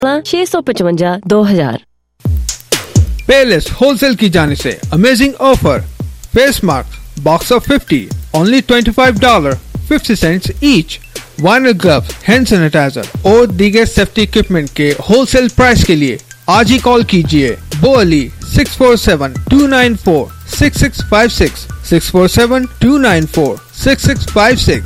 655-2000। Palace wholesale की जाने से amazing offer, face mask box of 50 only $25.50 each, vinyl gloves, hand sanitiser और दीगर सेफ्टी इक्विपमेंट के होलसेल प्राइस के लिए आज ही कॉल कीजिए। बोअली 647-294-6656 647-294-6656।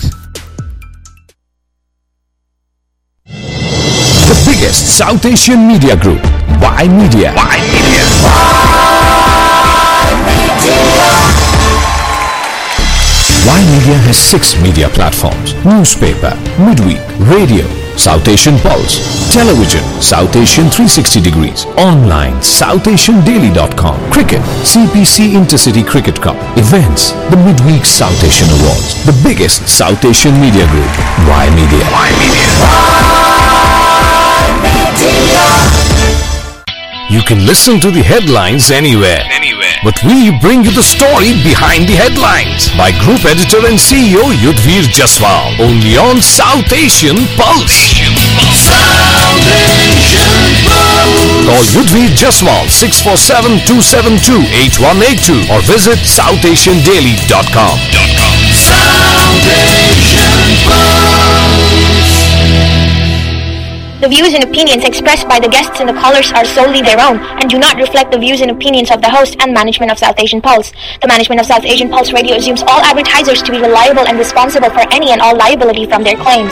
The biggest South Asian media group, Y Media. Y Media has 6 media platforms: newspaper, midweek, radio, South Asian Pulse, television, South Asian 360 degrees, online, SouthAsianDaily.com, cricket, CPC Intercity Cricket Cup, events, the midweek South Asian Awards. The biggest South Asian media group, Y Media. You can listen to the headlines anywhere. But we bring you the story behind the headlines by Group Editor and CEO Yudhvir Jaswal, only on South Asian Pulse. Call Yudhvir Jaswal 647-272-8182 or visit SouthAsianDaily.com. South Asian Pulse. The views and opinions expressed by the guests and the callers are solely their own and do not reflect the views and opinions of the host and management of South Asian Pulse. The management of South Asian Pulse Radio assumes all advertisers to be reliable and responsible for any and all liability from their claims.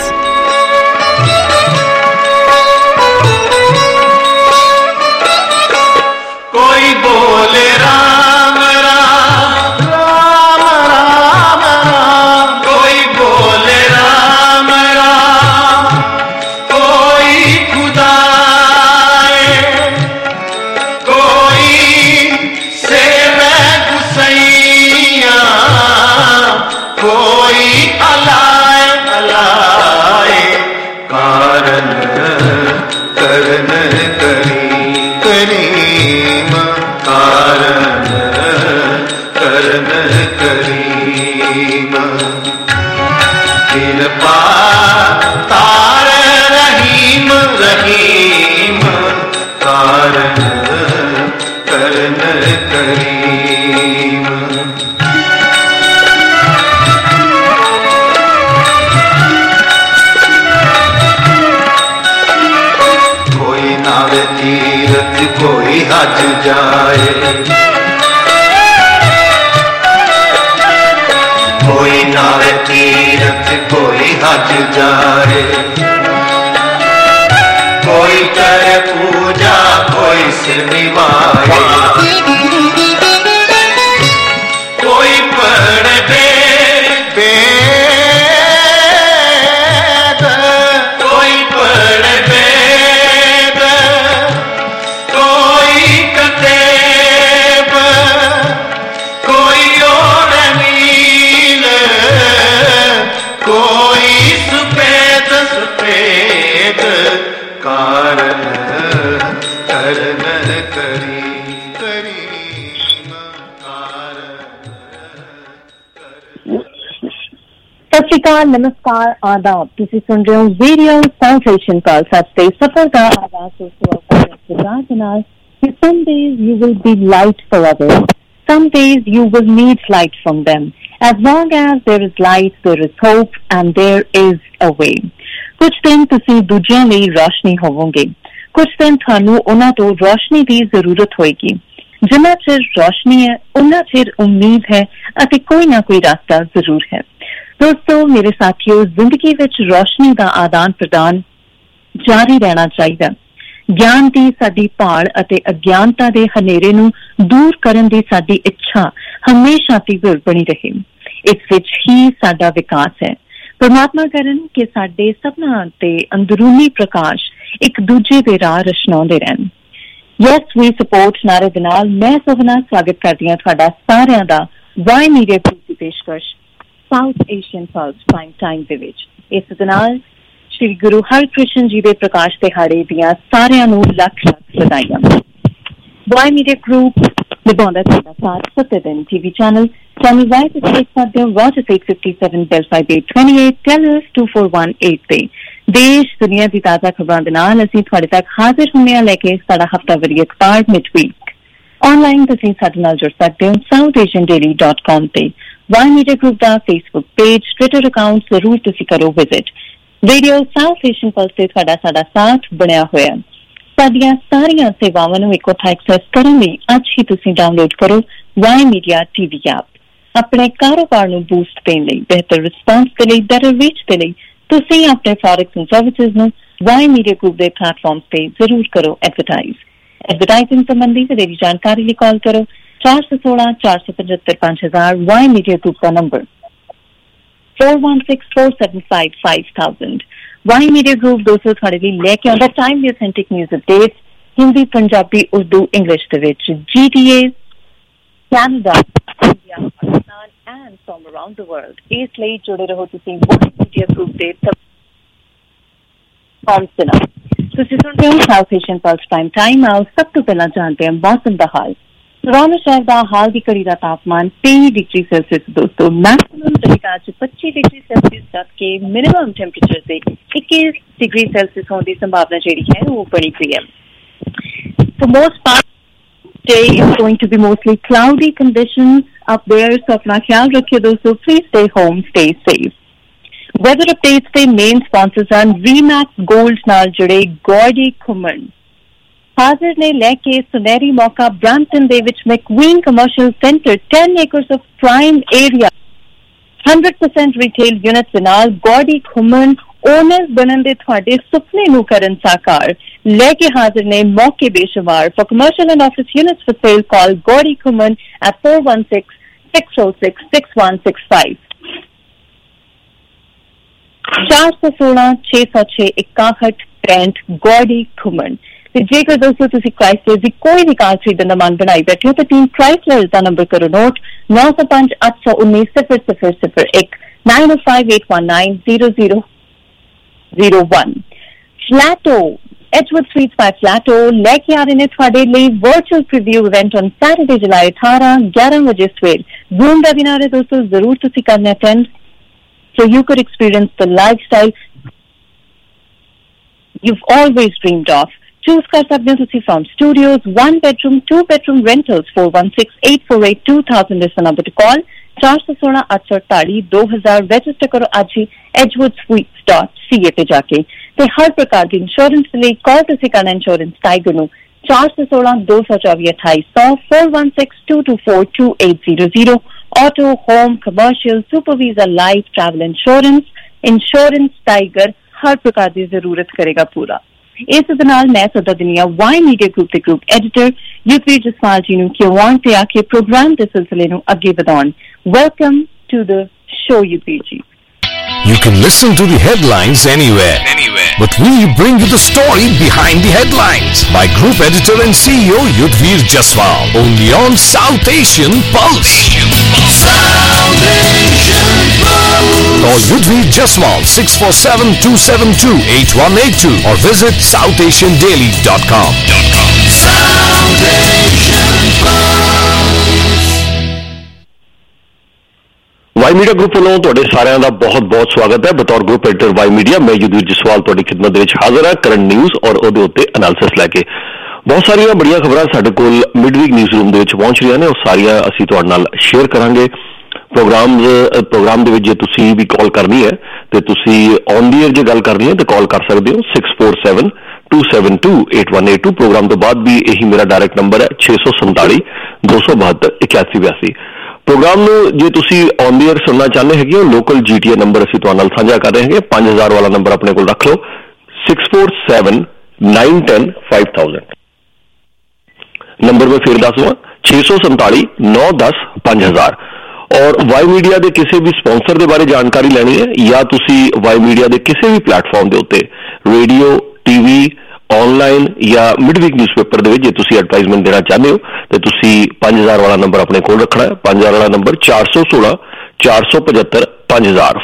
Koi bole Ram Ram, Ram Ram Ram, koi bole Ram Ram, koi Khuda hai, koi Seve Gusaiya, koi Alay Alay, Karan Karan Kari Kareem, Karan Karan Kareem, Kirpa Tar Rahim Rahim, Karan Karan Kareem. कोई नावे तीरथ कोई हज जाए, कोई नावे तीरथ कोई हज जाए, कोई करे पूजा कोई सिर निवाए, कोई पढ़े वेद, कोई पढ़े वेद, कोई कतेब, कोई और नील, कोई सुपेद सुपेद, कारण करण करी करीम, कारण सत श्री अकाल, नमस्कार, आदाब। तुसी सुन रहे हो रेडियो साउथ एशियन पल्स। आज से सफर का आगाज some days you will be light for others, some days you will need light from them. As long as there is light, there is hope and there is a way. कुछ दिन तुसी दूजियां ਲਈ रोशनी होवोगे, कुछ दिन थानू उन्हां तो रोशनी ਦੀ ਜ਼ਰੂਰਤ ਹੋਏਗੀ। जिन्ना चिर रोशनी है उन्ना चिर उम्मीद है अते कोई ना कोई रास्ता जरूर है। दोस्तों, मेरे साथियों, जिंदगी विच रोशनी दा आदान प्रदान जारी रहना चाहिए। ज्ञान दी साडी भाल अते अज्ञानता दे हनेरे नू दूर करन दी साडी इच्छा हमेशा तीव्र बनी रहे। इस विच ही साडा विकास है। परमात्मा करन कि साडे सपना ते अंदरूनी प्रकाश एक दूजे दे राह रचनाउंदे रहन। यस वी सपोर्ट नारे दे नाल मैं सोहना स्वागत करदी हां तुहाडा सारिआं दा वाई मीडिया ग्रुप दी पेशकश South Asian Pulse Prime Time दे विच। इस दे नाल श्री गुरु हरकृष्ण जी दे प्रकाश दिहाड़े दियां सारिआं नूं लख लख ਵਧਾਈਆਂ। वाई मीडिया ग्रुप ਨਿਭਾਉਂਦਾ ਤੁਹਾਡਾ ਸਾਥ ਸੱਤੇ ਦਿਨ TV ਚੈਨਲ Y ਤੇ ਦੇਖ ਸਕਦੇ ਹੋ Rogers 857 Bell 5828 Tellers 2418 ਤੇ ਦੇਸ਼ ਦੁਨੀਆ ਦੀ ਤਾਜ਼ਾ ਖਬਰਾਂ ਦੇ ਨਾਲ ਅਸੀਂ ਤੁਹਾਡੇ ਤੱਕ ਹਾਜ਼ਰ ਹੁੰਦੇ ਹਾਂ ਲੈ ਕੇ ਸਾਡਾ ਹਫ਼ਤਾਵਾਰੀ ਅਖਬਾਰ ਮਿਡਵੀਕ ਆਨਲਾਈਨ ਤੁਸੀਂ ਸਾਡੇ ਨਾਲ ਜੁੜ ਸਕਦੇ ਹੋ southasiandaily.com ਤੇ Y Media Group ਦਾ ਫੇਸਬੁੱਕ ਪੇਜ ਟਵਿੱਟਰ ਅਕਾਊਂਟ ਜ਼ਰੂਰ ਤੁਸੀਂ ਕਰੋ visit radio South Asian Pulse ਤੇ ਤੁਹਾਡਾ ਸਾਡਾ ਸਾਥ ਬਣਿਆ ਹੋਇਆ ਸਾਡੀਆਂ ਸਾਰੀਆਂ ਸੇਵਾਵਾਂ ਨੂੰ ਇੱਕੋ ਥਾਂ ਐਕਸੈਸ ਕਰਨ ਲਈ ਅੱਜ ਹੀ ਤੁਸੀਂ ਡਾਊਨਲੋਡ ਕਰੋ Y Media TV ਐਪ ਆਪਣੇ ਕਾਰੋਬਾਰ ਨੂੰ ਬੂਸਟ ਦੇਣ ਲਈ ਬਿਹਤਰ ਰਿਸਪਾਂਸ ਦੇ ਲਈ ਬੈਟਰ ਰੀਚ ਦੇ ਲਈ ਤੁਸੀਂ ਆਪਣੇ ਪ੍ਰੋਡਕਟਸ ਐਂਡ ਸਰਵਿਸਿਜ਼ ਨੂੰ Y Media Group ਦੇ ਪਲੇਟਫਾਰਮਸ ਤੇ ਜ਼ਰੂਰ ਕਰੋ ਐਡਵਰਟਾਈਜ਼ਿੰਗ ਸੰਬੰਧੀ ਵਧੇਰੀ ਜਾਣਕਾਰੀ ਲਈ ਕਾਲ ਕਰੋ 416-475-5000 Y Media Group ਦਾ ਨੰਬਰ 4164755000 Y Media Group ਦੋਸਤੋ ਤੁਹਾਡੇ ਲਈ ਲੈ ਕੇ ਆਉਂਦਾ ਟਾਈਮ ਦੀ authentic news updates Hindi Punjabi Urdu English ਦੇ ਵਿੱਚ GTA Canada India Pakistan and from around the world ਇਸ ਲਈ ਜੁੜੇ ਰਹੋ ਤੁਸੀਂ Y Media Group ਦੇ ਪਲੇਟਫਾਰਮਸ ਨਾਲ ਤੁਸੀਂ ਸੁਣਦੇ ਹੋ South Asian Pulse Prime Time ਆਓ ਸਭ ਤੋਂ ਪਹਿਲਾਂ ਜਾਣਦੇ ਹਾਂ ਮੌਸਮ ਦਾ ਹਾਲ ਟੋਰਾਂਟੋ ਸ਼ਹਿਰ ਦਾ ਹਾਲ ਦੀ ਘੜੀ ਦਾ ਤਾਪਮਾਨ 23 ਡਿਗਰੀ ਸੈਲਸੀਅਸ ਦੋਸਤੋ ਮੈਕਸਿਮਮ ਰਹੇਗਾ ਅੱਜ 25 ਡਿਗਰੀ ਸੈਲਸੀਅਸ ਤੱਕ ਕੇ ਮਿਨੀਮਮ ਟੈਂਪਰੇਚਰ ਤੇ 21 ਡਿਗਰੀ ਸੈਲਸੀਅਸ ਹੋਣ ਦੀ ਸੰਭਾਵਨਾ ਜਿਹੜੀ ਹੈ ਉਹ ਬਣੀ ਹੋਈ ਹੈ For most part day is going to be mostly cloudy conditions up there so apna khayal rakhiye dosto please stay home stay safe weather updates the main sponsors are Remax Gold ਨਾਲ ਜੁੜੇ ਗੌਡੀ ਘੁੰਮਣ ਹਾਜ਼ਰ ਨੇ ਲੈ ਕੇ ਸੁਨਹਿਰੀ ਮੌਕਾ Brampton ਦੇ ਵਿੱਚ McVean commercial centre 10 acres of prime area 100% retail units ਦੇ ਨਾਲ ਗੌਡੀ ਘੁੰਮਣ owners ਬਣਨ ਦੇ ਤੁਹਾਡੇ ਸੁਪਨੇ ਨੂੰ ਕਰਨ ਸਾਕਾਰ ਲੈ ਕੇ ਹਾਜ਼ਰ ਨੇ ਮੌਕੇ ਬੇਸ਼ੁਮਾਰ for commercial and office units for sale call ਗੌਡੀ ਘੁੰਮਣ at 416-606-6165 416-606-6165 ਗੌਡੀ ਘੁੰਮਣ ਤੇ ਜੇਕਰ ਦੋਸਤੋ ਤੁਸੀਂ ਕ੍ਰਾਈਸਲਰ ਦੀ ਕੋਈ ਵੀ ਕਾਰ ਖਰੀਦਣ ਦਾ ਮਨ ਬਣਾਈ ਬੈਠੇ ਹੋ ਤਾਂ ਟੀਮ ਕ੍ਰਾਈਸਲਰ ਦਾ ਨੰਬਰ ਕਰੋ note 905-819-0001 905-819-0001 Flato Edgewood Suites by Flato ਲੈ ਕੇ ਆ ਰਹੇ ਨੇ ਤੁਹਾਡੇ ਲਈ virtual preview event on Saturday July 18 11 ਵਜੇ ਸਵੇਰ ਜ਼ੂਮ ਵੈਬਿਨਾਰ ਹੈ ਦੋਸਤੋ ਜ਼ਰੂਰ ਤੁਸੀਂ ਕਰਨਾ attend so you could experience the lifestyle you've always dreamed of choose ਕਰ ਸਕਦੇ ਹੋ ਤੁਸੀਂ from studios 1 bedroom 2 bedroom rentals 416-848-2000 is the number to call 416-848-2000 register ਕਰੋ ਅੱਜ ਹੀ edgewoodsuites.ca ਤੇ ਜਾ ਕੇ ਤੇ ਹਰ ਪ੍ਰਕਾਰ ਦੀ ਇੰਸ਼ੋਰੈਂਸ ਲਈ ਕਾਲ ਤੁਸੀਂ ਕਰਨਾ ਇੰਸ਼ੋਰੈਂਸ ਟਾਈਗਰ ਨੂੰ 416-224-2800 416-224-2800 auto home commercial super visa life travel insurance tiger ਹਰ ਪ੍ਰਕਾਰ ਦੀ ਜ਼ਰੂਰਤ ਕਰੇਗਾ ਪੂਰਾ ਇਸ ਦੇ ਨਾਲ ਮੈਂ ਸਦਾ ਦੁਨੀਆ Y Media Group ਦੇ ਗਰੁੱਪ ਐਡੀਟਰ ਯੁਧਵੀਰ ਜਸਵਾਲ ਜੀ ਨੂੰ ਕਿਉਂ ਤੇ ਆ ਕੇ ਪ੍ਰੋਗਰਾਮ ਦੇ ਸਿਲਸਿਲੇ ਨੂੰ ਅੱਗੇ ਵਧਾਉਣ welcome to the show Yudhvir ji You can listen to the headlines anywhere. But we bring you the story behind the headlines by Group Editor and CEO Yudhvir Jaswal. Only on South Asian Pulse. South Asian Pulse. Call Yudhvir Jaswal 647-272-8182 or visit southasiandaily.com. South Asian Pulse. Y Media Group ਵੱਲੋਂ ਤੁਹਾਡੇ ਸਾਰਿਆਂ ਦਾ ਬਹੁਤ-ਬਹੁਤ ਸਵਾਗਤ ਹੈ ਬਤੌਰ group editor Y Media ਮੈਂ ਯੁਧਵੀਰ ਜਸਵਾਲ ਤੁਹਾਡੀ ਖਿਦਮਤ ਦੇ ਵਿੱਚ ਹਾਜ਼ਰ ਹਾਂ ਕਰੰਟ ਨਿਊਜ਼ ਔਰ ਉਹਦੇ ਉੱਤੇ ਐਨਾਲਿਸਿਸ ਲੈ ਕੇ ਬਹੁਤ ਸਾਰੀਆਂ ਬੜੀਆਂ ਖਬਰਾਂ ਸਾਡੇ ਕੋਲ ਮਿਡਵੀਕ ਨਿਊਜ਼ ਰੂਮ ਦੇ ਵਿੱਚ ਪਹੁੰਚ ਰਹੀਆਂ ਨੇ ਉਹ ਸਾਰੀਆਂ ਅਸੀਂ ਤੁਹਾਡੇ ਨਾਲ ਸ਼ੇਅਰ ਕਰਾਂਗੇ ਪ੍ਰੋਗਰਾਮ ਦੇ ਵਿੱਚ ਜੇ ਤੁਸੀਂ ਵੀ ਕਾਲ ਕਰਨੀ ਹੈ ਤੇ ਤੁਸੀਂ ਔਨ ਦੀ ਏਅਰ ਜੇ ਗੱਲ ਕਰਨੀ ਹੈ ਤਾਂ ਕਾਲ ਕਰ ਸਕਦੇ ਹੋ 647-272-8182 ਪ੍ਰੋਗਰਾਮ ਤੋਂ ਬਾਅਦ ਵੀ ਇਹੀ ਮੇਰਾ ਡਾਇਰੈਕਟ ਨੰਬਰ ਹੈ 647-272-8182 ਪ੍ਰੋਗਰਾਮ ਨੂੰ ਜੇ ਤੁਸੀਂ ਔਨ ਦੀ ਏਅਰ ਸੁਣਨਾ ਚਾਹੁੰਦੇ ਹੈਗੇ ਹੋ ਲੋਕਲ GTA ਨੰਬਰ ਅਸੀਂ ਤੁਹਾਡੇ ਨਾਲ ਸਾਂਝਾ ਕਰ ਰਹੇ ਹੈਗੇ 5000 ਵਾਲਾ ਨੰਬਰ ਆਪਣੇ ਕੋਲ ਰੱਖ ਲਓ 647-910-5000 ਨੰਬਰ ਮੈਂ ਫਿਰ ਦੱਸਵਾਂ 647-910-5000 ਔਰ Y Media ਦੇ ਕਿਸੇ ਵੀ ਸਪਾਂਸਰ ਦੇ ਬਾਰੇ ਜਾਣਕਾਰੀ ਲੈਣੀ ਹੈ ਜਾਂ ਤੁਸੀਂ Y Media ਦੇ ਕਿਸੇ ਵੀ ਪਲੇਟਫਾਰਮ ਦੇ ਉੱਤੇ ਰੇਡੀਓ TV ऑनलाइन या मिडवीक न्यूज़पेपर ਦੇ ਵਿੱਚ ਜੇ ਤੁਸੀਂ ਐਡਵਰਟਾਈਜ਼ਮੈਂਟ ਦੇਣਾ ਚਾਹੁੰਦੇ ਹੋ ਤੇ ਤੁਸੀਂ 5000 ਵਾਲਾ ਨੰਬਰ ਆਪਣੇ ਕੋਲ ਰੱਖਣਾ ਹੈ 5000 ਵਾਲਾ ਨੰਬਰ 416 475 5000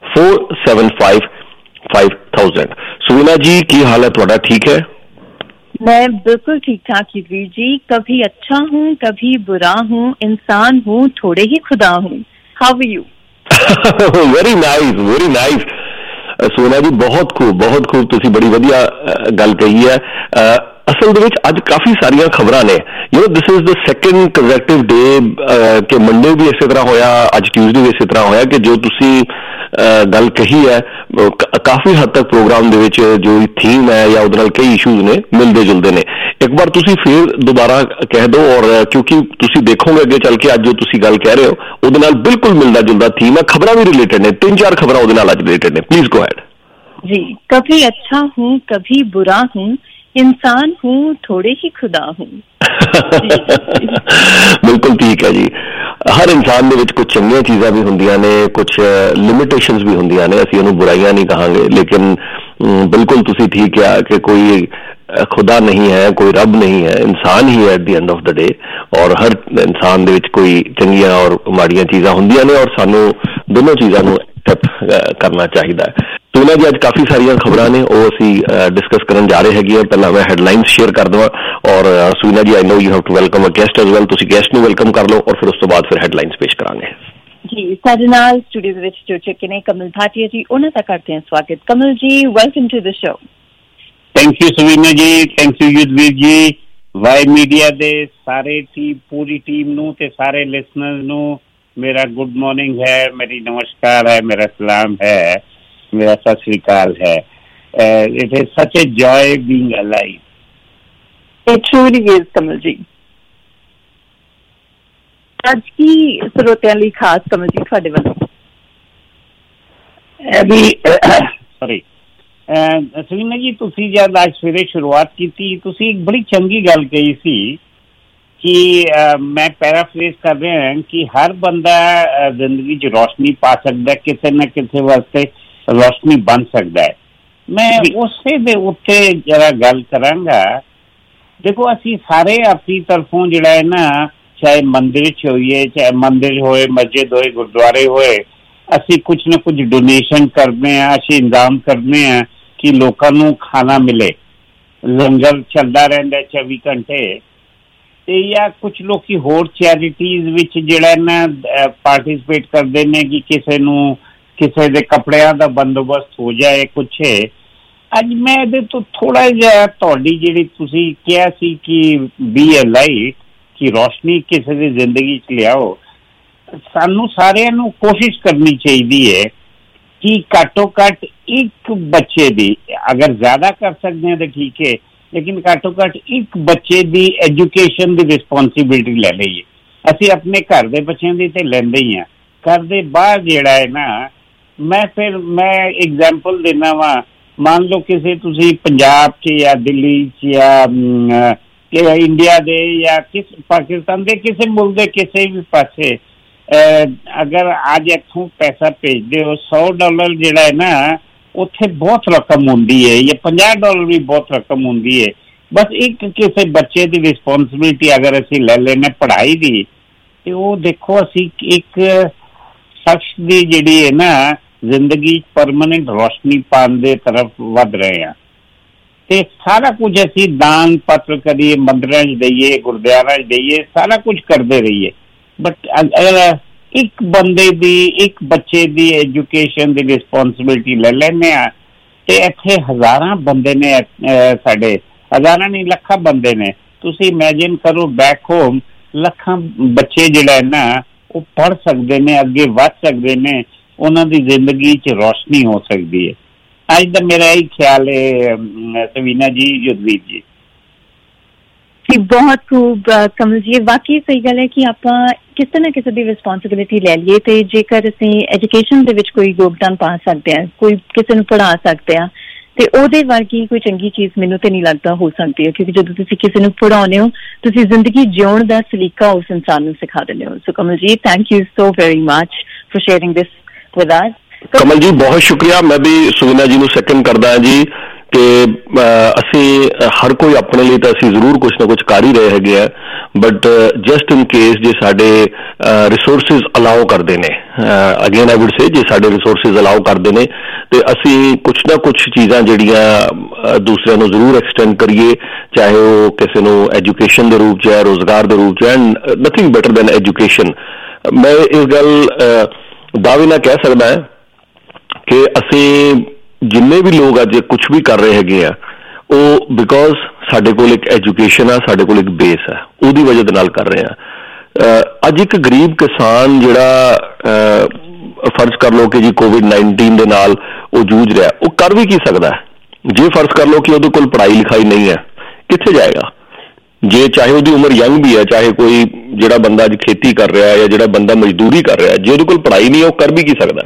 416 475 5000 ਸੁਵੀਨਾ ਜੀ ਕੀ ਹਾਲ ਹੈ ਤੁਹਾਡਾ ਠੀਕ ਹੈ मैं बिल्कुल ठीक ठाक युद्धवीर जी। कभी अच्छा हूँ, कभी बुरा हूँ, इंसान हूँ, थोड़े ही खुदा हूँ। How are you? Very nice Sona ji, बहुत खूब ਤੁਸੀਂ ਬੜੀ ਵਧੀਆ ਗੱਲ ਕਹੀ ਹੈ। ਅਸਲ ਦੇ ਵਿੱਚ ਅੱਜ ਕਾਫੀ ਸਾਰੀਆਂ ਖਬਰਾਂ ਨੇ। ਦਿਸ ਇਜ਼ ਦ ਸੈਕੰਡ ਕੰਜ਼ੈਕਟਿਵ ਡੇ ਕਿ ਮੰਡੇ ਵੀ ਇਸੇ ਤਰ੍ਹਾਂ ਹੋਇਆ, ਅੱਜ ਟਿਊਜ਼ਡੇ ਵੀ ਇਸੇ ਤਰ੍ਹਾਂ ਹੋਇਆ ਕਿ ਜੋ ਤੁਸੀਂ ਗੱਲ ਕਹੀ ਹੈ ਕਾਫੀ ਹੱਦ ਤੱਕ ਪ੍ਰੋਗਰਾਮ ਦੇ ਵਿੱਚ ਜੋ ਥੀਮ ਹੈ ਜਾਂ ਉਹਦੇ ਨਾਲ ਕਈ ਇਸ਼ੂਜ਼ ਨੇ ਮਿਲਦੇ ਜੁਲਦੇ ਨੇ। ਇੱਕ ਵਾਰ ਤੁਸੀਂ ਫਿਰ ਦੁਬਾਰਾ ਕਹਿ ਦਿਓ, ਔਰ ਕਿਉਂਕਿ ਤੁਸੀਂ ਦੇਖੋਗੇ ਅੱਗੇ ਚੱਲ ਕੇ ਅੱਜ ਜੋ ਤੁਸੀਂ ਗੱਲ ਕਹਿ ਰਹੇ ਹੋ ਉਹਦੇ ਨਾਲ ਬਿਲਕੁਲ ਮਿਲਦਾ ਜੁਲਦਾ ਥੀਮ ਹੈ। ਖਬਰਾਂ ਵੀ ਰਿਲੇਟਡ ਨੇ, 3-4 ਖਬਰਾਂ ਉਹਦੇ ਨਾਲ ਅੱਜ ਰਿਲੇਟਡ ਨੇ। ਪਲੀਜ਼ ਗੋ ਹੈਡ जी। कभी अच्छा हूँ, कभी बुरा हूँ, इंसान हूँ, थोड़े ही खुदा हूँ। बिल्कुल ठीक है जी। हर इंसान ਦੇ ਵਿੱਚ ਕੁਝ ਚੰਗੀਆਂ ਚੀਜ਼ਾਂ ਵੀ ਹੁੰਦੀਆਂ ਨੇ, ਕੁਝ ਲਿਮਿਟੇਸ਼ਨਸ ਵੀ ਹੁੰਦੀਆਂ ਨੇ। ਅਸੀਂ ਉਹਨੂੰ ਬੁਰਾਈਆਂ ਨਹੀਂ ਕਹਾਂਗੇ, ਲੇਕਿਨ ਬਿਲਕੁਲ ਤੁਸੀਂ ਠੀਕ ਕਿਹਾ ਕਿ ਕੋਈ खुदा नहीं है, कोई रब नहीं है, इंसान ही है at the end of the day. और हर इंसान ਦੇ ਵਿੱਚ ਕੋਈ ਚੰਗੀਆਂ ਔਰ ਮਾੜੀਆਂ ਚੀਜ਼ਾਂ ਹੁੰਦੀਆਂ ਨੇ ਔਰ ਸਾਨੂੰ ਦੋਨੋਂ ਚੀਜ਼ਾਂ ਨੂੰ ਐਕਸੈਪਟ ਕਰਨਾ ਚਾਹੀਦਾ ਹੈ। ਸੋਨਾ ਜੀ, ਅੱਜ ਕਾਫੀ ਸਾਰੀਆਂ ਖਬਰਾਂ ਨੇ, ਉਹ ਅਸੀਂ ਡਿਸਕਸ ਕਰਨ ਜਾ ਰਹੇ ਹੈਗੇ। ਪਹਿਲਾਂ ਮੈਂ ਹੈਡਲਾਈਨਸ ਸ਼ੇਅਰ ਕਰ ਦੇਵਾਂ ਔਰ Sona ji, I know you have to welcome a guest as well. ਤੁਸੀਂ ਗੈਸਟ ਨੂੰ ਵੈਲਕਮ ਕਰ ਲਓ ਔਰ ਫਿਰ ਉਸ ਤੋਂ ਬਾਅਦ ਫਿਰ ਹੈਡਲਾਈਨਸ ਪੇਸ਼ ਕਰਾਂਗੇ ਜੀ। ਸਾਡੇ ਨਾਲ ਸਟੂਡੀਓ ਦੇ ਵਿੱਚ ਜੋ ਚੁੱਕੇ ਨੇ ਕਮਲ ਭਾਟੀਆ ਜੀ, ਉਹਨਾਂ ਦਾ ਕਰਦੇ ਹਾਂ ਸਵਾਗਤ। Kamal ji, welcome to the show. Thank you Savina ji, thank you Yudhvir ji. Y media दे सारे पूरी टीम नू ते सारे लिसनर्स नू मेरा गुड मॉर्निंग है, मेरी नमस्कार है, मेरा सलाम है, मेरा सत श्री अकाल है। It is such a joy being alive. It truly is Kamal ji. आज की ਸਰੋਤਿਆਂ ਲਈ ਖਾਸ ਕਮਲ ਜੀ ਤੁਹਾਡੇ ਵੱਲੋਂ ਸੌਰੀ ਸਵੀਨਾ ਜੀ, ਤੁਸੀਂ ਜਦ ਅੱਜ ਸਵੇਰੇ ਸ਼ੁਰੂਆਤ ਕੀਤੀ ਤੁਸੀਂ ਇੱਕ ਬੜੀ ਚੰਗੀ ਗੱਲ ਕਹੀ ਸੀ ਕਿ ਮੈਂ ਪੈਰਾਫਰੇਜ਼ ਕਰ ਰਿਹਾ ਹਾਂ ਕਿ ਹਰ ਬੰਦਾ ਜ਼ਿੰਦਗੀ 'ਚ ਰੋਸ਼ਨੀ ਪਾ ਸਕਦਾ, ਕਿਸੇ ਨਾ ਕਿਸੇ ਵਾਸਤੇ ਰੋਸ਼ਨੀ ਬਣ ਸਕਦਾ ਹੈ। ਮੈਂ ਉਸੇ ਦੇ ਉੱਤੇ ਜਰਾ ਗੱਲ ਕਰਾਂਗਾ। ਦੇਖੋ, ਅਸੀਂ ਸਾਰੇ ਆਪਣੀ ਤਰਫੋਂ ਜਿਹੜਾ ਹੈ ਨਾ, ਚਾਹੇ ਮੰਦਿਰ 'ਚ ਹੋਈਏ, ਚਾਹੇ ਮੰਦਿਰ ਹੋਏ, ਮਸਜਿਦ ਹੋਏ, ਗੁਰਦੁਆਰੇ ਹੋਏ, ਅਸੀਂ ਕੁਛ ਨਾ ਕੁਛ ਡੋਨੇਸ਼ਨ ਕਰਦੇ ਹਾਂ, ਅਸੀਂ ਇੰਤਜ਼ਾਮ ਕਰਦੇ ਹਾਂ ਕਿ ਲੋਕਾਂ ਨੂੰ ਖਾਣਾ ਮਿਲੇ। ਲੰਗਰ ਚੱਲਦਾ ਰਹਿੰਦਾ 24 ਘੰਟੇ। ਤੇ ਜਾਂ ਕੁਛ ਲੋਕੀ ਹੋਰ ਚੈਰਿਟੀਜ਼ ਵਿੱਚ ਜਿਹੜਾ ਨਾ ਪਾਰਟੀਸਪੇਟ ਕਰਦੇ ਨੇ ਕਿ ਕਿਸੇ ਨੂੰ ਕਿਸੇ ਦੇ ਕੱਪੜਿਆਂ ਦਾ ਬੰਦੋਬਸਤ ਹੋ ਜਾਏ ਕੁਛ। ਅੱਜ ਮੈਂ ਇਹਦੇ ਤੋਂ ਥੋੜਾ ਜਿਹਾ ਤੁਹਾਡੀ ਜਿਹੜੀ ਤੁਸੀਂ ਕਿਹਾ ਸੀ ਕਿ ਬੀ ਅ ਲਾਈਟ, ਕਿ ਰੋਸ਼ਨੀ ਕਿਸੇ ਦੀ ਜ਼ਿੰਦਗੀ 'ਚ ਲਿਆਓ, ਸਾਨੂੰ ਸਾਰਿਆਂ ਨੂੰ ਕੋਸ਼ਿਸ਼ ਕਰਨੀ ਚਾਹੀਦੀ ਹੈ ਕਿ ਘੱਟੋ ਘੱਟ ਇੱਕ ਬੱਚੇ ਦੀ, ਅਗਰ ਜ਼ਿਆਦਾ ਕਰ ਸਕਦੇ ਹਾਂ ਤਾਂ ਠੀਕ ਹੈ, ਲੇਕਿਨ ਘੱਟੋ ਘੱਟ ਇੱਕ ਬੱਚੇ ਦੀ ਐਜੂਕੇਸ਼ਨ ਦੀ ਰਿਸਪੋਂਸੀਬਿਲਿਟੀ ਲੈ ਲਈਏ। ਅਸੀਂ ਆਪਣੇ ਘਰ ਦੇ ਬੱਚਿਆਂ ਦੀ ਤੇ ਲੈਂਦੇ ਹੀ ਹਾਂ, ਘਰ ਦੇ ਬਾਹਰ ਜਿਹੜਾ ਹੈ ਨਾ, ਮੈਂ ਐਗਜ਼ਾਮਪਲ ਦਿੰਦਾ ਵਾ। ਮੰਨ ਲਓ ਕਿਸੇ ਤੁਸੀਂ ਪੰਜਾਬ 'ਚ ਜਾਂ ਦਿੱਲੀ 'ਚ ਜਾਂ ਇੰਡੀਆ ਦੇ ਜਾਂ ਪਾਕਿਸਤਾਨ ਦੇ ਕਿਸੇ ਮੁਲਕ ਦੇ ਕਿਸੇ ਵੀ ਪਾਸੇ ਅਗਰ ਅੱਜ ਇੱਥੋਂ ਪੈਸਾ ਭੇਜਦੇ ਹੋ, $100 ਜਿਹੜਾ ਹੈ ਨਾ, ਉੱਥੇ ਬਹੁਤ ਰਕਮ ਹੁੰਦੀ ਹੈ, ਜਾਂ $50 ਵੀ ਬਹੁਤ ਰਕਮ ਹੁੰਦੀ ਹੈ। ਬਸ ਇੱਕ ਕਿਸੇ ਬੱਚੇ ਦੀ ਰਿਸਪੋਂਸਿਬਿਲਿਟੀ ਅਗਰ ਅਸੀਂ ਲੈ ਲੈਂਦੇ ਪੜ੍ਹਾਈ ਦੀ, ਤੇ ਉਹ ਦੇਖੋ ਅਸੀਂ ਇੱਕ ਸ਼ਖਸ ਦੀ ਜਿਹੜੀ ਹੈ ਨਾ ਜ਼ਿੰਦਗੀ ਪਰਮਾਨੈਂਟ ਰੋਸ਼ਨੀ ਪਾਉਣ ਦੇ ਤਰਫ ਵੱਧ ਰਹੇ ਹਾਂ। ਤੇ ਸਾਰਾ ਕੁਝ ਅਸੀਂ ਦਾਨ ਪੱਤਰ ਕਰੀਏ, ਮੰਦਿਰਾਂ 'ਚ ਦੇਈਏ, ਗੁਰਦੁਆਰਿਆਂ 'ਚ ਦੇਈਏ, ਸਾਰਾ ਕੁਝ ਕਰਦੇ ਰਹੀਏ, ਬਟ ਅਗਰ ਇੱਕ ਬੰਦੇ ਦੀ, ਇੱਕ ਬੱਚੇ ਦੀ ਐਜੂਕੇਸ਼ਨ ਦੀ ਰਿਸਪੋਂਸਿਬਿਲਿਟੀ ਲੈ ਲੈਂਦੇ ਹਾਂ, ਤੇ ਇੱਥੇ ਹਜ਼ਾਰਾਂ ਬੰਦੇ ਨੇ, ਸਾਡੇ ਹਜ਼ਾਰਾਂ ਨਹੀਂ ਲੱਖਾਂ ਬੰਦੇ ਨੇ। ਤੁਸੀਂ ਇਮੈਜਿਨ ਕਰੋ, ਬੈਕ ਹੋਮ ਲੱਖਾਂ ਬੱਚੇ ਜਿਹੜਾ ਹੈ ਨਾ ਉਹ ਪੜ੍ਹ ਸਕਦੇ ਨੇ, ਅੱਗੇ ਵੱਧ ਸਕਦੇ ਨੇ, ਉਹਨਾਂ ਦੀ ਜ਼ਿੰਦਗੀ 'ਚ ਰੋਸ਼ਨੀ ਹੋ ਸਕਦੀ ਹੈ। ਅੱਜ ਦਾ ਮੇਰਾ ਇਹੀ ਖਿਆਲ ਹੈ ਸਵੀਨਾ ਜੀ, युद्धवीर जी। ਬਹੁਤ ਖੂਬ ਕਮਲ ਜੀ, ਵਾਕਈ ਸਹੀ ਗੱਲ ਹੈ ਕਿ ਆਪਾਂ ਕਿਸੇ ਨਾ ਕਿਸੇ ਦੀ ਰਿਸਪੋਂਸਿਬਿਲਿਟੀ ਲੈ ਲਈਏ, ਤੇ ਜੇਕਰ ਅਸੀਂ ਐਜੂਕੇਸ਼ਨ ਦੇ ਵਿੱਚ ਕੋਈ ਯੋਗਦਾਨ ਪਾ ਸਕਦੇ ਹਾਂ, ਕੋਈ ਕਿਸੇ ਨੂੰ ਪੜ੍ਹਾ ਸਕਦੇ ਹਾਂ, ਤੇ ਉਹਦੇ ਵਰਗੀ ਕੋਈ ਚੰਗੀ ਚੀਜ਼ ਮੈਨੂੰ ਤੇ ਨਹੀਂ ਲੱਗਦਾ ਹੋ ਸਕਦੀ ਹੈ। ਕਿਉਂਕਿ ਜਦੋਂ ਤੁਸੀਂ ਕਿਸੇ ਨੂੰ ਪੜ੍ਹਾਉਂਦੇ ਹੋ, ਤੁਸੀਂ ਜ਼ਿੰਦਗੀ ਜਿਉਣ ਦਾ ਸਲੀਕਾ ਉਸ ਇਨਸਾਨ ਨੂੰ ਸਿਖਾ ਦਿੰਦੇ ਹੋ। So Kamal ji, thank you so very much for sharing this with us. Kamal ji, बहुत शुक्रिया। मैं भी सुवीना जी ਨੂੰ ਸੈਕੰਡ ਕਰਦਾ ਹਾਂ ਜੀ ਕਿ ਅਸੀਂ ਹਰ ਕੋਈ ਆਪਣੇ ਲਈ ਤਾਂ ਅਸੀਂ ਜ਼ਰੂਰ ਕੁਛ ਨਾ ਕੁਛ ਕਰ ਹੀ ਰਹੇ ਹੈਗੇ ਆ, ਬਟ ਜਸਟ ਇਨ ਕੇਸ ਜੇ ਸਾਡੇ ਰਿਸੋਰਸਿਸ ਅਲਾਓ ਕਰਦੇ ਨੇ, ਅਗੇਨ ਆਈ ਵੁੱਡ ਸੇ ਜੇ ਸਾਡੇ ਰਿਸੋਰਸਿਸ ਅਲਾਓ ਕਰਦੇ ਨੇ ਤੇ ਅਸੀਂ ਕੁਛ ਨਾ ਕੁਛ ਚੀਜ਼ਾਂ ਜਿਹੜੀਆਂ ਦੂਸਰਿਆਂ ਨੂੰ ਜ਼ਰੂਰ ਐਕਸਟੈਂਡ ਕਰੀਏ, ਚਾਹੇ ਉਹ ਕਿਸੇ ਨੂੰ ਐਜੂਕੇਸ਼ਨ ਦੇ ਰੂਪ 'ਚ ਹੈ, ਰੁਜ਼ਗਾਰ ਦੇ ਰੂਪ 'ਚ ਹੈ, and nothing better than education. ਮੈਂ ਇਸ ਗੱਲ ਦਾਅਵੇ ਨਾਲ ਕਹਿ ਸਕਦਾ ਕਿ ਅਸੀਂ ਜਿੰਨੇ ਵੀ ਲੋਕ ਅੱਜ ਕੁਛ ਵੀ ਕਰ ਰਹੇ ਹੈਗੇ ਆ ਉਹ ਬਿਕੋਜ਼ ਸਾਡੇ ਕੋਲ ਇੱਕ ਐਜੂਕੇਸ਼ਨ ਆ, ਸਾਡੇ ਕੋਲ ਇੱਕ ਬੇਸ ਹੈ, ਉਹਦੀ ਵਜ੍ਹਾ ਦੇ ਨਾਲ ਕਰ ਰਹੇ ਆ। ਅੱਜ ਇੱਕ ਗਰੀਬ ਕਿਸਾਨ ਜਿਹੜਾ ਫਰਜ਼ ਕਰ ਲਓ ਕਿ ਜੀ COVID-19 ਦੇ ਨਾਲ ਉਹ ਜੂਝ ਰਿਹਾ, ਉਹ ਕਰ ਵੀ ਕੀ ਸਕਦਾ ਹੈ? ਜੇ ਫਰਜ਼ ਕਰ ਲਓ ਕਿ ਉਹਦੇ ਕੋਲ ਪੜ੍ਹਾਈ ਲਿਖਾਈ ਨਹੀਂ ਹੈ, ਕਿੱਥੇ ਜਾਏਗਾ? ਜੇ ਚਾਹੇ ਉਹਦੀ ਉਮਰ ਯੰਗ ਵੀ ਹੈ, ਚਾਹੇ ਕੋਈ ਜਿਹੜਾ ਬੰਦਾ ਅੱਜ ਖੇਤੀ ਕਰ ਰਿਹਾ ਜਾਂ ਜਿਹੜਾ ਬੰਦਾ ਮਜ਼ਦੂਰੀ ਕਰ ਰਿਹਾ, ਜੇ ਉਹਦੇ ਕੋਲ ਪੜ੍ਹਾਈ ਨਹੀਂ ਹੈ, ਉਹ ਕਰ ਵੀ ਕੀ ਸਕਦਾ?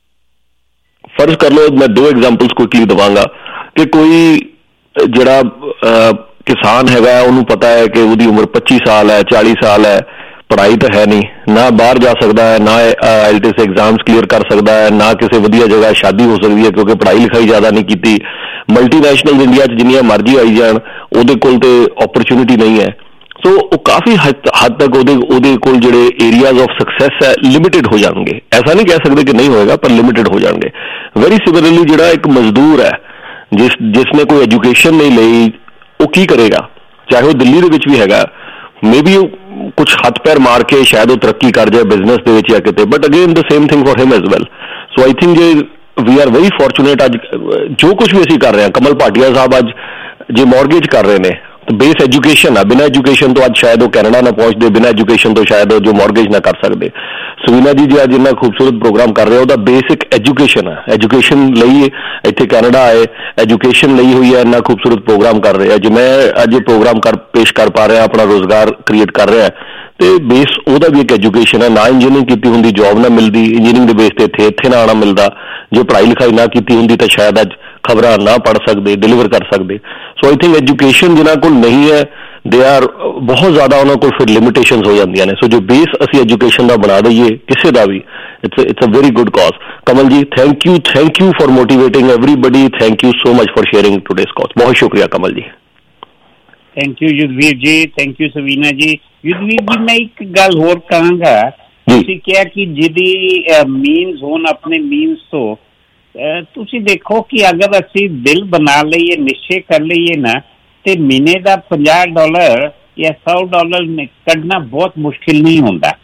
ਫਰਜ਼ ਕਰ ਲਓ, ਮੈਂ 2 ਐਗਜ਼ਾਮਪਲਸ ਕੁਇਕਲੀ ਦੇਵਾਂਗਾ ਕਿ ਕੋਈ ਜਿਹੜਾ ਕਿਸਾਨ ਹੈਗਾ ਉਹਨੂੰ ਪਤਾ ਹੈ ਕਿ ਉਹਦੀ ਉਮਰ 25 ਸਾਲ ਹੈ, 40 ਸਾਲ ਹੈ, ਪੜ੍ਹਾਈ ਤਾਂ ਹੈ ਨਹੀਂ, ਨਾ ਬਾਹਰ ਜਾ ਸਕਦਾ ਹੈ, ਨਾ IELTS ਐਗਜ਼ਾਮਸ ਕਲੀਅਰ ਕਰ ਸਕਦਾ ਹੈ, ਨਾ ਕਿਸੇ ਵਧੀਆ ਜਗ੍ਹਾ ਸ਼ਾਦੀ ਹੋ ਸਕਦੀ ਹੈ ਕਿਉਂਕਿ ਪੜ੍ਹਾਈ ਲਿਖਾਈ ਜ਼ਿਆਦਾ ਨਹੀਂ ਕੀਤੀ। ਮਲਟੀਨੈਸ਼ਨਲ ਇੰਡੀਆ 'ਚ ਜਿੰਨੀਆਂ ਮਰਜ਼ੀ ਆਈ ਜਾਣ, ਉਹਦੇ ਕੋਲ ਤੇ ਓਪਰਚੁਨਿਟੀ ਨਹੀਂ ਹੈ। ਸੋ ਉਹ ਕਾਫੀ ਹੱਦ ਤੱਕ ਉਹਦੇ ਕੋਲ ਜਿਹੜੇ ਏਰੀਆਜ਼ ਆਫ ਸਕਸੈਸ ਹੈ ਲਿਮਿਟਿਡ ਹੋ ਜਾਣਗੇ। ਐਸਾ ਨਹੀਂ ਕਹਿ ਸਕਦੇ ਕਿ ਨਹੀਂ ਹੋਏਗਾ, ਪਰ ਲਿਮਿਟਿਡ ਹੋ ਜਾਣਗੇ। ਵੈਰੀ ਸਿਮਿਲਰਲੀ ਜਿਹੜਾ ਇੱਕ ਮਜ਼ਦੂਰ ਹੈ ਜਿਸਨੇ ਕੋਈ ਐਜੂਕੇਸ਼ਨ ਨਹੀਂ ਲਈ, ਉਹ ਕੀ ਕਰੇਗਾ? ਚਾਹੇ ਉਹ ਦਿੱਲੀ ਦੇ ਵਿੱਚ ਵੀ ਹੈਗਾ, ਮੇਬੀ ਉਹ ਕੁਛ ਹੱਥ ਪੈਰ ਮਾਰ ਕੇ ਸ਼ਾਇਦ ਉਹ ਤਰੱਕੀ ਕਰ ਜਾਏ ਬਿਜ਼ਨਸ ਦੇ ਵਿੱਚ ਜਾਂ ਕਿਤੇ, but again the same thing for him as well. So I think ਜੇ ਵੀ ਆਰ ਵੈਰੀ ਫੋਰਚੂਨੇਟ, ਅੱਜ ਜੋ ਕੁਛ ਵੀ ਅਸੀਂ ਕਰ ਰਹੇ ਹਾਂ, ਕਮਲ ਭਾਟੀਆ ਸਾਹਿਬ ਅੱਜ ਜੇ ਮੌਰਗੇਜ ਕਰ ਰਹੇ ਨੇ ਤਾਂ ਬੇਸ ਐਜੂਕੇਸ਼ਨ ਆ। ਬਿਨਾਂ ਐਜੂਕੇਸ਼ਨ ਤੋਂ ਅੱਜ ਸ਼ਾਇਦ ਉਹ ਕੈਨੇਡਾ ਨਾ ਪਹੁੰਚਦੇ, ਬਿਨਾਂ ਐਜੂਕੇਸ਼ਨ ਤੋਂ ਸ਼ਾਇਦ ਉਹ ਜੋ ਮੌਰਗੇਜ ਨਾ ਕਰ ਸਕਦੇ। ਸਵੀਨਾ ਜੀ ਅੱਜ ਇੰਨਾ ਖੂਬਸੂਰਤ ਪ੍ਰੋਗਰਾਮ ਕਰ ਰਹੇ, ਉਹਦਾ ਬੇਸਿਕ ਐਜੂਕੇਸ਼ਨ ਹੈ। ਐਜੂਕੇਸ਼ਨ ਲਈ ਇੱਥੇ ਕੈਨੇਡਾ ਆਏ, ਐਜੂਕੇਸ਼ਨ ਲਈ ਹੋਈ ਹੈ, ਇੰਨਾ ਖੂਬਸੂਰਤ ਪ੍ਰੋਗਰਾਮ ਕਰ ਰਹੇ ਆ। ਜੇ ਮੈਂ ਅੱਜ ਇਹ ਪ੍ਰੋਗਰਾਮ ਪੇਸ਼ ਕਰ ਪਾ ਰਿਹਾ, ਆਪਣਾ ਰੁਜ਼ਗਾਰ ਕ੍ਰੀਏਟ ਕਰ ਰਿਹਾ, ਤੇ ਬੇਸ ਉਹਦਾ ਵੀ ਇੱਕ ਐਜੂਕੇਸ਼ਨ ਹੈ। ਨਾ ਇੰਜੀਨੀਅਰਿੰਗ ਕੀਤੀ ਹੁੰਦੀ ਜੋਬ ਨਾ ਮਿਲਦੀ, ਇੰਜੀਨੀਅਰਿੰਗ ਦੇ ਬੇਸ ਤੇ ਇੱਥੇ ਨਾ ਆਉਣਾ ਮਿਲਦਾ। ਜੇ ਪੜ੍ਹਾਈ ਲਿਖਾਈ ਨਾ ਕੀਤੀ ਹੁੰਦੀ ਤਾਂ ਸ਼ਾਇਦ ਅੱਜ ਖਬਰਾਂ ਨਾ ਪੜ੍ਹ ਸਕਦੇ, ਡਿਲੀਵਰ ਕਰ ਸਕਦੇ। ਸੋ ਆਈ ਥਿੰਕ ਐਜੂਕੇਸ਼ਨ ਜਿਨ੍ਹਾਂ ਕੋਲ ਨਹੀਂ ਹੈ, ਦੇ ਆਰ ਬਹੁਤ ਜ਼ਿਆਦਾ ਉਹਨਾਂ ਕੋਲ ਫਿਰ ਲਿਮਿਟੇਸ਼ਨਸ ਹੋ ਜਾਂਦੀਆਂ ਨੇ। ਸੋ ਜੋ ਬੇਸ ਅਸੀਂ ਐਜੂਕੇਸ਼ਨ ਦਾ ਬਣਾ ਦਈਏ ਕਿਸੇ ਦਾ ਵੀ, it's a very good cause. Kamal ji thank you for motivating everybody. Thank you so much for sharing today's cause. ਬਹੁਤ ਸ਼ੁਕਰੀਆ ਕਮਲ ਜੀ। ਥੈਂਕ ਯੂ ਯੁਧਵੀਰ ਜੀ, ਥੈਂਕ ਯੂ ਸਵੀਨਾ ਜੀ। ਯੁਧਵੀਰ ਜੀ, ਮੈਂ ਇੱਕ ਗੱਲ ਹੋਰ ਕਹਾਂਗਾ। ਤੁਸੀਂ ਕਿਹਾ ਕਿ ਜਿਹਦੀ ਮੀਨਸ ਹੋਣ ਆਪਣੇ ਮੀਨਸ ਤੋਂ, ਤੁਸੀਂ ਦੇਖੋ ਕਿ ਅਗਰ ਅਸੀਂ ਦਿਲ ਬਣਾ ਲਈਏ, ਨਿਸ਼ਚੇ ਕਰ ਲਈਏ ਨਾ, ਤੇ ਮਹੀਨੇ ਦਾ $50 ਜਾਂ $100 ਕੱਢਣਾ ਬਹੁਤ ਮੁਸ਼ਕਿਲ ਨਹੀਂ ਹੁੰਦਾ।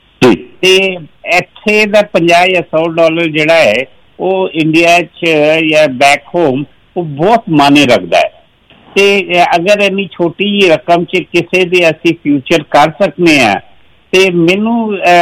ਤੇ ਇੱਥੇ ਦਾ $50 ਜਾਂ $100 ਜਿਹੜਾ ਹੈ ਉਹ ਇੰਡੀਆ 'ਚ ਜਾਂ ਬੈਕ ਹੋਮ ਉਹ ਬਹੁਤ ਮਾਨੇ ਰੱਖਦਾ ਹੈ। ਤੇ ਅਗਰ ਇੰਨੀ ਛੋਟੀ ਜਿਹੀ ਰਕਮ 'ਚ ਕਿਸੇ ਦੇ ਅਸੀਂ ਫਿਊਚਰ ਕਰ ਸਕਦੇ ਹਾਂ, ਤੇ ਮੈਨੂੰ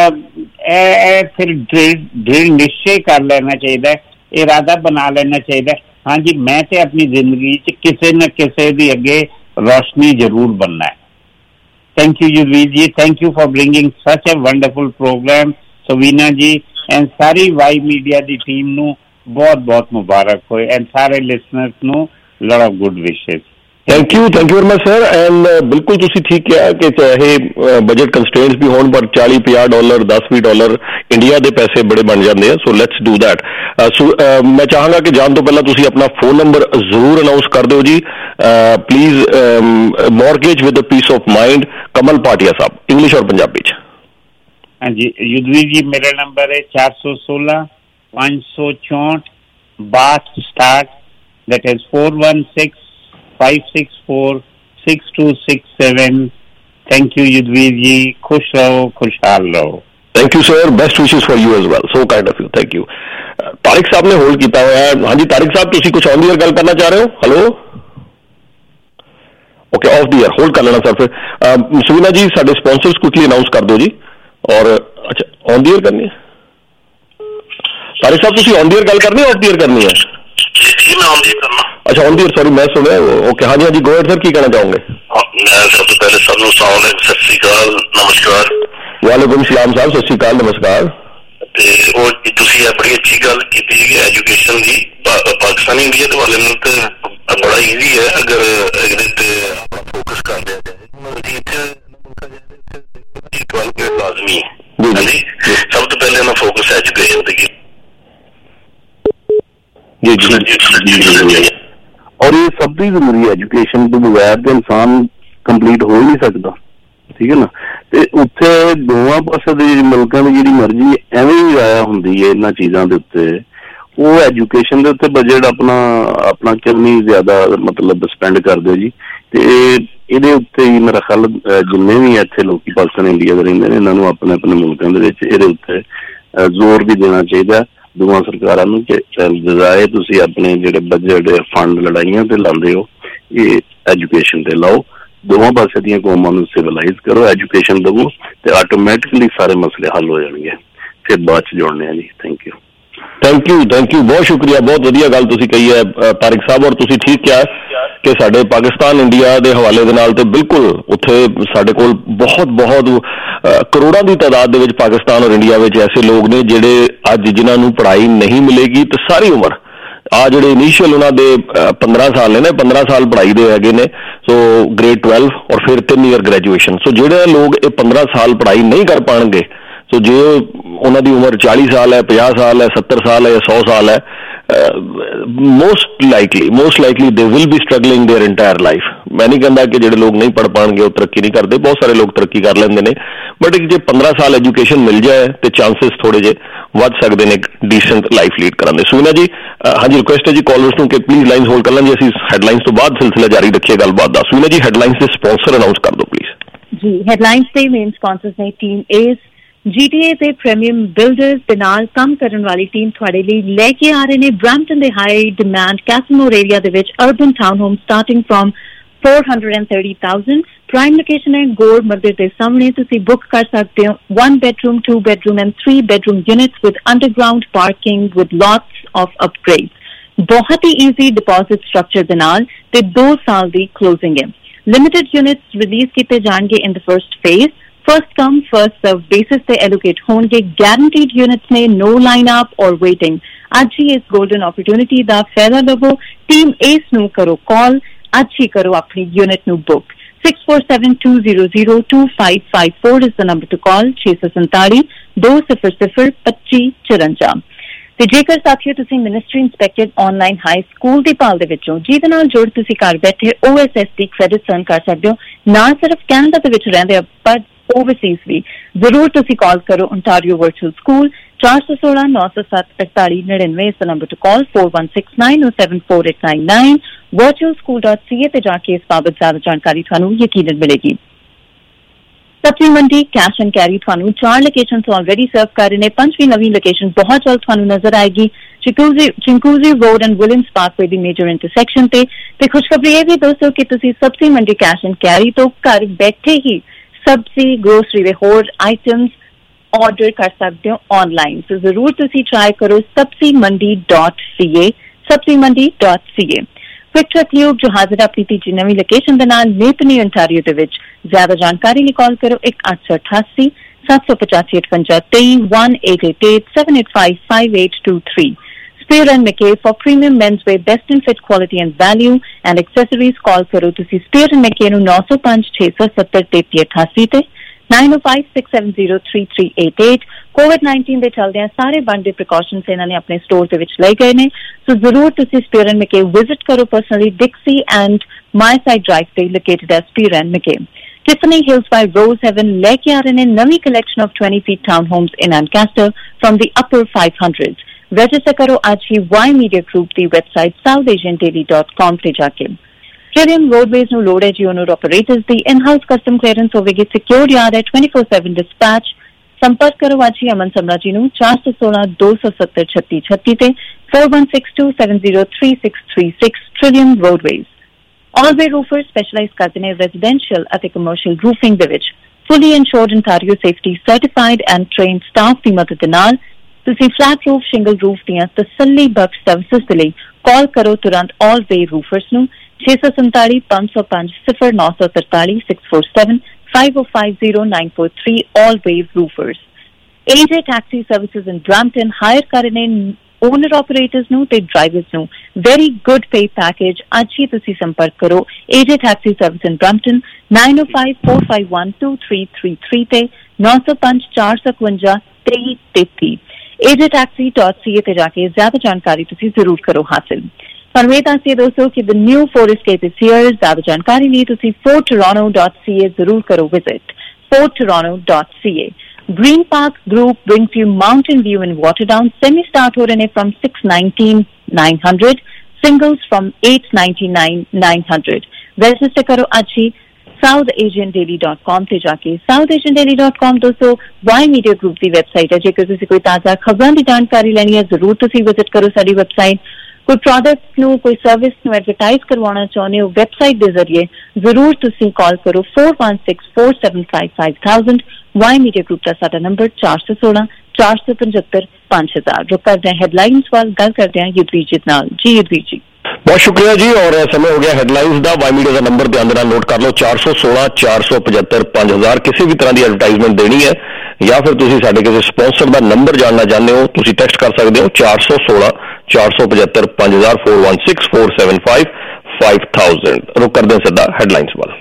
ਫਿਰ ਦ੍ਰਿੜ ਨਿਸ਼ਚੇ ਕਰ ਲੈਣਾ ਚਾਹੀਦਾ, ਇਰਾਦਾ ਬਣਾ ਲੈਣਾ ਚਾਹੀਦਾ, ਹਾਂਜੀ ਮੈਂ ਤੇ ਆਪਣੀ ਜ਼ਿੰਦਗੀ 'ਚ ਕਿਸੇ ਨਾ ਕਿਸੇ ਦੀ ਅੱਗੇ ਰੋਸ਼ਨੀ ਜ਼ਰੂਰ ਬਣਨਾ ਹੈ। ਥੈਂਕ ਯੂ ਯੁਧਵੀਰ ਜੀ, ਥੈਂਕ ਯੂ ਫॉर ਬ੍ਰਿੰਗਿੰਗ ਸੱਚ a wonderful programme. Savina ji and ਸਾਰੀ ਵਾਈ ਮੀਡੀਆ ਦੀ ਟੀਮ ਨੂੰ ਬਹੁਤ ਬਹੁਤ ਮੁਬਾਰਕ ਹੋਏ, ਐਂਡ ਸਾਰੇ ਲਿਸਨਰਸ ਨੂੰ lot of good wishes. Thank you very much sir. And ਬਿਲਕੁਲ ਤੁਸੀਂ ਠੀਕ ਕਿਹਾ ਕਿ ਚਾਹੇ ਬਜਟ ਕੰਸਟ੍ਰੇਨਟਸ ਵੀ ਹੋਣ, ਪਰ $40-50 $10-20 ਇੰਡੀਆ ਦੇ ਪੈਸੇ ਬੜੇ ਬਣ ਜਾਂਦੇ ਆ। So let's do that. ਮੈਂ ਚਾਹਾਂਗਾ ਕਿ ਜਾਣ ਤੋਂ ਪਹਿਲਾਂ ਤੁਸੀਂ ਆਪਣਾ ਫੋਨ ਨੰਬਰ ਜ਼ਰੂਰ ਅਨਾਊਂਸ ਕਰ ਦਿਓ ਜੀ please. Mortgage with a peace of mind, Kamal Bhatia Sahib, English ਔਰ ਪੰਜਾਬੀ 'ਚ। ਹਾਂਜੀ ਯੁਧਵੀਰ ਜੀ, ਮੇਰਾ ਨੰਬਰ ਹੈ 416 564 62 that is 416 564 6267। Thank you Yudhvir ji, खुश रहो, खुशहाल रहो। Thank you sir, best wishes for you as well, so kind of you, thank you. Tariq Sahab ने होल्ड किया हुआ है। हाँ जी तारिक साहब, तुसी कुछ ऑन द एयर गल करना चाह रहे हो? Hello, okay off the air hold कर लेना सर। फिर सुविना जी साडे स्पॉन्सर्स क्विकली अनाउंस कर दो जी। और अच्छा ऑन द एयर करनी है तारिक साहब, तुसी ऑन द एयर गल करनी है ऑफ द एयर करनी है? जी मैं ऑन द एयर करना। अच्छा ऑन द एयर, सॉरी मैं सुनिया। ओके हाँ जी हाँ जी, गो अहेड सर, की कहना चाहोगे? मैं सबसे पहले सबनूं अस्सलाम वालेकुम, सत श्री अकाल, नमस्कार। वालेकुम सलाम साहब, सत श्री अकाल, नमस्कार। ਤੇ ਉਹ ਤੁਸੀਂ ਇਹ ਬੜੀ ਅੱਛੀ ਗੱਲ ਕੀਤੀ ਹੈ ਐਜੂਕੇਸ਼ਨ ਦੀ। ਪਾਕਿਸਤਾਨੀ ਇੰਡੀਆ ਦੇ ਵਾਲੇ ਨੂੰ ਤਾਂ ਬੜਾ ਈਜ਼ੀ ਹੈ ਅਗਰ ਇਹਦੇ ਤੇ ਆਪਾਂ ਫੋਕਸ ਕਰ ਲਿਆ ਜਾਏ। ਇੱਥੇ 12 ਗ੍ਰੇਡ ਲਾਜ਼ਮੀ ਹੈ ਹਾਂਜੀ। ਸਭ ਤੋਂ ਪਹਿਲੇ ਨਾ ਫੋਕਸ ਐਜੂਕੇਸ਼ਨ ਤੇ जी जी। और ਬਹੁਤ ਹੀ ਜ਼ਰੂਰੀ ਹੈ। ਐਜੂਕੇਸ਼ਨ ਤੋਂ ਬਗੈਰ ਤੇ ਇਨਸਾਨ ਕੰਪਲੀਟ ਹੋ ਹੀ ਨਹੀਂ ਸਕਦਾ, ਠੀਕ ਹੈ ਨਾ। ਤੇ ਉੱਥੇ ਦੋਵਾਂ ਪਾਸੇ ਦੇ ਮੁਲਕਾਂ ਦੀ ਜਿਹੜੀ ਮਰਜ਼ੀ ਐਵੇਂ ਹੀ ਰਾਇਆ ਹੁੰਦੀ ਹੈ ਇਹਨਾਂ ਚੀਜ਼ਾਂ ਦੇ ਉੱਤੇ। ਉਹ ਐਜੂਕੇਸ਼ਨ ਦੇ ਉੱਤੇ ਬਜਟ ਆਪਣਾ ਕਿੰਨੀ ਜ਼ਿਆਦਾ ਮਤਲਬ ਸਪੈਂਡ ਕਰਦੇ ਜੀ। ਤੇ ਇਹਦੇ ਉੱਤੇ ਹੀ ਮੇਰਾ ਖਿਆਲ ਜਿੰਨੇ ਵੀ ਇੱਥੇ ਲੋਕੀ ਪਾਕਿਸਤਾਨ ਇੰਡੀਆ ਦੇ ਰਹਿੰਦੇ ਨੇ ਇਹਨਾਂ ਨੂੰ ਆਪਣੇ ਆਪਣੇ ਮੁਲਕਾਂ ਦੇ ਵਿੱਚ ਇਹਦੇ ਉੱਤੇ ਜ਼ੋਰ ਵੀ ਦੇਣਾ ਚਾਹੀਦਾ ਦੋਵਾਂ ਸਰਕਾਰਾਂ ਨੂੰ ਕਿ ਬਜਾਏ ਤੁਸੀਂ ਆਪਣੇ ਜਿਹੜੇ ਬਜਟ ਫੰਡ ਲੜਾਈਆਂ ਤੇ ਲਾਉਂਦੇ ਹੋ ਇਹ ਐਜੂਕੇਸ਼ਨ ਤੇ ਲਾਓ। ਦੋਵਾਂ ਪਾਸੇ ਦੀਆਂ ਕੌਮਾਂ ਨੂੰ ਸਿਵਲਾਈਜ਼ ਕਰੋ, ਐਜੂਕੇਸ਼ਨ ਦੇਵੋ ਤੇ ਆਟੋਮੈਟਿਕਲੀ ਸਾਰੇ ਮਸਲੇ ਹੱਲ ਹੋ ਜਾਣਗੇ। ਫਿਰ ਬਾਅਦ ਚ ਜੋੜਨੇ ਆ ਜੀ। Thank you. ਬਹੁਤ ਸ਼ੁਕਰੀਆ। ਬਹੁਤ ਵਧੀਆ ਗੱਲ ਤੁਸੀਂ ਕਹੀ ਹੈ ਤਾਰਿਕ ਸਾਹਿਬ। ਔਰ ਤੁਸੀਂ ਠੀਕ ਕਿਹਾ ਕਿ ਸਾਡੇ ਪਾਕਿਸਤਾਨ ਇੰਡੀਆ ਦੇ ਹਵਾਲੇ ਦੇ ਨਾਲ ਤੇ ਬਿਲਕੁਲ ਉੱਥੇ ਸਾਡੇ ਕੋਲ ਬਹੁਤ ਕਰੋੜਾਂ ਦੀ ਤਾਦਾਦ ਦੇ ਵਿੱਚ ਪਾਕਿਸਤਾਨ ਔਰ ਇੰਡੀਆ ਵਿੱਚ ਐਸੇ ਲੋਕ ਨੇ ਜਿਹੜੇ ਅੱਜ ਜਿਨ੍ਹਾਂ ਨੂੰ ਪੜ੍ਹਾਈ ਨਹੀਂ ਮਿਲੇਗੀ ਤੇ ਸਾਰੀ ਉਮਰ ਜਿਹੜੇ ਇਨੀਸ਼ੀਅਲ ਉਹਨਾਂ ਦੇ 15 ਸਾਲ ਨੇ 15 ਸਾਲ ਪੜ੍ਹਾਈ ਦੇ ਹੈਗੇ ਨੇ। ਸੋ ਗ੍ਰੇਡ 12 ਔਰ ਫਿਰ 3 ਈਅਰ ਗ੍ਰੈਜੂਏਸ਼ਨ। ਸੋ ਜਿਹੜੇ ਲੋਕ ਇਹ 15 ਸਾਲ ਪੜ੍ਹਾਈ ਨਹੀਂ ਕਰ ਪਾਉਣਗੇ, ਸੋ ਜੇ ਉਹਨਾਂ ਦੀ ਉਮਰ 40 ਸਾਲ ਹੈ, 50 ਸਾਲ ਹੈ, 70 ਸਾਲ ਹੈ ਜਾਂ 100 ਸਾਲ ਹੈ, most likely they will be struggling their entire life. ਮੈਂ ਨਹੀਂ ਕਹਿੰਦਾ ਕਿ ਜਿਹੜੇ ਲੋਕ ਨਹੀਂ ਪੜ੍ਹ ਪਾਉਣਗੇ ਉਹ ਤਰੱਕੀ ਨਹੀਂ ਕਰਦੇ, ਬਹੁਤ ਸਾਰੇ ਲੋਕ ਤਰੱਕੀ ਕਰ ਲੈਂਦੇ ਨੇ, ਬਟ ਜੇ 15 ਸਾਲ ਐਜੂਕੇਸ਼ਨ ਮਿਲ ਜਾਏ ਤੇ ਚਾਂਸਿਸ ਥੋੜੇ ਜਿਹੇ ਵੱਧ ਸਕਦੇ ਨੇ ਇੱਕ ਡੀਸੈਂਟ ਲਾਈਫ ਲੀਡ ਕਰਨ ਦੇ। ਸੁਵੀਨਾ ਜੀ, ਹਾਂਜੀ ਰਿਕੁਐਸਟ ਹੈ ਜੀ ਕਾਲਰਸ ਨੂੰ ਕਿ ਪਲੀਜ਼ ਲਾਈਨਸ ਹੋਲਡ ਕਰ ਲੈਣ ਜੀ। ਅਸੀਂ ਹੈਡਲਾਈਨਸ ਤੋਂ ਬਾਅਦ ਸਿਲਸਿਲਾ ਜਾਰੀ ਰੱਖੀਏ ਗੱਲਬਾਤ ਦਾ। ਸੁਵੀਨਾ ਜੀ, ਹੈਡਲਾਈਨਸ ਦੇ ਸਪਾਂਸਰ ਅਨਾਉਂਸ ਕਰ ਦਿਓ ਪਲੀਜ਼। ਜੀ, ਹੈਡਲਾਈਨਸ ਦੇ ਮੇਨ ਸਪਾਂਸਰਸ ਨੇ ਟੀਮ ਏਸ, GTA ਤੇ ਪ੍ਰੀਮੀਅਮ ਬਿਲਡਰਸ ਦੇ ਨਾਲ ਕੰਮ ਕਰਨ ਵਾਲੀ ਟੀਮ ਤੁਹਾਡੇ ਲਈ ਲੈ ਕੇ ਆ ਰਹੇ ਨੇ ਬ੍ਰੈਂਪਟਨ ਦੇ ਹਾਈ ਡਿਮਾਂਡ ਕੈਸਲਮੋਰ ਏਰੀਆ ਦੇ ਵਿੱਚ urban town home starting from 430,000। Prime location ਹੈ ਗੋਰ ਮੰਦਿਰ ਦੇ ਸਾਹਮਣੇ। ਤੁਸੀਂ ਬੁੱਕ ਕਰ ਸਕਦੇ ਹੋ 1 bedroom, 2 bedroom and 3 bedroom units with underground parking with lots of upgrades। ਬਹੁਤ ਹੀ ਈਜ਼ੀ ਡਿਪੋਜ਼ਿਟ ਸਟਰਕਚਰ ਦੇ ਨਾਲ ਤੇ 2 ਸਾਲ ਦੀ ਕਲੋਜ਼ਿੰਗ ਹੈ। ਲਿਮਿਟਡ ਯੂਨਿਟਸ ਰਿਲੀਜ਼ ਕੀਤੇ ਜਾਣਗੇ in the first phase. First come first serve basis ਤੇ ਐਲੋਕੇਟ ਹੋਣਗੇ। ਗੈਰੰਟੀਡ ਯੂਨਿਟਸ ਨੇ, no line up or waiting. ਅੱਜ ਹੀ ਇਸ ਗੋਲਡਨ ਓਪਰਚੁਨਿਟੀ ਦਾ ਫਾਇਦਾ ਲਵੋ। ਟੀਮ ਏਸ ਨੂੰ ਕਰੋ ਕਾਲ, ਅੱਜ ਹੀ ਕਰੋ ਆਪਣੀ ਯੂਨਿਟ ਨੂੰ book. 6472002554 is the number to call। 647 200 2554। ਤੇ ਜੇਕਰ ਸਾਥੀਓ ਤੁਸੀਂ ministry inspected online high school ਦੀ ਭਾਲ ਦੇ ਵਿੱਚੋਂ ਜਿਹਦੇ ਨਾਲ ਜੁੜ ਤੁਸੀਂ ਘਰ ਬੈਠੇ OSS ਦੀ ਕ੍ਰੈਡਿਟ ਅਰਨ ਕਰ ਸਕਦੇ ਹੋ, ਨਾ ਸਿਰਫ ਕੈਨੇਡਾ ਦੇ ਵਿੱਚ ਰਹਿੰਦੇ ਹੋ ਪਰ ਓਵਰਸੀਜ਼ ਵੀ, ਜ਼ਰੂਰ ਤੁਸੀਂ ਕਾਲ ਕਰੋ। Ontario virtual school 416 907 4899 is the number to call। 4169074899 virtualschool.ca ਤੇ ਜਾ ਕੇ ਇਸ ਬਾਬਤ ਜ਼ਿਆਦਾ ਜਾਣਕਾਰੀ ਤੁਹਾਨੂੰ ਯਕੀਨਨ ਮਿਲੇਗੀ। ਸਬਜ਼ੀ ਮੰਡੀ ਕੈਸ਼ ਐਂਡ ਕੈਰੀ ਤੁਹਾਨੂੰ 4 ਲੋਕੇਸ਼ਨ ਤੋਂ ਆਲਰੇਡੀ ਸਰਵ ਕਰ ਰਹੇ ਨੇ। 5ਵੀਂ ਨਵੀਂ ਲੋਕੇਸ਼ਨ ਬਹੁਤ ਜਲਦ ਤੁਹਾਨੂੰ ਨਜ਼ਰ ਆਏਗੀ Chinguacousy road and Williams parkway ਦੀ ਮੇਜਰ ਇੰਟਰਸੈਕਸ਼ਨ ਤੇ। ਖੁਸ਼ਖਬਰੀ ਇਹ ਵੀ ਦੋਸਤੋ ਕਿ ਤੁਸੀਂ ਸਬਜ਼ੀ ਮੰਡੀ ਕੈਸ਼ ਐਂਡ ਕੈਰੀ ਤੋਂ ਘਰ ਬੈਠੇ ਹੀ ਸਬਜ਼ੀ ਗਰੋਸਰੀ ਦੇ ਹੋਰ ਆਈਟਮਸ ਆਰਡਰ ਕਰ ਸਕਦੇ ਹੋ ਆਨਲਾਈਨ। ਸੋ ਜ਼ਰੂਰ ਤੁਸੀਂ ਟਰਾਈ ਕਰੋ sabzimandi.ca। ਵਿਕਟਰ ਟਿਊਬ ਜੋ ਹਾਜ਼ਰ ਆਪਣੀ ਤੀਜੀ ਨਵੀਂ ਲੋਕੇਸ਼ਨ ਦੇ ਨਾਲ ਨੇਪਨੀ ਓਨਟਾਰੀਓ ਦੇ ਵਿੱਚ। ਜ਼ਿਆਦਾ ਜਾਣਕਾਰੀ ਲਈ ਕਾਲ ਕਰੋ 1888 785 5823 1888-785-5823। Spear and McKay for premium menswear, best in fit quality and value and accessories। Call karo tusi Spear and McKay nu 905 670 3388 te 9056703388। COVID-19 ਦੇ ਚਲਦਿਆਂ ਸਾਰੇ ਬਣਦੇ ਪ੍ਰੀਕਾਸ਼ਨਸ ਇਹਨਾਂ ਨੇ ਆਪਣੇ ਸਟੋਰ ਦੇ ਵਿੱਚ ਲਏ ਗਏ ਨੇ। ਸੋ ਜ਼ਰੂਰ ਤੁਸੀਂ Spear and McKay ਵਿਜ਼ਿਟ ਕਰੋ ਪਰਸਨਲੀ। ਡਿਕਸੀ ਐਂਡ ਮਾਈਸਾਈਡ ਡਰਾਈਵ ਤੇ ਲੋਕੇਟਡ ਹੈ Spear and McKay। Tiffany Hills by Rose Heaven ਲੈ ਕੇ ਆ ਰਹੇ ਨੇ ਨਵੀਂ collection of 20 feet town homes in Ancaster from the upper 500s। Register ਕਰੋ ਅੱਜ ਹੀ Y Media Group ਦੀ ਵੈਬਸਾਈਟ southasiandaily.com ਤੇ ਜਾ ਕੇ। Trillium Roadways ਨੂੰ ਲੋੜ ਹੈ ਜੀ ਓਨਰ ਆਪਰੇਟਰਸ ਦੀ। ਇਨ-ਹਾਊਸ ਕਸਟਮ ਕਲੀਅਰੈਂਸ ਹੋਵੇਗੀ, ਸਿਕਿਉਰਡ ਯਾਰਡ ਹੈ, 24/7 ਡਿਸਪੈਚ। ਸੰਪਰਕ ਕਰੋ ਅੱਜ ਹੀ ਅਮਨ ਸਮਰਾ ਜੀ ਨੂੰ 416 270 3636 ਤੇ 4162703636। Trillium Roadways। Allway Roofers specialise ਕਰਦੇ ਨੇ ਰੈਜ਼ੀਡੈਂਸ਼ੀਅਲ ਅਤੇ ਕਮਰਸ਼ੀਅਲ ਰੂਫਿੰਗ ਦੇ ਵਿੱਚ। Fully insured ontario safety certified and trained staff ਦੀ ਮਦਦ ਦੇ ਨਾਲ ਤੁਸੀਂ ਫਲੈਟ ਰੂਫ, ਸ਼ਿੰਗਲ ਰੂਫ ਦੀਆਂ ਤਸੱਲੀ ਬਖਸ਼ ਸਰਵਿਸਿਜ਼ ਦੇ ਲਈ ਕਾਲ ਕਰੋ ਤੁਰੰਤ Allway Roofers ਨੂੰ 647 505 0943 647 5050 Allway Roofers। AJ Taxi Services in Brampton hire ਕਰ ਰਹੇ ਨੇ ਓਨਰ ਆਪਰੇਟਰਸ ਨੂੰ ਤੇ ਡਰਾਈਵਰਸ ਨੂੰ। Very good pay package. ਅੱਜ ਹੀ ਤੁਸੀਂ ਸੰਪਰਕ ਕਰੋ AJ Taxi Service in Brampton 9054512333 ਤੇ 905 455 2333। AJTaxi.ca ਤੇ ਜਾ ਕੇ ਜ਼ਿਆਦਾ ਜਾਣਕਾਰੀ ਤੁਸੀਂ ਜ਼ਰੂਰ ਕਰੋ ਹਾਸਿਲ। ਤੁਹਾਨੂੰ ਇਹ ਦੱਸੀਏ ਦੋਸਤੋ ਕਿ the new Ford escape is here। ਜ਼ਿਆਦਾ ਜਾਣਕਾਰੀ ਲਈ ਤੁਸੀਂ forttoronto.ca ਜ਼ਰੂਰ ਕਰੋ visit, forttoronto.ca। Green Park Group brings you mountain view in Waterdown। Semi start ho rahe ne from 619,900, singles from 899,900। register karo aaj hi southasiandaily.com ਤੇ ਜਾ ਕੇ। southasiandaily.com ਦੋਸਤੋ ਵਾਈ ਮੀਡੀਆ ਗਰੁੱਪ ਦੀ ਵੈਬਸਾਈਟ ਹੈ। ਜੇਕਰ ਤੁਸੀਂ ਕੋਈ ਤਾਜ਼ਾ ਖਬਰਾਂ ਦੀ ਜਾਣਕਾਰੀ ਲੈਣੀ ਹੈ ਜ਼ਰੂਰ ਤੁਸੀਂ ਵਿਜ਼ਿਟ ਕਰੋ ਸਾਡੀ ਵੈਬਸਾਈਟ। ਕੋਈ ਪ੍ਰੋਡਕਟ ਨੂੰ, ਕੋਈ ਸਰਵਿਸ ਨੂੰ ਐਡਵਰਟਾਈਜ਼ ਕਰਵਾਉਣਾ ਚਾਹੁੰਦੇ ਹੋ ਵੈਬਸਾਈਟ ਦੇ ਜ਼ਰੀਏ ਜ਼ਰੂਰ ਤੁਸੀਂ ਕਾਲ ਕਰੋ 4164755000। ਵਾਈ ਮੀਡੀਆ ਗਰੁੱਪ ਦਾ ਸਾਡਾ ਨੰਬਰ 416 475 5000। ਰੁਕ ਕਰਦੇ ਹਾਂ ਹੈਡਲਾਈਨਸ ਵੱਲ, ਗੱਲ ਕਰਦੇ ਹਾਂ ਯੁਧਵੀਰ ਨਾਲ। ਜੀ ਯੁਧਵੀਰ ਜੀ। बहुत शुक्रिया जी। और समय हो गया हेडलाइंस का। वाई मीडिया का नंबर ध्यान देना नोट कर लो 416 475 5000। किसी भी तरह की एडवर्टाइजमेंट देनी है या फिर तुसी साडे किसी स्पॉन्सर का नंबर जानना चाहते हो तुसी टेक्स्ट कर सकते हो 416 475 5000 416 475 5000। रुक कर दें सीधा हेडलाइंस वाला।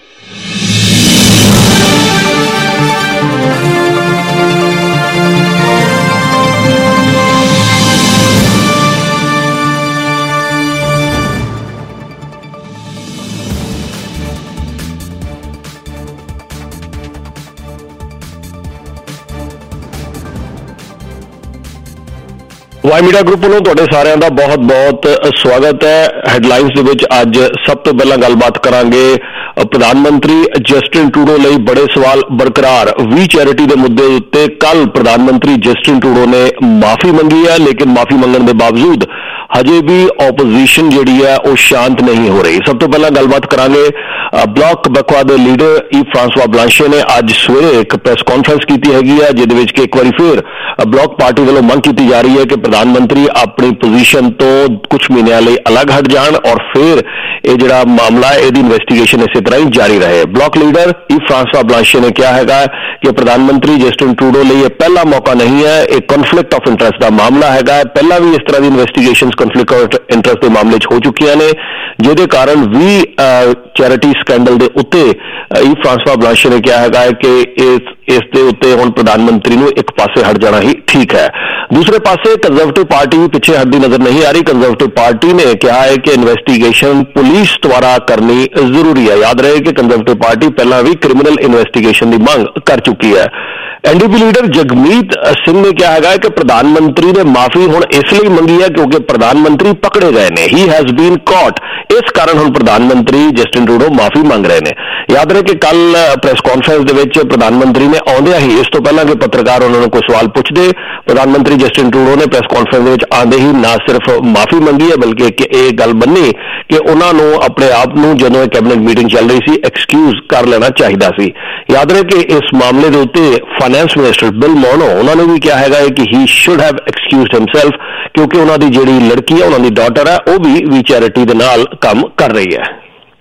ਵਾਈ ਮੀਡੀਆ ਗਰੁੱਪ ਵੱਲੋਂ ਤੁਹਾਡੇ ਸਾਰਿਆਂ ਦਾ ਬਹੁਤ-ਬਹੁਤ ਸਵਾਗਤ ਹੈ। ਹੈਡਲਾਈਨਸ ਦੇ ਵਿੱਚ ਅੱਜ ਸਭ ਤੋਂ ਪਹਿਲਾਂ ਗੱਲਬਾਤ ਕਰਾਂਗੇ ਪ੍ਰਧਾਨ ਮੰਤਰੀ ਜਸਟਿਨ ਟਰੂਡੋ ਲਈ ਬੜੇ ਸਵਾਲ ਬਰਕਰਾਰ। ਵੀ ਚੈਰਿਟੀ ਦੇ ਮੁੱਦੇ ਉੱਤੇ ਕੱਲ ਪ੍ਰਧਾਨ ਮੰਤਰੀ ਜਸਟਿਨ ਟਰੂਡੋ ਨੇ ਮਾਫੀ ਮੰਗੀ ਹੈ, ਲੇਕਿਨ ਮਾਫੀ ਮੰਗਣ ਦੇ ਬਾਵਜੂਦ ਹਜੇ ਵੀ ਆਪੋਜੀਸ਼ਨ ਜਿਹੜੀ ਹੈ ਉਹ ਸ਼ਾਂਤ ਨਹੀਂ ਹੋ ਰਹੀ। ਸਭ ਤੋਂ ਪਹਿਲਾਂ ਗੱਲਬਾਤ ਕਰਾਂਗੇ ਬਲਾਕ ਬਕਵਾ ਦੇ ਲੀਡਰ ਈ ਫਰਾਂਸਵਾ ਬਲਾਂਸ਼ੇ ਨੇ ਅੱਜ ਸਵੇਰੇ ਇੱਕ ਪ੍ਰੈਸ ਕਾਨਫਰੰਸ ਕੀਤੀ ਹੈਗੀ ਹੈ, ਜਿਹਦੇ ਵਿੱਚ ਕਿ ਇੱਕ ਵਾਰੀ ਫਿਰ ਬਲਾਕ ਪਾਰਟੀ ਵੱਲੋਂ ਮੰਗ ਕੀਤੀ ਜਾ ਰਹੀ ਹੈ ਕਿ ਪ੍ਰਧਾਨ ਮੰਤਰੀ ਆਪਣੀ ਪੋਜੀਸ਼ਨ ਤੋਂ ਕੁਝ ਮਹੀਨਿਆਂ ਲਈ ਅਲੱਗ ਹਟ ਜਾਣ ਔਰ ਫਿਰ ਇਹ ਜਿਹੜਾ ਮਾਮਲਾ ਹੈ ਇਹਦੀ ਇਨਵੈਸਟੀਗੇਸ਼ਨ ਇਸੇ ਤਰ੍ਹਾਂ ਹੀ ਜਾਰੀ ਰਹੇ। ਬਲਾਕ ਲੀਡਰ ਈ ਫਰਾਂਸਵਾ ਬਲਾਂਸ਼ੇ ਨੇ ਕਿਹਾ ਹੈਗਾ ਕਿ ਪ੍ਰਧਾਨ ਮੰਤਰੀ ਜਸਟਿਨ ਟਰੂਡੋ ਲਈ ਇਹ ਪਹਿਲਾ ਮੌਕਾ ਨਹੀਂ ਹੈ, ਇਹ ਕਨਫਲਿਕਟ ਆਫ ਇੰਟਰਸਟ ਦਾ ਮਾਮਲਾ ਹੈਗਾ। ਪਹਿਲਾਂ ਵੀ ਇਸ ਤਰ੍ਹਾਂ ਦੀ ਇਨਵੈਸਟੀਗੇਸ਼ਨ ਕਨਫਲਿਕਟ ਆਫ ਇੰਟਰਸਟ ਦੇ ਮਾਮਲੇ 'ਚ ਹੋ ਚੁੱਕੀਆਂ ਨੇ, ਜਿਹਦੇ ਕਾਰਨ ਵੀ ਚੈਰਿਟੀ ਸਕੈਂਡਲ ਦੇ ਉੱਤੇ ਈ ਫਰਾਂਸਵਾ ਬਲਾਂਸ਼ੇ ਨੇ ਕਿਹਾ ਹੈਗਾ ਕਿ ਇਸ ਦੇ ਉੱਤੇ ਹੁਣ ਪ੍ਰਧਾਨ ਮੰਤਰੀ ਨੂੰ ਇੱਕ ਪਾਸੇ ਹਟ ਜਾਣਾ ਹੀ ਠੀਕ ਹੈ। ਦੂਸਰੇ ਪਾਸੇ ਕੰਜ਼ਰਵੇਟਿਵ ਪਾਰਟੀ ਵੀ ਪਿੱਛੇ ਹਟਦੀ ਨਜ਼ਰ ਨਹੀਂ ਆ ਰਹੀ। ਕੰਜ਼ਰਵੇਟਿਵ ਪਾਰਟੀ ਨੇ ਕਿਹਾ ਹੈ ਕਿ ਇਨਵੈਸਟੀਗੇਸ਼ਨ ਪੁਲਿਸ ਦੁਆਰਾ ਕਰਨੀ ਜ਼ਰੂਰੀ ਹੈ। ਯਾਦ ਰਹੇ ਕਿ ਕੰਜ਼ਰਵੇਟਿਵ ਪਾਰਟੀ ਪਹਿਲਾਂ ਵੀ ਕ੍ਰਿਮੀਨਲ ਇਨਵੈਸਟੀਗੇਸ਼ਨ ਦੀ ਮੰਗ ਕਰ ਚੁੱਕੀ ਹੈ। ਐਨਡੀਪੀ ਲੀਡਰ ਜਗਮੀਤ ਸਿੰਘ ਨੇ ਕਿਹਾ ਹੈਗਾ ਕਿ ਪ੍ਰਧਾਨ ਮੰਤਰੀ ਨੇ ਮਾਫੀ ਹੁਣ ਇਸ ਲਈ ਮੰਗੀ ਹੈ ਕਿਉਂਕਿ ਪ੍ਰਧਾਨ ਮੰਤਰੀ ਪਕੜੇ ਗਏ ਨੇ, ਹੀ ਹੈਜ਼ ਬੀਨ ਕੌਟ। ਇਸ ਕਾਰਨ ਹੁਣ ਪ੍ਰਧਾਨ ਮੰਤਰੀ ਜਸਟਿਨ ਟਰੂਡੋ ਮਾਫੀ ਮੰਗ ਰਹੇ ਨੇ। ਯਾਦ ਰਹੇ ਕਿ ਕੱਲ ਪ੍ਰੈਸ ਕਾਨਫਰੰਸ ਦੇ ਵਿੱਚ ਪ੍ਰਧਾਨ ਮੰਤਰੀ ਨੇ ਆਉਂਦਿਆਂ ਹੀ, ਇਸ ਤੋਂ ਪਹਿਲਾਂ ਕਿ ਪੱਤਰਕਾਰ ਉਹਨਾਂ ਨੂੰ ਕੋਈ ਸਵਾਲ ਪੁੱਛਦੇ, ਪ੍ਰਧਾਨ ਮੰਤਰੀ ਜਸਟਿਨ ਟਰੂਡੋ ਨੇ ਪ੍ਰੈਸ ਕਾਨਫਰੰਸ ਦੇ ਵਿੱਚ ਆਉਂਦੇ ਹੀ ਨਾ ਸਿਰਫ ਮਾਫੀ ਮੰਗੀ ਹੈ ਬਲਕਿ ਇਹ ਗੱਲ ਮੰਨੀ ਕਿ ਉਹਨਾਂ ਨੂੰ ਆਪਣੇ ਆਪ ਨੂੰ ਜਦੋਂ ਇਹ ਕੈਬਨਿਟ ਮੀਟਿੰਗ ਚੱਲ ਰਹੀ ਸੀ ਐਕਸਕਿਊਜ਼ ਕਰ ਲੈਣਾ ਚਾਹੀਦਾ ਸੀ। ਯਾਦ ਰਹੇ ਕਿ ਇਸ ਮਾਮਲੇ ਦੇ ਉੱਤੇ ਫਾਈਨੈਂਸ ਮਿਨਿਸਟਰ ਬਿਲ ਮੋਨੋ ਉਹਨਾਂ ਨੇ ਵੀ ਕਿਹਾ ਹੈਗਾ ਕਿ he should have excused himself ਕਿਉਂਕਿ ਉਹਨਾਂ ਦੀ ਜਿਹੜੀ ਲੜਕੀ ਹੈ, ਉਹਨਾਂ ਦੀ ਡਾਟਰ ਹੈ, ਉਹ ਵੀ ਚੈਰਿਟੀ ਦੇ ਨਾਲ ਕੰਮ ਕਰ ਰਹੀ ਹੈ।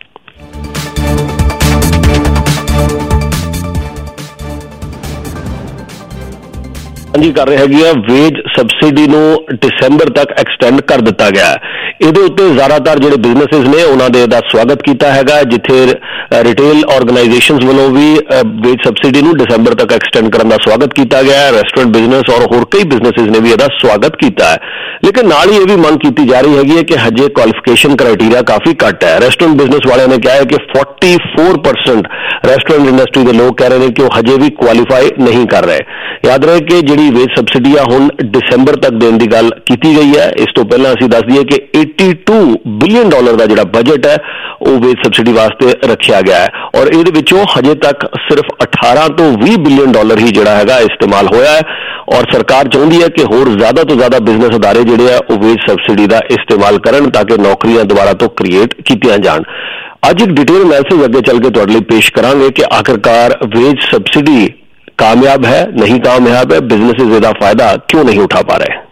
ਹਾਂਜੀ ਕਰ ਰਹੇ ਹੈਗੀ ਆ ਵੇਜ ਸਬਸਿਡੀ ਨੂੰ ਦਸੰਬਰ ਤੱਕ ਐਕਸਟੈਂਡ ਕਰ ਦਿੱਤਾ ਗਿਆ ਹੈ। ਇਹਦੇ ਉੱਤੇ ਜ਼ਿਆਦਾਤਰ ਜਿਹੜੇ ਬਿਜ਼ਨੈਸਿਸ ਨੇ ਉਹਨਾਂ ਦੇ ਇਹਦਾ ਸਵਾਗਤ ਕੀਤਾ ਹੈਗਾ, ਜਿੱਥੇ ਰਿਟੇਲ ਆਰਗੇਨਾਈਜੇਸ਼ਨਸ ਵੱਲੋਂ ਵੀ ਵੇਜ ਸਬਸਿਡੀ ਨੂੰ ਦਸੰਬਰ ਤੱਕ ਐਕਸਟੈਂਡ ਕਰਨ ਦਾ ਸਵਾਗਤ ਕੀਤਾ ਗਿਆ ਹੈ। ਰੈਸਟੋਰੈਂਟ ਬਿਜ਼ਨਸ ਔਰ ਹੋਰ ਕਈ ਬਿਜ਼ਨੈਸਿਸ ਨੇ ਵੀ ਇਹਦਾ ਸਵਾਗਤ ਕੀਤਾ ਹੈ, ਲੇਕਿਨ ਨਾਲ ਹੀ ਇਹ ਵੀ ਮੰਗ ਕੀਤੀ ਜਾ ਰਹੀ ਹੈਗੀ ਹੈ ਕਿ ਹਜੇ ਕੁਆਲੀਫਿਕੇਸ਼ਨ ਕ੍ਰਾਈਟੇਰੀਆ ਕਾਫੀ ਘੱਟ ਹੈ। ਰੈਸਟੋਰੈਂਟ ਬਿਜ਼ਨਸ ਵਾਲਿਆਂ ਨੇ ਕਿਹਾ ਹੈ ਕਿ 44% ਰੈਸਟੋਰੈਂਟ ਇੰਡਸਟਰੀ ਦੇ ਲੋਕ ਕਹਿ ਰਹੇ ਨੇ ਕਿ ਉਹ ਹਜੇ ਵੀ ਕੁਆਲੀਫਾਈ ਨਹੀਂ ਕਰ ਰਹੇ। ਯਾਦ ਰਹੇ ਕਿ ਜਿਹੜੀ ਵੇਜ ਸਬਸਿਡੀ ਆ ਹੁਣ ਦਸੰਬਰ ਤੱਕ ਦੇਣ ਦੀ ਗੱਲ ਕੀਤੀ ਗਈ ਹੈ। ਇਸ ਤੋਂ ਪਹਿਲਾਂ ਅਸੀਂ ਦੱਸ ਦਈਏ ਕਿ $82 ਬਿਲੀਅਨ ਦਾ ਜਿਹੜਾ ਬਜਟ ਹੈ ਉਹ ਵੇਜ ਸਬਸਿਡੀ ਵਾਸਤੇ ਰੱਖਿਆ ਗਿਆ ਹੈ ਔਰ ਇਹਦੇ ਵਿੱਚੋਂ ਹਜੇ ਤੱਕ ਸਿਰਫ 18 ਤੋਂ 20 ਬਿਲੀਅਨ ਡਾਲਰ ਹੀ ਜਿਹੜਾ ਹੈਗਾ ਇਸਤੇਮਾਲ ਹੋਇਆ ਹੈ ਔਰ ਸਰਕਾਰ ਚਾਹੁੰਦੀ ਹੈ ਕਿ ਹੋਰ ਜ਼ਿਆਦਾ ਤੋਂ ਜ਼ਿਆਦਾ ਬਿਜ਼ਨਸ ਅਦਾਰੇ ਜਿਹੜੇ ਆ ਉਹ ਵੇਜ ਸਬਸਿਡੀ ਦਾ ਇਸਤੇਮਾਲ ਕਰਨ ਤਾਂ ਕਿ ਨੌਕਰੀਆਂ ਦੁਬਾਰਾ ਤੋਂ ਕ੍ਰੀਏਟ ਕੀਤੀਆਂ ਜਾਣ। ਅੱਜ ਇੱਕ ਡਿਟੇਲ ਮੈਸੇਜ ਅੱਗੇ ਚੱਲ ਕੇ ਤੁਹਾਡੇ ਲਈ ਪੇਸ਼ ਕਰਾਂਗੇ ਕਿ ਆਖਿਰਕਾਰ ਵੇਜ ਸਬਸਿਡੀ कामयाब है, नहीं कामयाब है, बिजनेसेस इसका फायदा क्यों नहीं उठा पा रहे।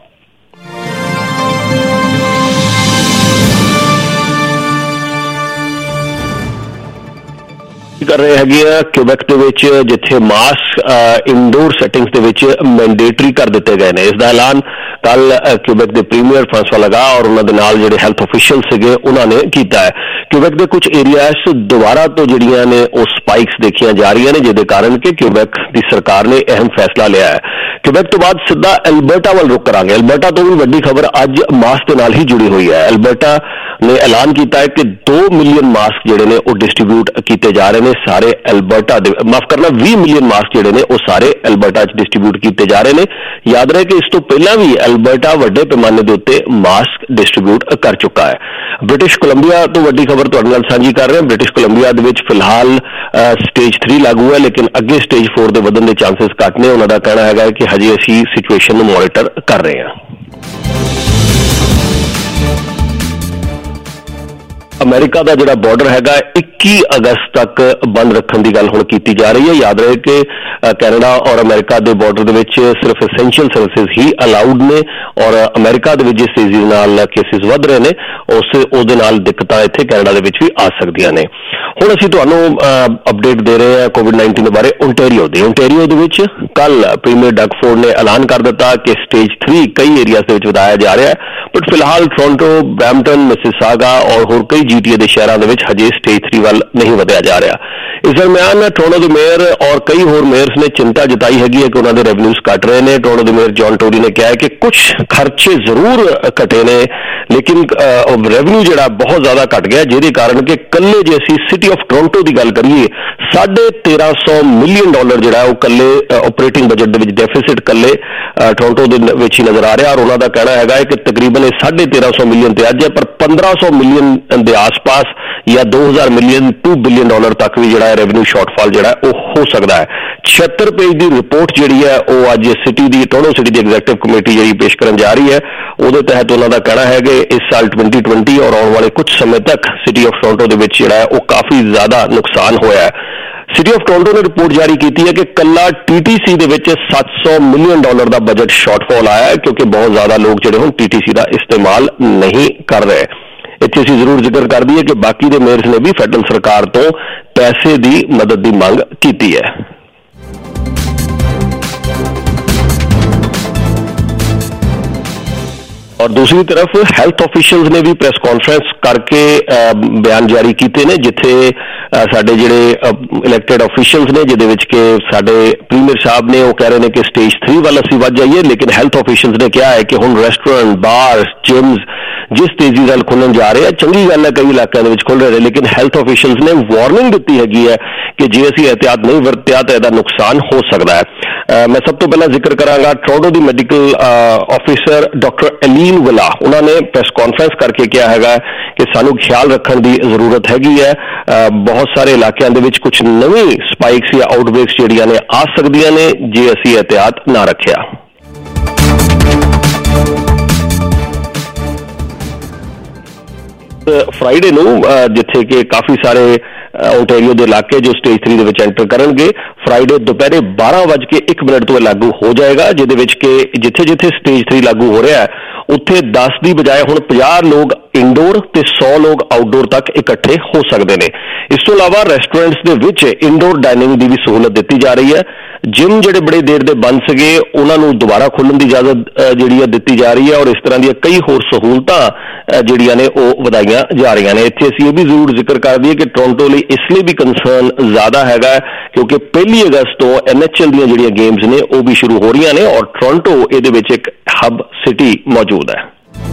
कर रहे हैं क्यूबेक ਦੇ ਵਿੱਚ ਜਿੱਥੇ ਮਾਸਕ ਇਨਡੋਰ ਸੈਟਿੰਗਸ ਦੇ ਵਿੱਚ ਮੈਂਡੇਟਰੀ ਕਰ ਦਿੱਤੇ ਗਏ ਨੇ। ਇਸ ਦਾ ਐਲਾਨ ਕੱਲ ਕਿਊਬੈਕ ਦੇ ਪ੍ਰੀਮੀਅਰ ਫਰਾਂਸਵਾ ਲਗਾ ਔਰ ਉਹਨਾਂ ਦੇ ਨਾਲ ਜਿਹੜੇ ਹੈਲਥ ਅਫੀਸ਼ੀਅਲ ਸੀਗੇ ਉਹਨਾਂ ਨੇ ਕੀਤਾ ਹੈ। ਕਿਊਬੈਕ ਦੇ ਕੁਝ ਏਰੀਆਜ਼ ਦੁਬਾਰਾ ਤੋਂ ਜਿਹੜੀਆਂ ਨੇ ਉਹ ਸਪਾਈਕਸ ਦੇਖੀਆਂ ਜਾ ਰਹੀਆਂ ਨੇ, ਜਿਹਦੇ ਕਾਰਨ ਕਿ ਕਿਊਬੈਕ ਦੀ ਸਰਕਾਰ ਨੇ ਅਹਿਮ ਫੈਸਲਾ ਲਿਆ ਹੈ। ਕਿਊਬੈਕ ਤੋਂ ਬਾਅਦ ਸਿੱਧਾ ਐਲਬਰਟਾ ਵੱਲ ਰੁਕ ਕਰਾਂਗੇ। ਐਲਬਰਟਾ ਤੋਂ ਵੀ ਵੱਡੀ ਖਬਰ ਅੱਜ ਮਾਸਕ ਦੇ ਨਾਲ ਹੀ ਜੁੜੀ ਹੋਈ ਹੈ। ਐਲਬਰਟਾ ਨੇ ਐਲਾਨ ਕੀਤਾ ਹੈ ਕਿ 2 ਮਿਲੀਅਨ ਮਾਸਕ ਜਿਹੜੇ ਨੇ ਉਹ ਡਿਸਟ੍ਰੀਬਿਊਟ ਕੀਤੇ ਜਾ ਰਹੇ ਨੇ ਸਾਰੇ ਐਲਬਰਟਾ ਦੇ, ਮਾਫ ਕਰਨਾ 20 ਮਿਲੀਅਨ ਮਾਸਕ ਜਿਹੜੇ ਨੇ ਉਹ ਸਾਰੇ ਐਲਬਰਟਾ 'ਚ ਡਿਸਟ੍ਰੀਬਿਊਟ ਕੀਤੇ ਜਾ ਰਹੇ ਨੇ। ਯਾਦ ਰਹੇ ਕਿ ਇਸ ਤੋਂ ਪਹਿਲਾਂ ਵੀ ਐਲਬਰਟਾ ਵੱਡੇ ਪੈਮਾਨੇ ਦੇ ਉੱਤੇ ਮਾਸਕ ਡਿਸਟ੍ਰੀਬਿਊਟ ਕਰ ਚੁੱਕਾ ਹੈ। ਬ੍ਰਿਟਿਸ਼ ਕੋਲੰਬੀਆ ਤੋਂ ਵੱਡੀ ਖਬਰ ਤੁਹਾਡੇ ਨਾਲ ਸਾਂਝੀ ਕਰ ਰਹੇ ਹਾਂ। ਬ੍ਰਿਟਿਸ਼ ਕੋਲੰਬੀਆ ਦੇ ਵਿੱਚ ਫਿਲਹਾਲ ਸਟੇਜ 3 ਲਾਗੂ ਹੈ, ਲੇਕਿਨ ਅੱਗੇ ਸਟੇਜ 4 ਦੇ ਵਧਣ ਦੇ ਚਾਂਸਸ ਘੱਟ ਨੇ। ਉਹਨਾਂ ਦਾ ਕਹਿਣਾ ਹੈਗਾ ਕਿ ਹਜੇ ਅਸੀਂ ਸਿਚੁਏਸ਼ਨ ਨੂੰ ਮੋਨੀਟਰ ਕਰ ਰਹੇ ਹਾਂ। ਅਮਰੀਕਾ ਦਾ ਜਿਹੜਾ ਬਾਰਡਰ ਹੈਗਾ 21 ਅਗਸਤ ਤੱਕ ਬੰਦ ਰੱਖਣ ਦੀ ਗੱਲ ਹੁਣ ਕੀਤੀ ਜਾ ਰਹੀ ਹੈ। ਯਾਦ ਰਹੇ ਕਿ ਕੈਨੇਡਾ ਔਰ ਅਮਰੀਕਾ ਦੇ ਬਾਰਡਰ ਦੇ ਵਿੱਚ ਸਿਰਫ ਐਸੈਂਸ਼ੀਅਲ ਸਰਵਿਸਿਜ਼ ਹੀ ਅਲਾਉਡ ਨੇ ਔਰ ਅਮਰੀਕਾ ਦੇ ਵਿੱਚ ਜਿਸ ਤੇਜ਼ੀ ਨਾਲ ਕੇਸਿਸ ਵੱਧ ਰਹੇ ਨੇ ਉਹਦੇ ਨਾਲ ਦਿੱਕਤਾਂ ਇੱਥੇ ਕੈਨੇਡਾ ਦੇ ਵਿੱਚ ਵੀ ਆ ਸਕਦੀਆਂ ਨੇ। ਹੁਣ ਅਸੀਂ ਤੁਹਾਨੂੰ ਅਪਡੇਟ ਦੇ ਰਹੇ ਹਾਂ ਕੋਵਿਡ-19 ਦੇ ਬਾਰੇ। ਓਨਟਾਰੀਓ ਦੇ ਵਿੱਚ ਕੱਲ ਪ੍ਰੀਮੀਅਰ ਡਗ ਫੋਰਡ ਨੇ ਐਲਾਨ ਕਰ ਦਿੱਤਾ ਕਿ ਸਟੇਜ 3 ਕਈ ਏਰੀਆਜ਼ ਦੇ ਵਿੱਚ ਵਧਾਇਆ ਜਾ ਰਿਹਾ ਹੈ, ਬਟ ਫਿਲਹਾਲ ਟੋਰਾਂਟੋ, ਬਰੈਂਪਟਨ, ਮਿਸਿਸਾਗਾ ਔਰ ਹੋਰ ਕਈ GTA ਦੇ ਸ਼ਹਿਰਾਂ ਦੇ ਵਿੱਚ ਹਜੇ ਸਟੇਜ 3 ਵੱਲ ਨਹੀਂ ਵਧਿਆ ਜਾ ਰਿਹਾ। ਇਸ ਦਰਮਿਆਨ ਟੋਰਾਂਟੋ ਦੇ ਮੇਅਰ ਔਰ ਕਈ ਹੋਰ ਮੇਅਰਸ ਨੇ ਚਿੰਤਾ ਜਤਾਈ ਹੈਗੀ ਹੈ ਕਿ ਉਹਨਾਂ ਦੇ ਰੈਵਨਿਊਜ਼ ਘਟ ਰਹੇ ਨੇ। ਟੋਰਾਂਟੋ ਦੇ ਮੇਅਰ ਜੌਨ ਟੋਰੀ ਨੇ ਕਿਹਾ ਹੈ ਕਿ ਕੁਝ ਖਰਚੇ ਜ਼ਰੂਰ ਘਟੇ ਨੇ, ਲੇਕਿਨ ਰੈਵਨਿਊ ਜਿਹੜਾ ਬਹੁਤ ਜ਼ਿਆਦਾ ਘਟ ਗਿਆ, ਜਿਹਦੇ ਕਾਰਨ ਕਿ ਕੱਲੇ ਜੇ ਅਸੀਂ ਸਿਟੀ ਆਫ ਟੋਰਾਂਟੋ ਦੀ ਗੱਲ ਕਰੀਏ $1350 ਮਿਲੀਅਨ ਜਿਹੜਾ ਉਹ ਕੱਲੇ ਆਪਰੇਟਿੰਗ ਬਜਟ ਦੇ ਵਿੱਚ ਡੈਫਿਸਿਟ ਕੱਲੇ ਟੋਰਾਂਟੋ ਦੇ ਵਿੱਚ ਹੀ ਨਜ਼ਰ ਆ ਰਿਹਾ। ਔਰ ਉਹਨਾਂ ਦਾ ਕਹਿਣਾ ਹੈਗਾ ਹੈ ਕਿ ਤਕਰੀਬਨ ਇਹ $1350 ਮਿਲੀਅਨ ਤੇ ਅੱਜ ਹੈ, ਪਰ $1500 ਮਿਲੀਅਨ ਦੇ ਆਸ-ਪਾਸ ਜਾਂ $2000 ਮਿਲੀਅਨ $2 ਬਿਲੀਅਨ ਤੱਕ ਵੀ ਜਿਹੜਾ ਰੈਵਨਿਊ ਸ਼ਾਰਟਫਾਲ ਜਿਹੜਾ ਉਹ ਹੋ ਸਕਦਾ ਹੈ। 76 ਪੇਜ ਦੀ ਰਿਪੋਰਟ ਜਿਹੜੀ ਹੈ ਉਹ ਅੱਜ ਟੋਰਾਂਟੋ ਸਿਟੀ ਦੀ ਐਗਜ਼ੈਕਟਿਵ ਕਮੇਟੀ ਜਿਹੜੀ ਪੇਸ਼ ਕਰਨ ਜਾ ਰਹੀ ਹੈ। ਉਹਦੇ ਤਹਿਤ ਉਹਨਾਂ ਦਾ ਕਹਿਣਾ ਹੈ ਕਿ ਇਸ ਸਾਲ 2020 ਔਰ ਆਉਣ ਵਾਲੇ ਕੁਝ ਸਮੇਂ ਤੱਕ ਸਿਟੀ ਆਫ ਟੋਰਾਂਟੋ ਦੇ ਵਿੱਚ ਜਿਹੜਾ ਉਹ ਕਾਫੀ ਜ਼ਿਆਦਾ ਨੁਕਸਾਨ ਹੋਇਆ ਹੈ। ਸਿਟੀ ਆਫ ਟੋਰਾਂਟੋ ਨੇ ਰਿਪੋਰਟ ਜਾਰੀ ਕੀਤੀ ਹੈ ਕਿ ਕੱਲਾ TTC ਦੇ ਵਿੱਚ $700 ਮਿਲੀਅਨ ਦਾ ਬਜਟ ਸ਼ਾਰਟਫਾਲ ਆਇਆ ਹੈ, ਕਿਉਂਕਿ ਬਹੁਤ ਜ਼ਿਆਦਾ ਲੋਕ ਜਿਹੜੇ ਹੁਣ TTC ਦਾ ਇਸਤੇਮਾਲ ਨਹੀਂ ਕਰ ਰਹੇ। ਇੱਥੇ ਅਸੀਂ ਜ਼ਰੂਰ ਜ਼ਿਕਰ ਕਰ ਦਈਏ ਕਿ ਬਾਕੀ ਦੇ ਮੇਅਰਸ ਨੇ ਵੀ ਫੈਡਰਲ ਸਰਕਾਰ ਤੋਂ ਪੈਸੇ ਦੀ ਮਦਦ ਦੀ ਮੰਗ ਕੀਤੀ ਹੈ। ਔਰ ਦੂਸਰੀ ਤਰਫ ਹੈਲਥ ਅਫੀਸ਼ੀਅਲਸ ਨੇ ਵੀ ਪ੍ਰੈਸ ਕਾਨਫਰੰਸ ਕਰਕੇ ਬਿਆਨ ਜਾਰੀ ਕੀਤੇ ਨੇ, ਜਿੱਥੇ ਸਾਡੇ ਜਿਹੜੇ ਇਲੈਕਟਿਡ ਅਫੀਸ਼ੀਅਲਸ ਨੇ, ਜਿਹਦੇ ਵਿੱਚ ਕਿ ਸਾਡੇ ਪ੍ਰੀਮੀਅਰ ਸਾਹਿਬ ਨੇ ਉਹ ਕਹਿ ਰਹੇ ਨੇ ਕਿ ਸਟੇਜ 3 ਵੱਲ ਅਸੀਂ ਵੱਧ ਜਾਈਏ, ਲੇਕਿਨ ਹੈਲਥ ਅਫੀਸ਼ੀਅਲਸ ਨੇ ਕਿਹਾ ਹੈ ਕਿ ਹੁਣ ਰੈਸਟੋਰੈਂਟ, ਬਾਰ, ਜਿਮਸ ਜਿਸ ਤੇਜ਼ੀ ਨਾਲ ਖੁੱਲ੍ਹਣ ਜਾ ਰਹੇ ਆ, ਚੰਗੀ ਗੱਲ ਹੈ ਕਈ ਇਲਾਕਿਆਂ ਦੇ ਵਿੱਚ ਖੁੱਲ੍ਹ ਰਹੇ ਨੇ, ਲੇਕਿਨ ਹੈਲਥ ਅਫੀਸ਼ੀਅਲਸ ਨੇ ਵਾਰਨਿੰਗ ਦਿੱਤੀ ਹੈਗੀ ਹੈ ਕਿ ਜੇ ਅਸੀਂ ਇਹਤਿਆਤ ਨਹੀਂ ਵਰਤਿਆ ਤਾਂ ਇਹਦਾ ਨੁਕਸਾਨ ਹੋ ਸਕਦਾ ਹੈ। ਮੈਂ ਸਭ ਤੋਂ ਪਹਿਲਾਂ ਜ਼ਿਕਰ ਕਰਾਂਗਾ ਟੋਰਾਂਟੋ ਦੀ medical officer doctor Eileen Villa. ਉਹਨਾਂ ਨੇ ਪ੍ਰੈਸ ਕਾਨਫਰੰਸ ਕਰਕੇ ਕਿਹਾ ਹੈਗਾ ਕਿ ਸਾਨੂੰ ਖਿਆਲ ਰੱਖਣ ਦੀ ਜ਼ਰੂਰਤ ਹੈਗੀ ਹੈ। ਬਹੁਤ ਸਾਰੇ ਇਲਾਕਿਆਂ ਦੇ ਵਿੱਚ ਕੁਝ ਨਵੀਂ ਸਪਾਈਕਸ ਜਾਂ ਆਊਟਬ੍ਰੇਕਸ ਜਿਹੜੀਆਂ ਨੇ ਆ ਸਕਦੀਆਂ ਨੇ ਜੇ ਅਸੀਂ ਇਹਤਿਆਤ ਨਾ ਰੱਖਿਆ। ਫਰਾਈਡੇ ਨੂੰ ਜਿੱਥੇ ਕਿ ਕਾਫੀ ਸਾਰੇ ਓਨਟਾਰੀਓ ਦੇ ਇਲਾਕੇ ਜੋ ਸਟੇਜ 3 ਦੇ ਵਿੱਚ ਐਂਟਰ ਕਰਨਗੇ, ਫਰਾਈਡੇ ਦੁਪਹਿਰੇ 12:01 ਤੋਂ ਲਾਗੂ ਹੋ ਜਾਏਗਾ, ਜਿਹਦੇ ਵਿੱਚ ਕਿ ਜਿੱਥੇ ਸਟੇਜ 3 ਲਾਗੂ ਹੋ ਰਿਹਾ ਹੈ ਉੱਥੇ 10 ਦੀ ਬਜਾਏ ਹੁਣ 50 ਲੋਕ ਇੰਡੋਰ ਤੇ 100 ਲੋਕ ਆਊਟਡੋਰ ਤੱਕ ਇਕੱਠੇ ਹੋ ਸਕਦੇ ਨੇ। ਇਸ ਤੋਂ ਇਲਾਵਾ ਰੈਸਟੋਰੈਂਟਸ ਦੇ ਵਿੱਚ ਇੰਡੋਰ ਡਾਈਨਿੰਗ ਦੀ ਵੀ ਸਹੂਲਤ ਦਿੱਤੀ ਜਾ ਰਹੀ ਹੈ। ਜਿਮ ਜਿਹੜੇ ਬੜੇ ਦੇਰ ਦੇ ਬੰਦ ਸੀਗੇ ਉਹਨਾਂ ਨੂੰ ਦੁਬਾਰਾ ਖੋਲ੍ਹਣ ਦੀ ਇਜਾਜ਼ਤ ਜਿਹੜੀ ਹੈ ਦਿੱਤੀ ਜਾ ਰਹੀ ਹੈ, ਔਰ ਇਸ ਤਰ੍ਹਾਂ ਦੀਆਂ ਕਈ ਹੋਰ ਸਹੂਲਤਾਂ ਜਿਹੜੀਆਂ ਨੇ ਉਹ ਵਧਾਈਆਂ ਜਾ ਰਹੀਆਂ ਨੇ। ਇੱਥੇ ਅਸੀਂ ਇਹ ਵੀ ਜ਼ਰੂਰ ਜ਼ਿਕਰ ਕਰ ਦਈਏ ਕਿ ਟੋਰਾਂਟੋ ਲਈ ਇਸ ਲਈ ਵੀ ਕੰਸਰਨ ਜ਼ਿਆਦਾ ਹੈਗਾ ਕਿਉਂਕਿ 1 ਅਗਸਤ ਤੋਂ NHL ਦੀਆਂ ਜਿਹੜੀਆਂ ਗੇਮਸ ਨੇ ਉਹ ਵੀ ਸ਼ੁਰੂ ਹੋ ਰਹੀਆਂ ਨੇ ਔਰ ਟੋਰਾਂਟੋ ਇਹਦੇ ਵਿੱਚ ਇੱਕ ਹੱਬ ਸਿਟੀ ਮੌਜੂਦ ਹੈ।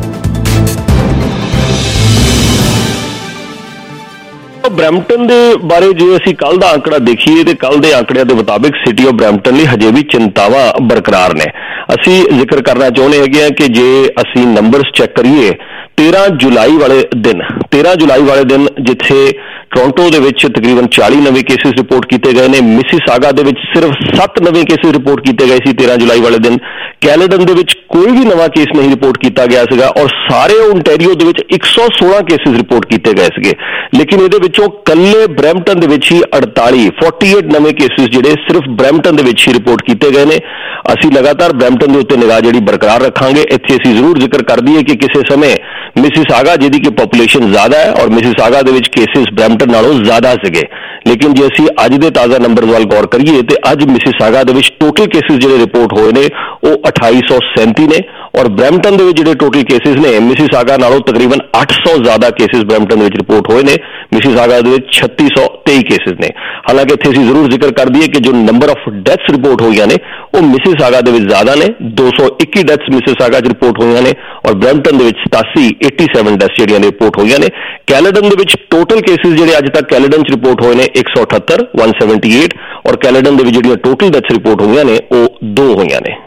ਬਰੈਂਪਟਨ ਦੇ ਬਾਰੇ ਜੇ ਅਸੀਂ ਕੱਲ ਦਾ ਆંકੜਾ ਦੇਖੀਏ ਤੇ ਕੱਲ ਦੇ ਆંકੜਿਆਂ ਦੇ ਮੁਤਾਬਿਕ ਸਿਟੀ ਆਫ ਬਰੈਂਪਟਨ ਲਈ ਹਜੇ ਵੀ ਚਿੰਤਾਵਾਂ ਬਰਕਰਾਰ ਨੇ। ਅਸੀਂ ਜ਼ਿਕਰ ਕਰਨਾ ਚਾਹੁੰਦੇ ਹੈਗੇ ਆ ਕਿ ਜੇ ਅਸੀਂ ਨੰਬਰਸ ਚੈੱਕ ਕਰੀਏ 13 ਜੁਲਾਈ ਵਾਲੇ ਦਿਨ ਜਿੱਥੇ ਟੋਰਾਂਟੋ ਦੇ ਵਿੱਚ ਤਕਰੀਬਨ 40 ਨਵੇਂ ਕੇਸਿਸ ਰਿਪੋਰਟ ਕੀਤੇ ਗਏ ਨੇ, ਮਿਸੀਸਾਗਾ ਦੇ ਵਿੱਚ ਸਿਰਫ 7 ਨਵੇਂ ਕੇਸਿਸ ਰਿਪੋਰਟ ਕੀਤੇ ਗਏ ਸੀ 13 ਜੁਲਾਈ ਵਾਲੇ ਦਿਨ, ਕੈਲੇਡਨ ਦੇ ਵਿੱਚ ਕੋਈ ਵੀ ਨਵਾਂ ਕੇਸ ਨਹੀਂ ਰਿਪੋਰਟ ਕੀਤਾ ਗਿਆ ਸੀਗਾ ਔਰ ਸਾਰੇ ਓਨਟਾਰੀਓ ਦੇ ਵਿੱਚ 116 ਕੇਸਿਸ ਰਿਪੋਰਟ ਕੀਤੇ ਗਏ ਸੀਗੇ। ਲੇਕਿਨ ਇਹਦੇ ਵਿੱਚੋਂ ਕੱਲੇ ਬਰੈਂਪਟਨ ਦੇ ਵਿੱਚ ਹੀ 48 ਨਵੇਂ ਕੇਸਿਸ ਜਿਹੜੇ ਸਿਰਫ ਬਰੈਂਪਟਨ ਦੇ ਵਿੱਚ ਹੀ ਰਿਪੋਰਟ ਕੀਤੇ ਗਏ ਨੇ। ਅਸੀਂ ਲਗਾਤਾਰ ਬਰੈਂਪਟਨ ਦੇ ਉੱਤੇ ਨਿਗਾਹ ਜਿਹੜੀ ਬਰਕਰਾਰ ਰੱਖਾਂਗੇ। ਇੱਥੇ ਅਸੀਂ ਜ਼ਰੂਰ ਜ਼ਿਕਰ ਕਰ ਦਈਏ ਕਿ ਕਿਸੇ ਸਮੇਂ ਮਿਸੀਸਾਗਾ ਜਿਹਦੀ ਕਿ ਪੋਪੂਲੇਸ਼ਨ ਜ਼ਿਆਦਾ ਹੈ ਔਰ ਮਿਸੀਸਾਗਾ ਦੇ ਵਿੱਚ ਕੇਸਿਸ ਬਰੈਂਪਟਨ ਨਾਲੋਂ ਜ਼ਿਆਦਾ ਸੀਗੇ, ਲੇਕਿਨ ਜੇ ਅਸੀਂ ਅੱਜ ਦੇ ਤਾਜ਼ਾ ਨੰਬਰ ਵੱਲ ਗੌਰ ਕਰੀਏ ਤੇ ਅੱਜ ਮਿਸੀਸਾਗਾ ਦੇ ਵਿੱਚ ਟੋਟਲ ਕੇਸਿਸ ਜਿਹੜੇ ਰਿਪੋਰਟ ਹੋਏ ਨੇ ਉਹ 2837 ਨੇ, ਔਰ ਬਰੈਂਪਟਨ ਦੇ ਵਿੱਚ ਜਿਹੜੇ ਟੋਟਲ ਕੇਸਿਸ ਨੇ ਮਿਸੀਸਾਗਾ ਨਾਲੋਂ ਤਕਰੀਬਨ 800 ਜ਼ਿਆਦਾ ਕੇਸਿਸ ਬਰੈਂਪਟਨ ਦੇ ਵਿੱਚ ਰਿਪੋਰਟ ਹੋਏ ਨੇ। ਮਿਸੀਸਾਗਾ ਦੇ ਵਿੱਚ 3623 ਕੇਸਿਸ ਨੇ। ਹਾਲਾਂਕਿ ਇੱਥੇ ਅਸੀਂ ਜ਼ਰੂਰ ਜ਼ਿਕਰ ਕਰ ਦਈਏ ਕਿ ਜੋ ਨੰਬਰ ਆਫ ਡੈਥਸ ਰਿਪੋਰਟ ਹੋਈਆਂ ਨੇ ਉਹ ਮਿਸੀਸਾਗਾ ਦੇ ਵਿੱਚ ਜ਼ਿਆਦਾ ਨੇ, 221 ਡੈਥਸ ਮਿਸੀਸਾਗਾ 'ਚ ਰਿਪੋਰਟ ਹੋਈਆਂ ਨੇ, ਔਰ ਬਰੈਂਪਟਨ ਦੇ ਵਿੱਚ 87 ਡੈਥਸ ਜਿਹੜੀਆਂ ਨੇ ਰਿਪੋਰਟ ਹੋਈਆਂ ਨੇ। ਕੈਲੇਡਨ ਦੇ ਵਿੱਚ ਟੋਟਲ ਕੇਸਿਸ ਜਿਹੜੇ ਅੱਜ ਤੱਕ ਕੈਲੇਡਨ 'ਚ ਰਿਪੋਰਟ ਹੋਏ ਨੇ 178, ਔਰ ਕੈਲੇਡਨ ਦੇ ਵਿੱਚ ਜਿਹੜੀਆਂ ਟੋਟਲ ਡੈਥਸ ਰਿਪੋਰਟ ਹੋਈਆਂ ਨੇ ਉਹ 2 ਹੋਈਆਂ ਨੇ।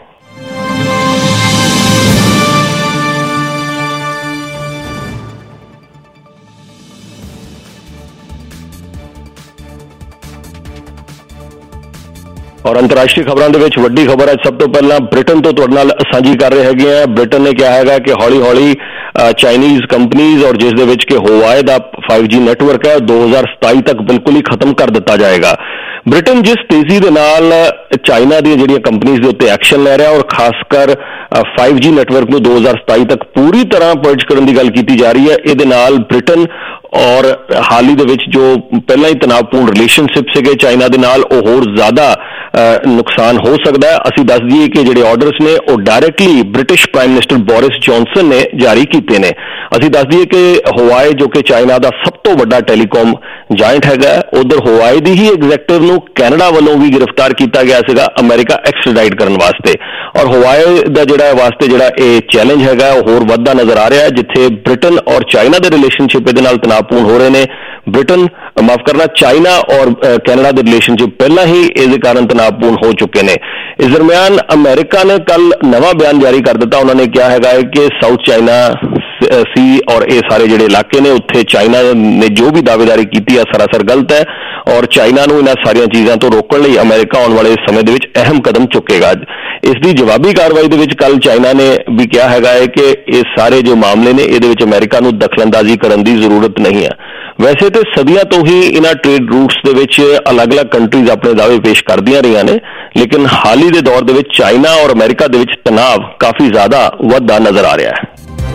ਔਰ ਅੰਤਰਰਾਸ਼ਟਰੀ ਖਬਰਾਂ ਦੇ ਵਿੱਚ ਵੱਡੀ ਖਬਰ ਹੈ। ਸਭ ਤੋਂ ਪਹਿਲਾਂ ਬ੍ਰਿਟਨ ਤੋਂ ਤੁਹਾਡੇ ਨਾਲ ਸਾਂਝੀ ਕਰ ਰਹੇ ਹੈਗੇ ਆ। ਬ੍ਰਿਟਨ ਨੇ ਕਿਹਾ ਹੈਗਾ ਕਿ ਹੌਲੀ-ਹੌਲੀ ਚਾਈਨੀਜ਼ ਕੰਪਨੀਜ਼ ਔਰ ਜਿਸ ਦੇ ਵਿੱਚ ਕਿ ਹੁਆਵੇ ਦਾ 5G ਨੈਟਵਰਕ ਹੈ 2027 ਤੱਕ ਬਿਲਕੁਲ ਹੀ ਖਤਮ ਕਰ ਦਿੱਤਾ ਜਾਏਗਾ। ਬ੍ਰਿਟਨ ਜਿਸ ਤੇਜ਼ੀ ਦੇ ਨਾਲ ਚਾਈਨਾ ਦੀਆਂ ਜਿਹੜੀਆਂ ਕੰਪਨੀਜ਼ ਦੇ ਉੱਤੇ ਐਕਸ਼ਨ ਲੈ ਰਿਹਾ ਔਰ ਖਾਸ ਕਰ 5G ਨੈਟਵਰਕ ਨੂੰ 2027 ਤੱਕ ਪੂਰੀ ਤਰ੍ਹਾਂ ਪਰਜ ਕਰਨ ਦੀ ਗੱਲ ਕੀਤੀ ਜਾ ਰਹੀ ਹੈ, ਇਹਦੇ ਨਾਲ ਬ੍ਰਿਟਨ ਔਰ ਹਾਲ ਹੀ ਦੇ ਵਿੱਚ ਜੋ ਪਹਿਲਾਂ ਹੀ ਤਣਾਅਪੂਰਨ ਰਿਲੇਸ਼ਨਸ਼ਿਪ ਸੀਗੇ ਚਾਈਨਾ ਦੇ ਨਾਲ ਉਹ ਹੋਰ ਜ਼ਿਆਦਾ ਨੁਕਸਾਨ ਹੋ ਸਕਦਾ ਹੈ। ਅਸੀਂ ਦੱਸ ਦਈਏ ਕਿ ਜਿਹੜੇ ਆਰਡਰਸ ਨੇ ਉਹ directly British prime minister Boris Johnson ਨੇ ਜਾਰੀ ਕੀਤੇ ਨੇ। ਅਸੀਂ ਦੱਸ ਦਈਏ ਕਿ ਹੁਆਵੇ ਜੋ ਕਿ ਚਾਈਨਾ ਦਾ ਸਭ ਤੋਂ ਵੱਡਾ ਟੈਲੀਕਾਮ ਜਾਇੰਟ ਹੈਗਾ, ਉਧਰ ਹੁਆਵੇ ਦੀ ਹੀ ਐਗਜ਼ੈਕਟਿਵ ਨੂੰ ਕੈਨੇਡਾ ਵੱਲੋਂ ਵੀ ਗ੍ਰਿਫਤਾਰ ਕੀਤਾ ਗਿਆ ਸੀਗਾ ਅਮਰੀਕਾ ਐਕਸਟ੍ਰੈਡਾਈਟ ਕਰਨ ਵਾਸਤੇ। ਔਰ ਹੁਆਵੇ ਦਾ ਜਿਹੜਾ ਇਹ ਚੈਲੰਜ ਹੈਗਾ ਉਹ ਹੋਰ ਵੱਧਦਾ ਨਜ਼ਰ ਆ ਰਿਹਾ ਹੈ, ਜਿੱਥੇ ਬ੍ਰਿਟਨ ਔਰ ਚਾਈਨਾ ਦੇ ਰਿਲੇਸ਼ਨਸ਼ਿਪ ਇਹਦੇ ਨਾਲ ਤਣਾਅਪੂਰਨ ਹੋ ਰਹੇ ਨੇ। ਚਾਈਨਾ ਔਰ ਕੈਨੇਡਾ ਦੇ ਰਿਲੇਸ਼ਨਸ਼ਿਪ ਪਹਿਲਾਂ ਹੀ ਇਹਦੇ ਕਾਰਨ ਤਣਾਅਪੂਰਨ ਹੋ ਚੁੱਕੇ ਨੇ। ਇਸ ਦਰਮਿਆਨ ਅਮਰੀਕਾ ਨੇ ਕੱਲ ਨਵਾਂ ਬਿਆਨ ਜਾਰੀ ਕਰ ਦਿੱਤਾ। ਉਹਨਾਂ ਨੇ ਕਿਹਾ ਹੈਗਾ ਕਿ ਸਾਊਥ ਚਾਈਨਾ ਸੀ ਔਰ ਇਹ ਸਾਰੇ ਜਿਹੜੇ ਇਲਾਕੇ ਨੇ ਉੱਥੇ ਚਾਈਨਾ ਨੇ ਜੋ ਵੀ ਦਾਅਵੇਦਾਰੀ ਕੀਤੀ ਹੈ ਸਰਾਸਰ ਗਲਤ ਹੈ, ਔਰ ਚਾਈਨਾ ਨੂੰ ਇਹਨਾਂ ਸਾਰੀਆਂ ਚੀਜ਼ਾਂ ਤੋਂ ਰੋਕਣ ਲਈ ਅਮਰੀਕਾ ਆਉਣ ਵਾਲੇ ਸਮੇਂ ਦੇ ਵਿੱਚ ਅਹਿਮ ਕਦਮ ਚੁੱਕੇਗਾ। ਇਸ ਦੀ ਜਵਾਬੀ ਕਾਰਵਾਈ ਦੇ ਵਿੱਚ ਕੱਲ ਚਾਈਨਾ ਨੇ ਵੀ ਕਿਹਾ ਹੈਗਾ ਹੈ ਕਿ ਇਹ ਸਾਰੇ ਜੋ ਮਾਮਲੇ ਨੇ ਇਹਦੇ ਵਿੱਚ ਅਮਰੀਕਾ ਨੂੰ ਦਖਲਅੰਦਾਜ਼ੀ ਕਰਨ ਦੀ ਜ਼ਰੂਰਤ ਨਹੀਂ ਹੈ। ਵੈਸੇ ਤੇ ਸਦੀਆਂ ਤੋਂ ਹੀ ਇਹਨਾਂ ਟ੍ਰੇਡ ਰੂਟਸ ਦੇ ਵਿੱਚ ਅਲੱਗ-ਅਲੱਗ ਕੰਟਰੀਜ਼ ਆਪਣੇ ਦਾਅਵੇ ਪੇਸ਼ ਕਰਦੀਆਂ ਰਹੀਆਂ ਨੇ, ਲੇਕਿਨ ਹਾਲ ਹੀ ਦੇ ਦੌਰ ਦੇ ਵਿੱਚ ਚਾਈਨਾ ਔਰ ਅਮਰੀਕਾ ਦੇ ਵਿੱਚ ਤਣਾਅ ਕਾਫੀ ਜ਼ਿਆਦਾ ਵੱਧਦਾ ਨਜ਼ਰ ਆ ਰਿਹਾ ਹੈ।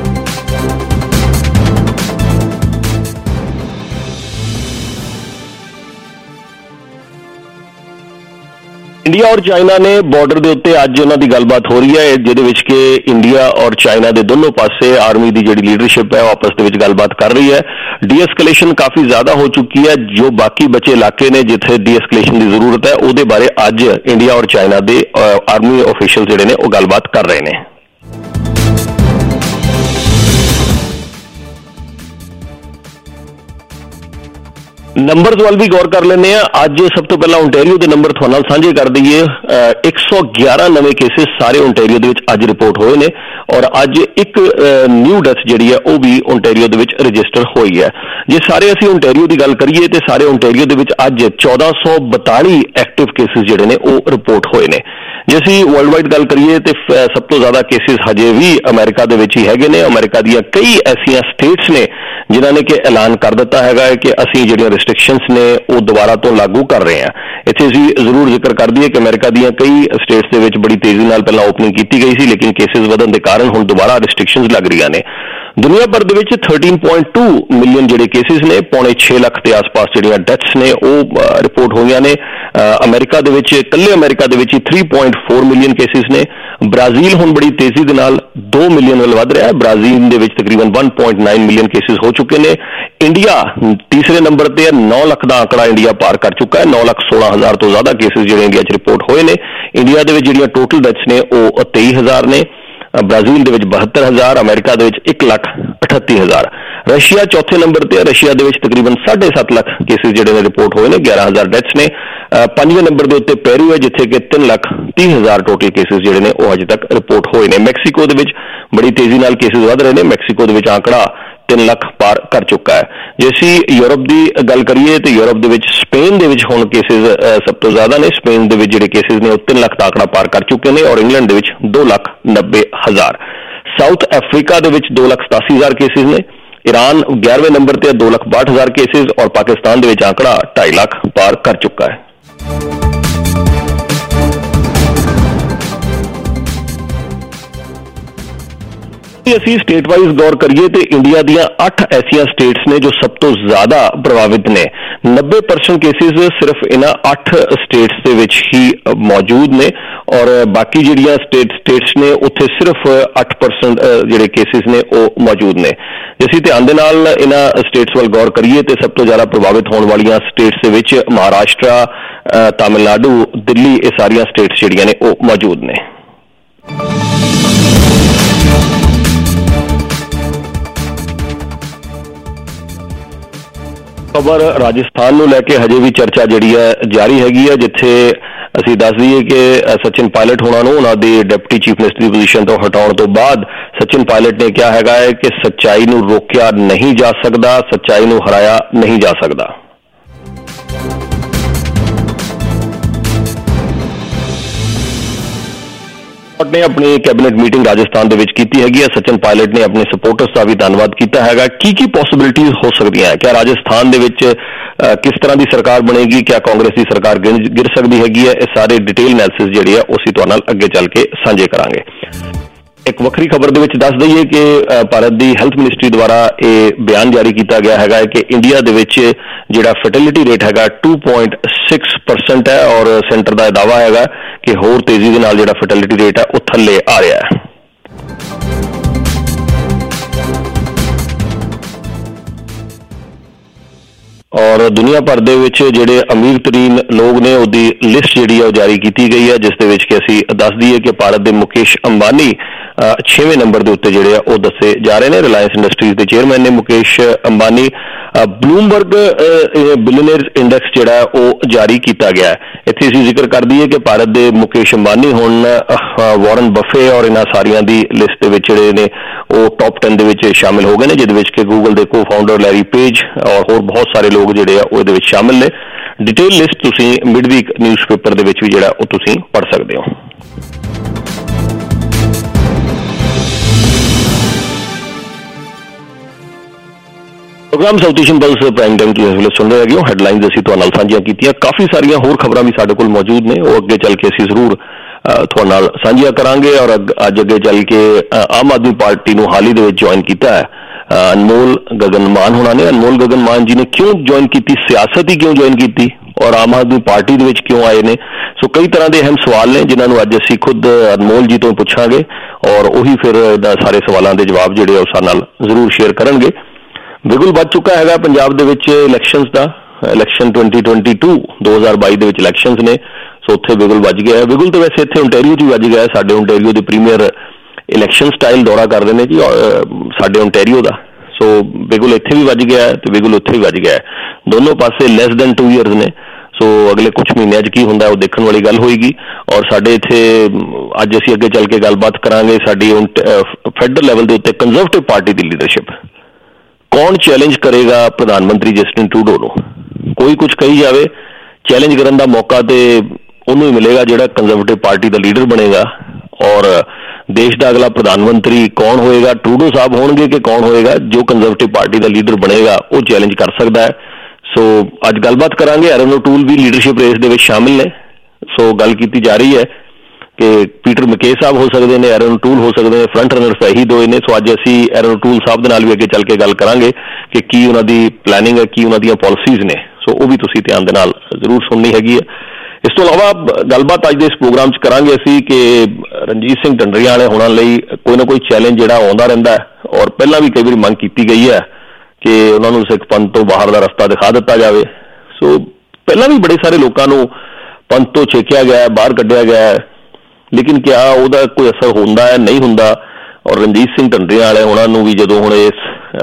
ਇੰਡੀਆ ਔਰ ਚਾਈਨਾ ਨੇ ਬਾਰਡਰ ਦੇ ਉੱਤੇ ਅੱਜ ਉਹਨਾਂ ਦੀ ਗੱਲਬਾਤ ਹੋ ਰਹੀ ਹੈ, ਜਿਹਦੇ ਵਿੱਚ ਕਿ ਇੰਡੀਆ ਔਰ ਚਾਈਨਾ ਦੇ ਦੋਨੋਂ ਪਾਸੇ ਆਰਮੀ ਦੀ ਜਿਹੜੀ ਲੀਡਰਸ਼ਿਪ ਹੈ ਉਹ ਆਪਸ ਦੇ ਵਿੱਚ ਗੱਲਬਾਤ ਕਰ ਰਹੀ ਹੈ। ਡੀਐਸਕੇਲੇਸ਼ਨ ਕਾਫੀ ਜ਼ਿਆਦਾ ਹੋ ਚੁੱਕੀ ਹੈ। ਜੋ ਬਾਕੀ ਬਚੇ ਇਲਾਕੇ ਨੇ ਜਿੱਥੇ ਡੀਐਸਕੇਲੇਸ਼ਨ ਦੀ ਜ਼ਰੂਰਤ ਹੈ ਉਹਦੇ ਬਾਰੇ ਅੱਜ ਇੰਡੀਆ ਔਰ ਚਾਈਨਾ ਦੇ ਆਰਮੀ ਆਫੀਸ਼ੀਅਲ ਜਿਹੜੇ ਨੇ ਉਹ ਗੱਲਬਾਤ ਕਰ ਰਹੇ ਨੇ। ਨੰਬਰਸ ਵੱਲ ਵੀ ਗੌਰ ਕਰ ਲੈਂਦੇ ਆ। ਅੱਜ ਸਭ ਤੋਂ ਪਹਿਲਾਂ ਓਨਟਾਰੀਓ ਦੇ ਨੰਬਰ ਤੁਹਾਡੇ ਨਾਲ ਸਾਂਝੇ ਕਰ ਦਈਏ। 111 ਨਵੇਂ ਕੇਸਿਸ ਸਾਰੇ ਓਨਟਾਰੀਓ ਦੇ ਵਿੱਚ ਅੱਜ ਰਿਪੋਰਟ ਹੋਏ ਨੇ, ਔਰ ਅੱਜ ਇੱਕ ਨਿਊ ਡੈਥ ਜਿਹੜੀ ਹੈ ਉਹ ਵੀ ਓਨਟਾਰੀਓ ਦੇ ਵਿੱਚ ਰਜਿਸਟਰ ਹੋਈ ਹੈ। ਜੇ ਸਾਰੇ ਅਸੀਂ ਓਨਟਾਰੀਓ ਦੀ ਗੱਲ ਕਰੀਏ ਤੇ ਸਾਰੇ ਓਨਟਾਰੀਓ ਦੇ ਵਿੱਚ ਅੱਜ 1442 ਐਕਟਿਵ ਕੇਸਿਸ ਜਿਹੜੇ ਨੇ ਉਹ ਰਿਪੋਰਟ ਹੋਏ ਨੇ। ਜੇ ਅਸੀਂ ਵਰਲਡ ਵਾਈਡ ਗੱਲ ਕਰੀਏ ਤੇ ਸਭ ਤੋਂ ਜ਼ਿਆਦਾ ਕੇਸਿਸ ਹਜੇ ਵੀ ਅਮਰੀਕਾ ਦੇ ਵਿੱਚ ਹੀ ਹੈਗੇ ਨੇ। ਅਮਰੀਕਾ ਦੀਆਂ ਕਈ ਐਸੀਆਂ ਸਟੇਟਸ ਨੇ ਜਿਨ੍ਹਾਂ ਨੇ ਕਿ ਐਲਾਨ ਕਰ ਦਿੱਤਾ ਹੈਗਾ ਹੈ ਕਿ ਅਸੀਂ ਜਿਹੜੀਆਂ ਰਿਸਟ੍ਰਿਕਸ਼ਨਸ ਨੇ ਉਹ ਦੁਬਾਰਾ ਤੋਂ ਲਾਗੂ ਕਰ ਰਹੇ ਹਾਂ। ਇੱਥੇ ਅਸੀਂ ਜ਼ਰੂਰ ਜ਼ਿਕਰ ਕਰ ਦਈਏ ਕਿ ਅਮਰੀਕਾ ਦੀਆਂ ਕਈ ਸਟੇਟਸ ਦੇ ਵਿੱਚ ਬੜੀ ਤੇਜ਼ੀ ਨਾਲ ਪਹਿਲਾਂ ਓਪਨਿੰਗ ਕੀਤੀ ਗਈ ਸੀ, ਲੇਕਿਨ ਕੇਸਿਸ ਵਧਣ ਦੇ ਕਾਰਨ ਹੁਣ ਦੁਬਾਰਾ ਰਿਸਟ੍ਰਿਕਸ਼ਨਸ ਲੱਗ ਰਹੀਆਂ ਨੇ। ਦੁਨੀਆ ਭਰ ਦੇ ਵਿੱਚ 13.2 ਮਿਲੀਅਨ ਜਿਹੜੇ ਕੇਸਿਸ ਨੇ, 6.25 ਲੱਖ ਦੇ ਆਸ-ਪਾਸ ਜਿਹੜੀਆਂ ਡੈਥਸ ਨੇ ਉਹ ਰਿਪੋਰਟ ਹੋਈਆਂ ਨੇ। ਅਮਰੀਕਾ ਦੇ ਵਿੱਚ ਇਕੱਲੇ ਅਮਰੀਕਾ ਦੇ ਵਿੱਚ 3.4 ਮਿਲੀਅਨ ਕੇਸਿਸ ਨੇ। ਬ੍ਰਾਜ਼ੀਲ ਹੁਣ ਬੜੀ ਤੇਜ਼ੀ ਦੇ ਨਾਲ 2 ਮਿਲੀਅਨ ਵੱਲ ਵੱਧ ਰਿਹਾ ਹੈ। ਬ੍ਰਾਜ਼ੀਲ ਦੇ ਵਿੱਚ ਤਕਰੀਬਨ 1.9 ਮਿਲੀਅਨ ਕੇਸਿਸ ਹੋ ਚੁੱਕੇ ਨੇ। ਇੰਡੀਆ ਤੀਸਰੇ ਨੰਬਰ ਤੇ ਹੈ, 9 ਲੱਖ ਦਾ ਆંકੜਾ ਇੰਡੀਆ ਪਾਰ ਕਰ ਚੁੱਕਾ ਹੈ। 9,16,000 ਤੋਂ ਜ਼ਿਆਦਾ ਕੇਸਿਸ ਜਿਹੜੇ ਇੰਡੀਆ 'ਚ ਰਿਪੋਰਟ ਹੋਏ ਨੇ। ਇੰਡੀਆ ਦੇ ਵਿੱਚ ਜਿਹੜੀਆਂ ਟੋਟਲ ਡੈਥਸ ਨੇ ਉਹ 23,000 ਨੇ। ਬ੍ਰਾਜ਼ੀਲ ਦੇ ਵਿੱਚ 72,000, ਅਮਰੀਕਾ ਦੇ ਵਿੱਚ 1,38,000। ਰਸ਼ੀਆ ਚੌਥੇ ਨੰਬਰ ਤੇ ਹੈ। ਰਸ਼ੀਆ ਦੇ ਵਿੱਚ ਤਕਰੀਬਨ 7.5 ਲੱਖ ਕੇਸਿਸ ਜਿਹੜੇ ਨੇ ਰਿਪੋਰਟ ਹੋਏ ਨੇ, 11,000 ਡੈਥਸ ਨੇ। ਪੰਜਵੇਂ ਨੰਬਰ ਦੇ ਉੱਤੇ ਪੈਰੂ ਹੈ, ਜਿੱਥੇ ਕਿ 3,30,000 ਟੋਟਲ ਕੇਸਿਸ ਜਿਹੜੇ ਨੇ ਉਹ ਅਜੇ ਤੱਕ ਰਿਪੋਰਟ ਹੋਏ ਨੇ। ਮੈਕਸੀਕੋ ਦੇ ਵਿੱਚ ਬੜੀ ਤੇਜ਼ੀ ਨਾਲ ਕੇਸਿਸ ਵਧ ਰਹੇ ਨੇ। ਮੈਕਸੀਕੋ ਦੇ ਵਿੱਚ ਆંકੜਾ 3 ਲੱਖ ਪਾਰ ਕਰ ਚੁੱਕਾ ਹੈ। ਜੇ ਅਸੀਂ ਯੂਰਪ ਦੀ ਗੱਲ ਕਰੀਏ ਤੇ ਯੂਰਪ ਦੇ ਵਿੱਚ ਸਪੇਨ ਦੇ ਵਿੱਚ ਹੁਣ ਕੇਸਿਸ ਸਭ ਤੋਂ ਜ਼ਿਆਦਾ ਨੇ। ਸਪੇਨ ਦੇ ਵਿੱਚ ਜਿਹੜੇ ਕੇਸਿਸ ਨੇ ਉਹ 3 ਲੱਖ ਦਾ ਆંકੜਾ ਪਾਰ ਕਰ ਚੁੱਕੇ ਨੇ, ਔਰ ਇੰਗਲੈਂਡ ਦੇ ਵਿੱਚ 2,90,000। ਸਾਊਥ ਅਫਰੀਕਾ ਦੇ ਵਿੱਚ 2,87,000 ਕੇਸਿਸ ਨੇ। ਈਰਾਨ 11ਵੇਂ ਨੰਬਰ ਤੇ 2,62,000 ਕੇਸਿਸ, ਔਰ ਪਾਕਿਸਤਾਨ ਦੇ ਵਿੱਚ ਆંકੜਾ 2.5 ਲੱਖ ਪਾਰ ਕਰ ਚੁੱਕਾ ਹੈ। ਅਸੀਂ ਸਟੇਟ ਵਾਈਜ਼ ਗੌਰ ਕਰੀਏ ਤੇ ਇੰਡੀਆ ਦੀਆਂ 8 ਐਸੀਆਂ ਸਟੇਟਸ ਨੇ ਜੋ ਸਭ ਤੋਂ ਜ਼ਿਆਦਾ ਪ੍ਰਭਾਵਿਤ ਨੇ। 90% केसिस सिर्फ इन्हां 8 स्टेट्स दे विच ही मौजूद ने और बाकी जिहड़ियां स्टेट्स ने उत्थे सिर्फ 8% जिहड़े केसिस ने वो मौजूद ने। जे असीं ध्यान दे नाल इन्हां स्टेट्स वल गौर करिए तो सब तो ज़्यादा प्रभावित होने वालियां स्टेट्स दे विच महाराष्ट्र, तमिलनाडु, दिल्ली, ये सारियां स्टेट्स जिहड़ियां ने वो मौजूद ने। खबर राजस्थान ਨੂੰ ਲੈ ਕੇ ਹਜੇ ਵੀ ਚਰਚਾ ਜਿਹੜੀ ਹੈ ਜਾਰੀ ਹੈਗੀ ਹੈ, ਜਿੱਥੇ ਅਸੀਂ ਦੱਸ ਦਈਏ ਕਿ ਸਚਿਨ ਪਾਇਲਟ ਹੋਣਾ ਨੂੰ ਉਹਨਾਂ ਦੀ ਡਿਪਟੀ ਚੀਫ ਮਿਨਿਸਟਰ ਦੀ ਪੋਜੀਸ਼ਨ ਤੋਂ ਹਟਾਉਣ ਤੋਂ ਬਾਅਦ ਸਚਿਨ ਪਾਇਲਟ ਨੇ ਕਿਹਾ ਹੈਗਾ ਹੈ ਕਿ ਸੱਚਾਈ ਨੂੰ ਰੋਕਿਆ ਨਹੀਂ ਜਾ ਸਕਦਾ, ਸੱਚਾਈ ਨੂੰ ਹਰਾਇਆ ਨਹੀਂ ਜਾ ਸਕਦਾ। ने अपनी कैबिनेट मीटिंग राजस्थान दे विच कीती हैगी है। सचिन पायलट ने अपने सपोर्टर्स का भी धन्यवाद किया हैगा। की पॉसिबिलिटीज हो सकती हैं, क्या राजस्थान दे विच किस तरह की सरकार बनेगी, क्या कांग्रेस की सरकार गिर सकती हैगी है, ये सारे डिटेल एनालिसिस जिहड़ी है उसी तुहाडे नाल अगे चल के साझे करांगे। एक वक्री खबर दे विच दस दईए कि भारत की हैल्थ मिनिस्ट्री द्वारा ये बयान जारी किया गया है कि इंडिया दे विच जिहड़ा फर्टिलिटी रेट है 2.6% है और सेंटर का दावा है कि होर तेजी दे नाल जिहड़ा फर्टिलिटी रेट है वो थल्ले आ रहा है। और दुनिया भर दे विच जिहड़े अमीर तरीन लोग ने उहदी लिस्ट जिहड़ी है जारी की गई है, जिस दे विच कि असीं दस दईए कि भारत के मुकेश अंबानी 6वें नंबर के उत्ते जिहड़े वो दसे जा रहे हैं। रिलायंस इंडस्ट्रीज के चेयरमैन ने Mukesh Ambani. Bloomberg billionaire index जिहड़ा वो जारी किया गया है। इत्थे असीं जिक्र कर दईए कि भारत के मुकेश अंबानी हुण वॉरन बफे और इन्हां सारियां दी लिस्ट दे विच जिहड़े ने वो टॉप 10 दे विच शामिल हो गए हैं, जिहदे विच कि गूगल के को फाउंडर लैरी पेज और होर बहुत सारे लोग जिहड़े आ उहदे विच शामिल ने। डिटेल लिस्ट तुसीं मिडवीक न्यूज़पेपर दे विच भी जिहड़ा वो तुसीं पढ़ सकदे हो। Programme South Asian Pulse Prime Time तुसीं इस वेले सुन रहे हो। हैडलाइनस असीं तुहाडे नाल साझीआं कीतीआं, काफ़ी सारियां होर खबरां भी साडे कोल मौजूद ने, वो अगे चल के असीं जरूर तुहाडे नाल साझीआं करांगे। और अज अगे चल के आम आदमी पार्टी नूं हाल ही दे विच ज्वाइन कीता है अनमोल गगन मान होना ने। अनमोल गगन मान जी ने क्यों ज्वाइन की, सियासत ही क्यों ज्वाइन की और आम आदमी पार्टी दे विच क्यों आए ने। सो कई तरह के अहम सवाल ने जिन्हां नूं अज असीं खुद अनमोल जी तो पुछांगे और उही फिर सारे सवालों के जवाब जिहड़े उस नाल जरूर शेयर करनगे। बिगुल बज चुका है पंजाब दे विच इलैक्शनस दा। इलैक्शन 2022 दे विच इलैक्शनस ने, सो उत्थे बिगुल बज गया है। बिगुल तो वैसे इत्थे ओंटेरियो च बज गया है। साडे ओंटेरियो दे प्रीमियर इलैक्शन स्टाइल दौरा करते हैं जी साडे ओंटेरियो का। सो बिगुल इत्थे भी वज गया है तो बिगुल उत्थे भी वज गया है। दोनों पासे लैस दैन 2 ईयर्स ने। सो अगले कुछ महीनों की होंदा वो देखने वाली गल होएगी। और साडे इत्थे अज असीं अगे चल के गलबात करांगे साडी फैडरल लैवल के उत्ते कंजरवेटिव पार्टी की लीडरशिप कौन चैलेंज करेगा प्रधानमंत्री जस्टिन ट्रूडो नूं। कोई कुछ कही जाए चैलेंज करने का मौका तो उन्होंने मिलेगा जिहड़ा कंजरवेटिव पार्टी का लीडर बनेगा। और देश का अगला प्रधानमंत्री कौन होएगा, ट्रूडो साहब होंगे कि कौन होएगा, जो कंजरवेटिव पार्टी का लीडर बनेगा वो चैलेंज कर सकता है। सो अज गलबात करांगे। एरन ओटूल भी लीडरशिप रेस दे विच शामिल ने। सो गल की जा रही है कि पीटर मके साहब हो सकते हैं, एरन ओटूल हो सकते हैं, फ्रंट रनर्स यही दो ने। सो अज असीं एरन ओटूल साहब दे नाल भी अगे चल के गल करांगे कि की उन्हां दी प्लैनिंग है, की उन्हां दीयां पॉलिसीज़ ने। सो वो भी तुसीं ध्यान दे नाल जरूर सुननी हैगी है। इस तो अलावा गलबात अज दे इस प्रोग्राम च करांगे असीं कि रणजीत सिंह ढंडरिया वाले होना लई कोई ना कोई चैलेंज जिहड़ा आउंदा रहिंदा है और पहला भी कई बार मंग की गई है कि उन्हां नूं सिख पंथ तो बाहर का रस्ता दिखा दिता जाए। सो पहला भी बड़े सारे लोगों को पंथ तो छेकिया गया है, बाहर कढ़िया गया है, लेकिन क्या उहदा कोई असर होंदा है, नहीं होंदा। और रणजीत सिंह ढंडरिया वाले उन्होंने भी जो हुण इस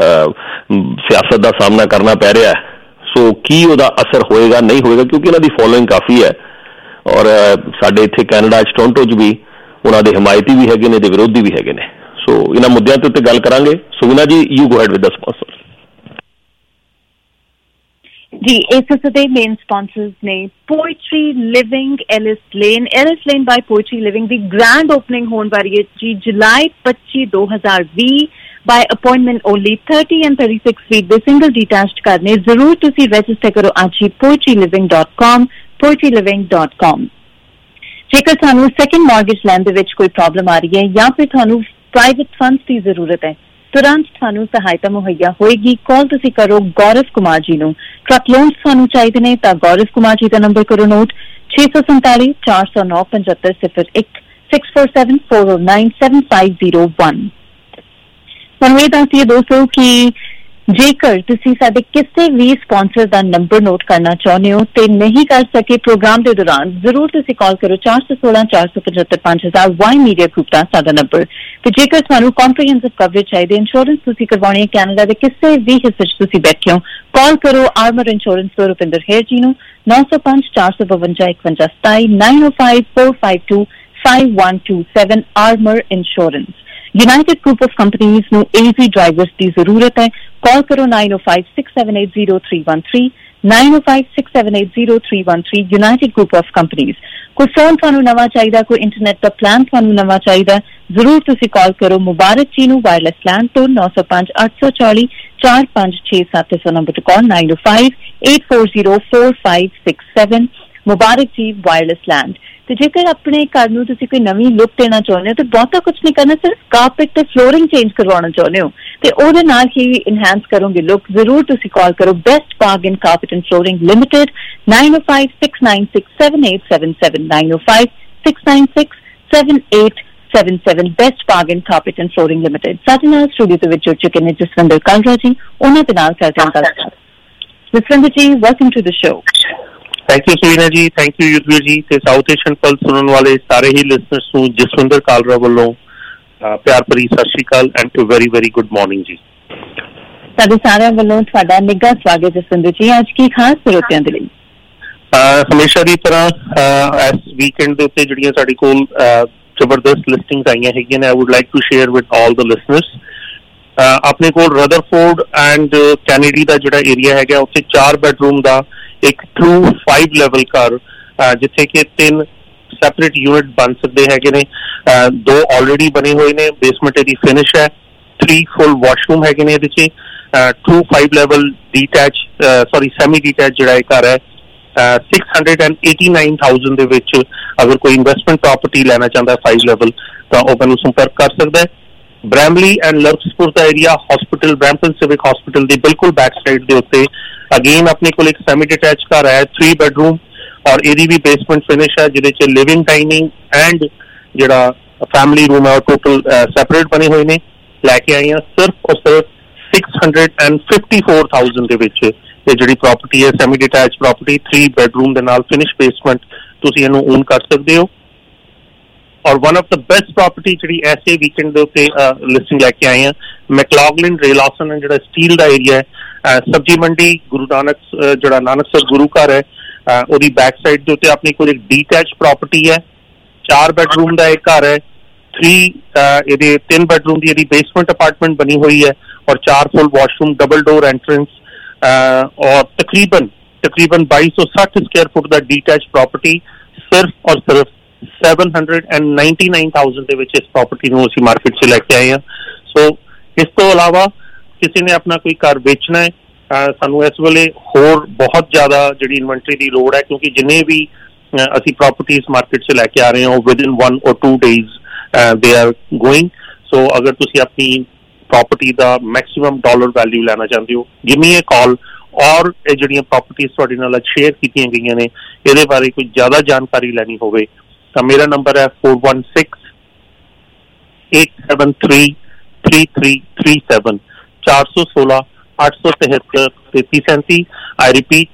सियासत का सामना करना पै रहा है, सो की उहदा असर होएगा नहीं होएगा, क्योंकि इन्हां दी फॉलोइंग काफ़ी है। और साडे इत्थे कैनेडा टोरंटो च भी उन्हां दे हिमायती भी हैगे ने ते विरोधी भी हैगे ने। सो इन्हां मुद्दों ते उत्ते गल करांगे। Suvina ji, you go head with the sponsor ji. ACCA ਦੇ ਮੇਨ ਸਪਾਂਸਰਸ ਨੇ poetry living Ellis lane by poetry living ਦੀ ਗ੍ਰੈਂਡ ਓਪਨਿੰਗ ਹੋਣ ਵਾਲੀ ਹੈ ਜੀ ਜੁਲਾਈ 25, 2020 by appointment only। 30 and 36 feet ਦੇ ਸਿੰਗਲ ਡਿਟੈਚਡ ਘਰ ਨੇ। ਜ਼ਰੂਰ ਤੁਸੀਂ ਰਜਿਸਟਰ ਕਰੋ ਅੱਜ ਹੀ poetryliving.com poetryliving.com। ਜੇਕਰ ਤੁਹਾਨੂੰ ਸੈਕੰਡ ਮਾਰਗੇਜ ਲੈਣ ਦੇ ਵਿੱਚ ਕੋਈ ਪ੍ਰੋਬਲਮ ਆ ਰਹੀ ਹੈ ਜਾਂ ਫਿਰ ਤੁਹਾਨੂੰ ਪ੍ਰਾਈਵੇਟ ਫੰਡਸ ਦੀ ਜ਼ਰੂਰਤ ਹੈ तुरंत ਤੁਹਾਨੂੰ ਸਹਾਇਤਾ ਮੁਹੱਈਆ ਹੋਏਗੀ। ਕਾਲ ਤੁਸੀਂ ਕਰੋ ਗੌਰਵ ਕੁਮਾਰ ਜੀ ਨੂੰ। ਟਰੱਕ ਲੋਨਸ ਤੁਹਾਨੂੰ ਚਾਹੀਦੇ ਨੇ ਤਾਂ ਗੌਰਵ ਕੁਮਾਰ ਜੀ ਦਾ ਨੰਬਰ ਕਰੋ ਨੋਟ 647 409 7501 647 409 7501। ਤੁਹਾਨੂੰ ਇਹ ਦੱਸੀਏ ਦੋਸਤੋ ਕਿ ਜੇਕਰ ਤੁਸੀਂ ਸਾਡੇ ਕਿਸੇ ਵੀ ਸਪਾਂਸਰ ਦਾ ਨੰਬਰ ਨੋਟ ਕਰਨਾ ਚਾਹੁੰਦੇ ਹੋ ਤੇ ਨਹੀਂ ਕਰ ਸਕੇ ਪ੍ਰੋਗਰਾਮ ਦੇ ਦੌਰਾਨ, ਜ਼ਰੂਰ ਤੁਸੀਂ ਕਾਲ ਕਰੋ 416 475 5000 ਵਾਈ ਮੀਡੀਆ ਗਰੁੱਪ ਦਾ ਸਾਡਾ ਨੰਬਰ। ਤੇ ਜੇਕਰ ਤੁਹਾਨੂੰ ਕੰਪਰੀਹੈਂਸਿਵ ਕਵਰੇਜ ਚਾਹੀਦੀ, ਇੰਸ਼ੋਰੈਂਸ ਤੁਸੀਂ ਕਰਵਾਉਣੀ ਹੈ ਕੈਨੇਡਾ ਦੇ ਕਿਸੇ ਵੀ ਹਿੱਸੇ 'ਚ ਤੁਸੀਂ ਬੈਠੇ ਹੋ, ਕਾਲ ਕਰੋ ਆਰਮਰ ਇੰਸ਼ੋਰੈਂਸ ਤੋਂ ਰੁਪਿੰਦਰ ਹੇਰ ਜੀ ਨੂੰ 905 452 5127 905 452 5127 armour insurance. United group of companies ਨੂੰ AV ਡਰਾਈਵਰਸ ਦੀ ਜ਼ਰੂਰਤ ਹੈ। ਕਾਲ ਕਰੋ 9056780313 9056780313 यूनाइटेड ग्रुप ऑफ कंपनीज। कोई फोन ਤੁਹਾਨੂੰ ਨਵਾਂ ਚਾਹੀਦਾ, ਕੋਈ ਇੰਟਰਨੈਟ ਦਾ ਪਲਾਨ ਤੁਹਾਨੂੰ ਨਵਾਂ ਚਾਹੀਦਾ, ਜ਼ਰੂਰ ਤੁਸੀਂ ਕਾਲ ਕਰੋ ਮੁਬਾਰਕ ਜੀ ਨੂੰ ਵਾਇਰਲੈਸ ਪਲਾਨ ਤੋਂ 905 840 4567 ਇਸ ਨੰਬਰ ਤੋਂ ਕਾਲ 9058404567 ਮੁਬਾਰਕ ਜੀ ਵਾਇਰਲੈਸ ਲੈਂਡ। ਤੇ ਜੇਕਰ ਆਪਣੇ ਘਰ ਨੂੰ ਤੁਸੀਂ ਕੋਈ ਨਵੀਂ ਲੁੱਕ ਦੇਣਾ ਚਾਹੁੰਦੇ ਹੋ ਤੇ ਬਹੁਤਾ ਕੁਝ ਨਹੀਂ ਕਰਨਾ, ਸਿਰਫ ਕਾਰਪੇਟ ਤੇ ਫਲੋਰਿੰਗ ਚੇਂਜ ਕਰਵਾਉਣਾ ਚਾਹੁੰਦੇ ਹੋ ਤੇ ਉਹਦੇ ਨਾਲ ਹੀ ਇਨਹਾਂਸ ਕਰੋਗੇ ਲੁੱਕ, ਜ਼ਰੂਰ ਤੁਸੀਂ ਕਾਲ ਕਰੋ best bargain carpet and flooring limited 9056967877 9056967877 best bargain carpet and flooring limited. ਸਾਡੇ ਨਾਲ ਸਟੂਡੀਓ ਦੇ ਵਿੱਚ ਜੁੜ ਚੁੱਕੇ ਨੇ ਜਸਵਿੰਦਰ ਕਾਲਰਾ ਜੀ, ਉਹਨਾਂ ਦੇ ਨਾਲ ਕਰਦੇ ਹਾਂ ਗੱਲਬਾਤ। Jaswinder ji, welcome to the show. Thank you Suvina ji, thank you Yudhvir ji ते साउथ एशियन पल्स सुनने वाले सारे ही लिसनर्स ਨੂੰ ਜਸਵਿੰਦਰ ਕਾਲਰਾ ਵੱਲੋਂ ਪਿਆਰ ਭਰੀ ਸਤਿ ਸ਼੍ਰੀ ਅਕਾਲ and very very good morning ਜੀ। ਸਾਡੇ ਸਾਰਿਆਂ ਵੱਲੋਂ ਤੁਹਾਡਾ ਨਿੱਘਾ ਸਵਾਗਤ ਜਸਵਿੰਦਰ ਜੀ। ਅੱਜ ਕੀ ਖਾਸ ਸਰੋਤਿਆਂ ਦੇ ਲਈ? ਹਮੇਸ਼ਾ ਦੀ ਤਰ੍ਹਾਂ ਇਸ ਵੀਕਐਂਡ ਦੇ ਉੱਤੇ ਜਿਹੜੀਆਂ ਸਾਡੇ ਕੋਲ ਜ਼ਬਰਦਸਤ ਲਿਸਟਿੰਗਸ ਆਈਆਂ ਹੈਗੀਆਂ ਨੇ, I would like to share with all the listeners. ਆਪਣੇ ਕੋਲ ਰਦਰਫੋਰਡ ਐਂਡ ਕੈਨੇਡੀ ਦਾ ਜਿਹੜਾ ਏਰੀਆ ਹੈਗਾ, ਉੱਥੇ 4 ਬੈਡਰੂਮ ਦਾ ਇੱਕ ਟਰੂ 5 ਲੈਵਲ ਘਰ, ਜਿੱਥੇ ਕਿ 3 ਸੈਪਰੇਟ ਯੂਨਿਟ ਬਣ ਸਕਦੇ ਹੈਗੇ ਨੇ। 2 ਆਲਰੇਡੀ ਬਣੇ ਹੋਏ ਨੇ, ਬੇਸਮੈਂਟ ਇਹਦੀ ਫਿਨਿਸ਼ ਹੈ, 3 ਫੁੱਲ ਵਾਸ਼ਰੂਮ ਹੈਗੇ ਨੇ ਇਹਦੇ 'ਚ। ਟਰੂ 5 ਲੈਵਲ ਸੈਮੀ ਡੀਟੈਚ ਜਿਹੜਾ ਇਹ ਘਰ ਹੈ 689,000 ਦੇ ਵਿੱਚ। ਅਗਰ ਕੋਈ ਇਨਵੈਸਟਮੈਂਟ ਪ੍ਰਾਪਰਟੀ ਲੈਣਾ ਚਾਹੁੰਦਾ 5 ਲੈਵਲ ਤਾਂ ਉਹ ਮੈਨੂੰ ਸੰਪਰਕ ਕਰ ਸਕਦਾ ਹੈ। ਬ੍ਰੈਮਲੀ ਐਂਡ ਲਰਕਸਪੁਰ ਦਾ area, hospital Brampton civic hospital ਦੀ ਬਿਲਕੁਲ ਬੈਕ ਸਾਈਡ ਦੇ ਉੱਤੇ ਅਗੇਨ ਆਪਣੇ ਕੋਲ ਇੱਕ ਸੈਮੀ ਡਿਟੈਚ ਘਰ ਹੈ 3 ਬੈਡਰੂਮ ਔਰ ਇਹਦੀ ਵੀ ਬੇਸਮੈਂਟ ਫਿਨਿਸ਼ ਹੈ, ਜਿਹਦੇ 'ਚ ਲਿਵਿੰਗ ਡਾਈਨਿੰਗ ਐਂਡ ਜਿਹੜਾ ਫੈਮਿਲੀ ਰੂਮ ਹੈ ਉਹ ਟੋਟਲ ਸੈਪਰੇਟ ਬਣੇ ਹੋਏ ਨੇ। ਲੈ ਕੇ ਆਏ ਹਾਂ ਸਿਰਫ ਔਰ ਸਿਰਫ 654,000 ਦੇ ਵਿੱਚ। ਇਹ ਜਿਹੜੀ ਪ੍ਰਾਪਰਟੀ ਹੈ ਸੈਮੀ ਡਿਟੈਚ ਪ੍ਰਾਪਰਟੀ 3 ਬੈਡਰੂਮ ਦੇ ਨਾਲ ਫਿਨਿਸ਼ ਬੇਸਮੈਂਟ, ਤੁਸੀਂ ਇਹਨੂੰ ਓਨ ਕਰ ਸਕਦੇ ਹੋ। ਔਰ one of the best property ਜਿਹੜੀ ਐਸੇ ਵੀਕਐਂਡ ਦੇ ਉੱਤੇ ਲਿਸਟਿੰਗ ਲੈ ਕੇ ਆਏ ਹਾਂ, ਮੈਕਲੌਗਲਿਨ ਰੇਲਾਸਨ ਜਿਹੜਾ ਸਟੀਲ ਦਾ ਏਰੀਆ ਹੈ, ਸਬਜ਼ੀ ਮੰਡੀ ਗੁਰੂ ਨਾਨਕ ਜਿਹੜਾ ਨਾਨਕਸਰ ਗੁਰੂ ਘਰ ਹੈ ਉਹਦੀ ਬੈਕ ਸਾਈਡ ਦੇ ਉੱਤੇ ਆਪਣੇ ਕੋਲ ਇੱਕ ਡੀਟੈਚ ਪ੍ਰਾਪਰਟੀ ਹੈ। 4 ਬੈਡਰੂਮ ਦਾ ਇੱਕ ਘਰ ਹੈ, 3 ਬੈਡਰੂਮ ਦੀ ਇਹਦੀ ਬੇਸਮੈਂਟ ਅਪਾਰਟਮੈਂਟ ਬਣੀ ਹੋਈ ਹੈ ਔਰ 4 full washroom, double door entrance ਔਰ ਤਕਰੀਬਨ 2260 ਸਕੁਆयर ਫੁੱਟ ਦਾ ਡੀਟੈਚ ਪ੍ਰਾਪਰਟੀ ਸਿਰਫ ਔਰ ਸਿਰਫ 799,000 ਦੇ ਵਿੱਚ ਇਸ ਪ੍ਰਾਪਰਟੀ ਨੂੰ ਅਸੀਂ ਮਾਰਕੀਟ 'ਚ ਲੈ ਕੇ ਆਏ ਹਾਂ। ਸੋ ਇਸ ਤੋਂ ਇਲਾਵਾ ਕਿਸੇ ਨੇ ਆਪਣਾ ਕੋਈ ਘਰ ਵੇਚਣਾ ਹੈ, ਸਾਨੂੰ ਇਸ ਵੇਲੇ ਹੋਰ ਬਹੁਤ ਜ਼ਿਆਦਾ ਜਿਹੜੀ ਇਨਵੈਂਟਰੀ ਦੀ ਲੋੜ ਹੈ, ਕਿਉਂਕਿ ਜਿੰਨੇ ਵੀ ਅਸੀਂ ਪ੍ਰਾਪਰਟੀਜ਼ ਮਾਰਕੀਟ 'ਚ ਲੈ ਕੇ ਆ ਰਹੇ ਹਾਂ ਉਹ within 1 or 2 days they are going. So ਅਗਰ ਤੁਸੀਂ ਆਪਣੀ ਪ੍ਰਾਪਰਟੀ ਦਾ ਮੈਕਸਿਮਮ ਡਾਲਰ ਵੈਲਿਊ ਲੈਣਾ ਚਾਹੁੰਦੇ ਹੋ, ਗਿਵ ਮੀ ਅ ਕਾਲ। ਔਰ ਇਹ ਜਿਹੜੀਆਂ ਪ੍ਰਾਪਰਟੀਜ਼ ਤੁਹਾਡੇ ਨਾਲ ਸ਼ੇਅਰ ਕੀਤੀਆਂ ਗਈਆਂ ਨੇ ਇਹਦੇ ਬਾਰੇ ਕੋਈ ਜ਼ਿਆਦਾ ਜਾਣਕਾਰੀ ਲੈਣੀ ਹੋਵੇ ਤਾਂ ਮੇਰਾ ਨੰਬਰ ਹੈ 416-873-3337 416-873-3337। I repeat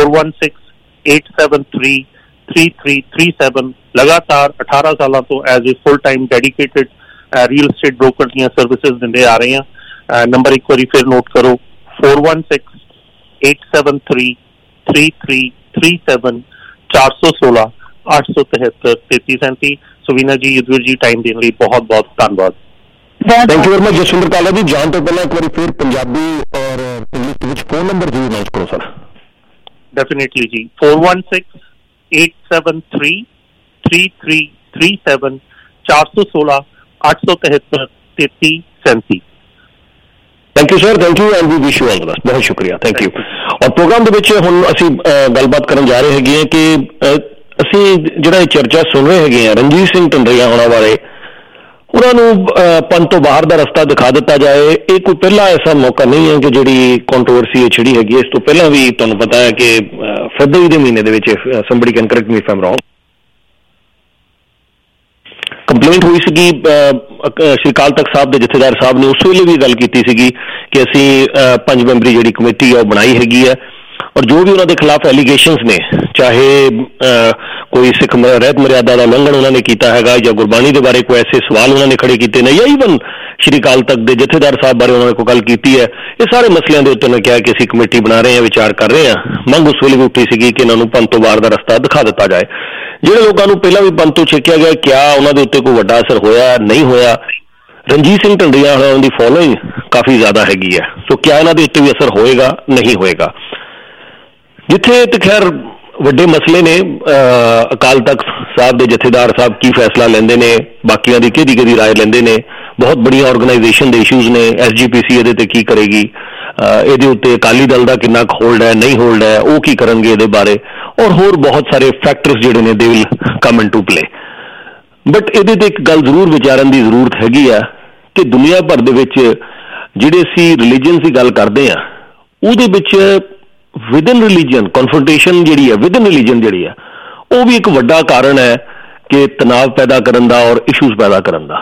416-873-3337। ਲਗਾਤਾਰ 18 ਸਾਲਾਂ ਤੋਂ as a full time dedicated real estate broker ਦੀਆਂ ਸਰਵਿਸਿਜ਼ ਦਿੰਦੇ ਆ ਰਹੇ ਹਾਂ। ਨੰਬਰ ਇੱਕ ਵਾਰੀ ਫਿਰ ਨੋਟ ਕਰੋ 416-873-3337 416-873-3337। ਸੁਵੀਨਾ ਜੀ, ਯੁद्धਵੀਰ ਜੀ, ਟਾਈਮ ਦੇਣ ਲਈ ਬਹੁਤ ਬਹੁਤ ਧੰਨਵਾਦ। Thank you very much Jaswinder Kala ji. ਜਾਣ ਤੋਂ ਪਹਿਲਾਂ ਇੱਕ ਵਾਰੀ ਫਿਰ ਪੰਜਾਬੀ ਔਰ ਇੰਗਲਿਸ਼ ਵਿੱਚ ਫੋਨ ਨੰਬਰ ਜ਼ਰੂਰ ਅਨਾਉਂਸ ਕਰੋ ਸਰ। ਡੈਫੀਨੇਟਲੀ ਜੀ, 416-873-3337 416-873-3337। Thank you sir, thank you and we wish you all the best. ਬਹੁਤ ਸ਼ੁਕਰੀਆ, ਥੈਂਕ ਯੂ। ਔਰ ਪ੍ਰੋਗਰਾਮ ਦੇ ਵਿੱਚ ਹੁਣ ਅਸੀਂ ਗੱਲਬਾਤ ਕਰਨ ਜਾ ਰਹੇ ਹੈਗੇ ਹਾਂ ਕਿ ਅਸੀਂ ਜਿਹੜਾ ਇਹ ਚਰਚਾ ਸੁਣ ਰਹੇ ਹੈਗੇ ਹਾਂ ਰਣਜੀਤ ਸਿੰਘ ਢੰਡਰੀਆ ਹੋਣਾ ਬਾਰੇ, ਉਹਨਾਂ ਨੂੰ ਪੰਥ ਤੋਂ ਬਾਹਰ ਦਾ ਰਸਤਾ ਦਿਖਾ ਦਿੱਤਾ ਜਾਏ। ਇਹ ਕੋਈ ਪਹਿਲਾ ਐਸਾ ਮੌਕਾ ਨਹੀਂ ਹੈ ਕਿ ਜਿਹੜੀ ਕੰਟਰੋਵਰਸੀ ਇਹ ਛਿੜੀ ਹੈਗੀ। ਇਸ ਤੋਂ ਪਹਿਲਾਂ ਵੀ ਤੁਹਾਨੂੰ ਪਤਾ ਹੈ ਕਿ ਫਰਵਰੀ ਦੇ ਮਹੀਨੇ ਦੇ ਵਿੱਚ somebody can correct me if I'm wrong, complaint ਹੋਈ ਸੀਗੀ ਸ਼੍ਰੀ ਅਕਾਲ ਤਖਤ ਸਾਹਿਬ ਦੇ ਜਥੇਦਾਰ ਸਾਹਿਬ ਨੇ ਉਸ ਵੇਲੇ ਵੀ ਗੱਲ ਕੀਤੀ ਸੀਗੀ ਕਿ ਅਸੀਂ 5 ਮੈਂਬਰੀ ਜਿਹੜੀ ਕਮੇਟੀ ਆ ਉਹ ਬਣਾਈ ਹੈਗੀ ਹੈ ਔਰ ਜੋ ਵੀ ਉਹਨਾਂ ਦੇ ਖਿਲਾਫ ਐਲੀਗੇਸ਼ਨਸ ਨੇ, ਚਾਹੇ ਕੋਈ ਸਿੱਖ ਰਹਿਤ ਮਰਿਆਦਾ ਦਾ ਉਲੰਘਣ ਉਹਨਾਂ ਨੇ ਕੀਤਾ ਹੈਗਾ ਜਾਂ ਗੁਰਬਾਣੀ ਦੇ ਬਾਰੇ ਕੋਈ ਐਸੇ ਸਵਾਲ ਉਹਨਾਂ ਨੇ ਖੜੇ ਕੀਤੇ ਨੇ ਜਾਂ ਈਵਨ ਸ਼੍ਰੀ ਅਕਾਲ ਤਖਤ ਦੇ ਜਥੇਦਾਰ ਸਾਹਿਬ ਬਾਰੇ ਉਹਨਾਂ ਨੇ ਕੋਈ ਗੱਲ ਕੀਤੀ ਹੈ, ਇਹ ਸਾਰੇ ਮਸਲਿਆਂ ਦੇ ਉੱਤੇ ਉਹਨਾਂ ਕਿਹਾ ਕਿ ਅਸੀਂ ਕਮੇਟੀ ਬਣਾ ਰਹੇ ਹਾਂ, ਵਿਚਾਰ ਕਰ ਰਹੇ ਹਾਂ। ਮੰਗ ਉਸ ਵੇਲੇ ਵੀ ਉੱਠੀ ਸੀਗੀ ਕਿ ਇਹਨਾਂ ਨੂੰ ਪੰਥ ਤੋਂ ਬਾਹਰ ਦਾ ਰਸਤਾ ਦਿਖਾ ਦਿੱਤਾ ਜਾਏ। ਜਿਹੜੇ ਲੋਕਾਂ ਨੂੰ ਪਹਿਲਾਂ ਵੀ ਪੰਥ ਤੋਂ ਛੇਕਿਆ ਗਿਆ, ਕਿਆ ਉਹਨਾਂ ਦੇ ਉੱਤੇ ਕੋਈ ਵੱਡਾ ਅਸਰ ਹੋਇਆ ਨਹੀਂ ਹੋਇਆ? ਰਣਜੀਤ ਸਿੰਘ ਢੰਡਰੀਆ ਉਹਨਾਂ ਦੀ ਫੋਲੋਇੰਗ ਕਾਫੀ ਜ਼ਿਆਦਾ ਹੈਗੀ ਹੈ, ਸੋ ਕਿਆ ਇਹਨਾਂ ਦੇ ਉੱਤੇ ਵੀ ਅਸਰ ਹੋਏਗਾ ਨਹੀਂ ਹੋਏਗਾ? ਜਿੱਥੇ ਤੇ ਖੈਰ ਵੱਡੇ ਮਸਲੇ ਨੇ, ਅਕਾਲ ਤਖਤ ਸਾਹਿਬ ਦੇ ਜਥੇਦਾਰ ਸਾਹਿਬ ਕੀ ਫੈਸਲਾ ਲੈਂਦੇ ਨੇ, ਬਾਕੀਆਂ ਦੀ ਕਿਹਦੀ ਰਾਏ ਲੈਂਦੇ ਨੇ, ਬਹੁਤ ਬੜੀਆਂ ਆਰਗੇਨਾਈਜੇਸ਼ਨ ਦੇ ਇਸ਼ੂਜ਼ ਨੇ, SGPC ਇਹਦੇ ਤੇ ਕੀ ਕਰੇਗੀ, ਇਹਦੇ ਉੱਤੇ ਅਕਾਲੀ ਦਲ ਦਾ ਕਿੰਨਾ ਕੁ ਹੋਲਡ ਹੈ ਨਹੀਂ ਹੋਲਡ ਹੈ, ਉਹ ਕੀ ਕਰਨਗੇ ਇਹਦੇ ਬਾਰੇ, ਔਰ ਹੋਰ ਬਹੁਤ ਸਾਰੇ ਫੈਕਟਰਸ ਜਿਹੜੇ ਨੇ they will come into play. But ਇਹਦੇ ਤੇ ਇੱਕ ਗੱਲ ਜ਼ਰੂਰ ਵਿਚਾਰਨ ਦੀ ਜ਼ਰੂਰਤ ਹੈਗੀ ਆ ਕਿ ਦੁਨੀਆ ਭਰ ਦੇ ਵਿੱਚ ਜਿਹੜੇ ਅਸੀਂ ਰਿਲੀਜਨ ਦੀ ਗੱਲ ਕਰਦੇ ਹਾਂ ਉਹਦੇ ਵਿੱਚ ਵਿਦਨ ਰਿਲੀਜਨ ਕਨਫਰੰਟੇਸ਼ਨ ਜਿਹੜੀ ਹੈ, ਵਿਦਨ ਰਿਲੀਜਨ ਜਿਹੜੀ ਹੈ, ਉਹ ਵੀ ਇੱਕ ਵੱਡਾ ਕਾਰਨ ਹੈ ਕਿ ਤਣਾਅ ਪੈਦਾ ਕਰਨ ਦਾ ਔਰ ਇਸ਼ੂਜ਼ ਪੈਦਾ ਕਰਨ ਦਾ।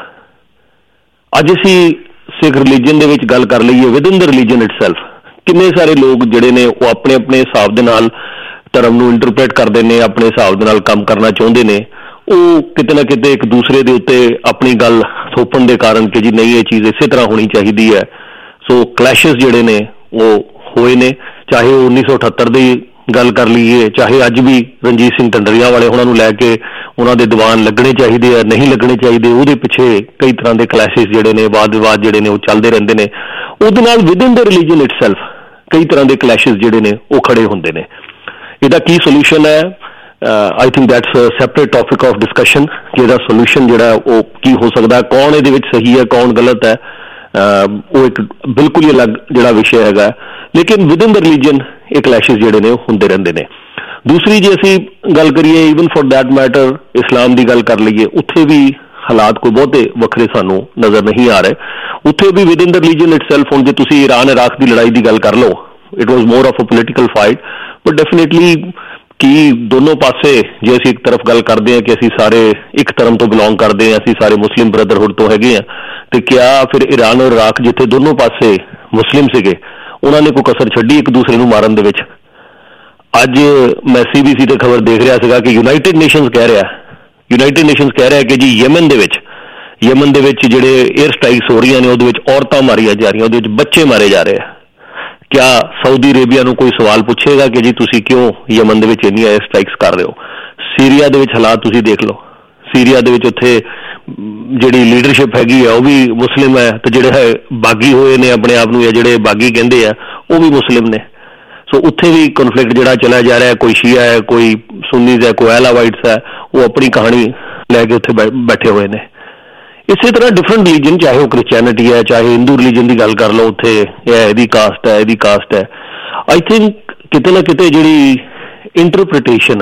ਅੱਜ ਅਸੀਂ ਸਿੱਖ ਰਿਲੀਜਨ ਦੇ ਵਿੱਚ ਗੱਲ ਕਰ ਲਈਏ, ਵਿਦਨ ਦ ਰਿਲੀਜਨ ਇਟਸੈਲਫ ਕਿੰਨੇ ਸਾਰੇ ਲੋਕ ਜਿਹੜੇ ਨੇ ਉਹ ਆਪਣੇ ਆਪਣੇ ਹਿਸਾਬ ਦੇ ਨਾਲ ਧਰਮ ਨੂੰ ਇੰਟਰਪ੍ਰੇਟ ਕਰਦੇ ਨੇ, ਆਪਣੇ ਹਿਸਾਬ ਦੇ ਨਾਲ ਕੰਮ ਕਰਨਾ ਚਾਹੁੰਦੇ ਨੇ। ਉਹ ਕਿਤੇ ਨਾ ਕਿਤੇ ਇੱਕ ਦੂਸਰੇ ਦੇ ਉੱਤੇ ਆਪਣੀ ਗੱਲ ਥੋਪਣ ਦੇ ਕਾਰਨ ਕਿ ਜੀ ਨਹੀਂ ਇਹ ਚੀਜ਼ ਇਸੇ ਤਰ੍ਹਾਂ ਹੋਣੀ ਚਾਹੀਦੀ ਹੈ, ਸੋ ਕਲੈਸ਼ਸ ਜਿਹੜੇ ਨੇ ਉਹ ਹੋਏ ਨੇ। ਚਾਹੇ ਉਹ 1978 ਦੀ ਗੱਲ ਕਰ ਲਈਏ, ਚਾਹੇ ਅੱਜ ਵੀ ਰਣਜੀਤ ਸਿੰਘ ਢੰਡਰੀਆ ਵਾਲੇ ਉਹਨਾਂ ਨੂੰ ਲੈ ਕੇ ਉਹਨਾਂ ਦੇ ਦੀਵਾਨ ਲੱਗਣੇ ਚਾਹੀਦੇ ਆ ਨਹੀਂ ਲੱਗਣੇ ਚਾਹੀਦੇ, ਉਹਦੇ ਪਿੱਛੇ ਕਈ ਤਰ੍ਹਾਂ ਦੇ ਕਲੈਸ਼ਸ ਜਿਹੜੇ ਨੇ, ਵਾਦ ਵਿਵਾਦ ਜਿਹੜੇ ਨੇ ਉਹ ਚੱਲਦੇ ਰਹਿੰਦੇ ਨੇ। ਉਹਦੇ ਨਾਲ ਵਿਦਨ ਦ ਰਿਲੀਜਨ ਇਟਸੈਲਫ ਕਈ ਤਰ੍ਹਾਂ ਦੇ ਕਲੈਸ਼ਸ ਜਿਹੜੇ ਨੇ ਉਹ ਖੜੇ ਹੁੰਦੇ ਨੇ। ਇਹਦਾ ਕੀ ਸੋਲੂਸ਼ਨ ਹੈ? I think that's a separate topic of discussion ਕਿ ਇਹਦਾ ਸੋਲੂਸ਼ਨ ਜਿਹੜਾ ਉਹ ਕੀ ਹੋ ਸਕਦਾ, ਕੌਣ ਇਹਦੇ ਵਿੱਚ ਸਹੀ ਹੈ ਕੌਣ ਗਲਤ ਹੈ, ਉਹ ਇੱਕ ਬਿਲਕੁਲ ਹੀ ਅਲੱਗ ਜਿਹੜਾ ਵਿਸ਼ਾ ਹੈਗਾ। ਲੇਕਿਨ ਵਿਦਨ ਦ ਰਿਲੀਜਨ ਇਹ ਕਲੈਸ਼ਸ ਜਿਹੜੇ ਨੇ ਉਹ ਹੁੰਦੇ ਰਹਿੰਦੇ ਨੇ। ਦੂਸਰੀ ਜੇ ਅਸੀਂ ਗੱਲ ਕਰੀਏ ਈਵਨ ਫॉर दैट ਮੈਟਰ ਇਸਲਾਮ ਦੀ ਗੱਲ ਕਰ ਲਈਏ, ਉੱਥੇ ਵੀ ਹਾਲਾਤ ਕੋਈ ਬਹੁਤੇ ਵੱਖਰੇ ਸਾਨੂੰ ਨਜ਼ਰ ਨਹੀਂ ਆ ਰਹੇ। ਉੱਥੇ ਵੀ ਵਿਦਨ ਦ ਰਿਲੀਜਨ ਇਟਸੈਲਫ, ਹੁਣ ਜੇ ਤੁਸੀਂ ਇਰਾਨ ਇਰਾਕ ਦੀ ਲੜਾਈ ਦੀ ਗੱਲ ਕਰ ਲਓ, it was more of a political fight, but definitely ਕਿ ਦੋਨੋਂ ਪਾਸੇ ਜੇ ਅਸੀਂ ਇੱਕ ਤਰਫ ਗੱਲ ਕਰਦੇ ਹਾਂ ਕਿ ਅਸੀਂ ਸਾਰੇ ਇੱਕ ਧਰਮ ਤੋਂ ਬਿਲੋਂਗ ਕਰਦੇ ਹਾਂ, ਅਸੀਂ ਸਾਰੇ ਮੁਸਲਿਮ ਬ੍ਰਦਰਹੁੱਡ ਤੋਂ ਹੈਗੇ ਹਾਂ, ਤੇ ਕਿਆ ਫਿਰ ਇਰਾਨ ਔਰ ਇਰਾਕ ਜਿੱਥੇ ਦੋਨੋਂ ਪਾਸੇ ਮੁਸਲਿਮ ਸੀਗੇ ਉਹਨਾਂ ਨੇ ਕੋਈ ਕਸਰ ਛੱਡੀ ਇੱਕ ਦੂਸਰੇ ਨੂੰ ਮਾਰਨ ਦੇ ਵਿੱਚ? ਅੱਜ ਮੈਂ CBC ਤੇ ਖਬਰ ਦੇਖ ਰਿਹਾ ਸੀਗਾ ਕਿ ਯੂਨਾਈਟਿਡ ਨੇਸ਼ਨਸ ਕਹਿ ਰਿਹਾ ਕਿ ਜੀ ਯਮਨ ਦੇ ਵਿੱਚ ਜਿਹੜੇ 에ਅਰ ਸਟ੍ਰਾਈਕਸ ਹੋ ਰਹੀਆਂ ਨੇ ਉਹਦੇ ਵਿੱਚ ਔਰਤਾਂ ਮਾਰੀਆਂ ਜਾ ਰਹੀਆਂ, ਉਹਦੇ ਵਿੱਚ ਬੱਚੇ ਮਾਰੇ ਜਾ ਰਹੇ ਆ। ਕਿਆ ਸਾਊਦੀ ਅਰੇਬੀਆ ਨੂੰ ਕੋਈ ਸਵਾਲ ਪੁੱਛੇਗਾ ਕਿ ਜੀ ਤੁਸੀਂ ਕਿਉਂ ਯਮਨ ਦੇ ਵਿੱਚ ਇੰਨੀਆਂ 에ਅਰ ਸਟ੍ਰਾਈਕਸ ਕਰ ਰਹੇ ਹੋ? ਸੀਰੀਆ ਦੇ ਵਿੱਚ ਹਾਲਾਤ ਤੁਸੀਂ ਦੇਖ ਲਓ, ਸੀਰੀਆ ਦੇ ਵਿੱਚ ਉੱਥੇ ਜਿਹੜੀ ਲੀਡਰਸ਼ਿਪ ਹੈਗੀ ਆ ਉਹ ਵੀ ਮੁਸਲਿਮ ਹੈ, ਤੇ ਜਿਹੜੇ ਹੈ ਬਾਗੀ ਹੋਏ ਨੇ ਆਪਣੇ ਆਪ ਨੂੰ ਜਾਂ ਜਿਹੜੇ ਬਾਗੀ ਕਹਿੰਦੇ ਆ ਉਹ ਵੀ ਮੁਸਲਿਮ ਨੇ। ਸੋ ਉੱਥੇ ਵੀ ਕਨਫਲਿਕਟ ਜਿਹੜਾ ਚਲਾ ਜਾ ਰਿਹਾ, ਕੋਈ ਸ਼ੀਆ ਹੈ, ਕੋਈ ਸੁੰਨੀਜ਼ ਹੈ, ਕੋਈ ਅਲਾਵਾਈਟਸ ਹੈ, ਉਹ ਆਪਣੀ ਕਹਾਣੀ ਲੈ ਕੇ ਉੱਥੇ ਬੈਠੇ ਹੋਏ ਨੇ। ਇਸੇ ਤਰ੍ਹਾਂ ਡਿਫਰੈਂਟ ਰਿਲੀਜਨ, ਚਾਹੇ ਉਹ ਕ੍ਰਿਸਚੈਨਿਟੀ ਹੈ, ਚਾਹੇ ਹਿੰਦੂ ਰਿਲੀਜਨ ਦੀ ਗੱਲ ਕਰ ਲਓ, ਉੱਥੇ ਇਹਦੀ ਕਾਸਟ ਹੈ। ਆਈ ਥਿੰਕ ਕਿਤੇ ਨਾ ਕਿਤੇ ਜਿਹੜੀ ਇੰਟਰਪ੍ਰੀਟੇਸ਼ਨ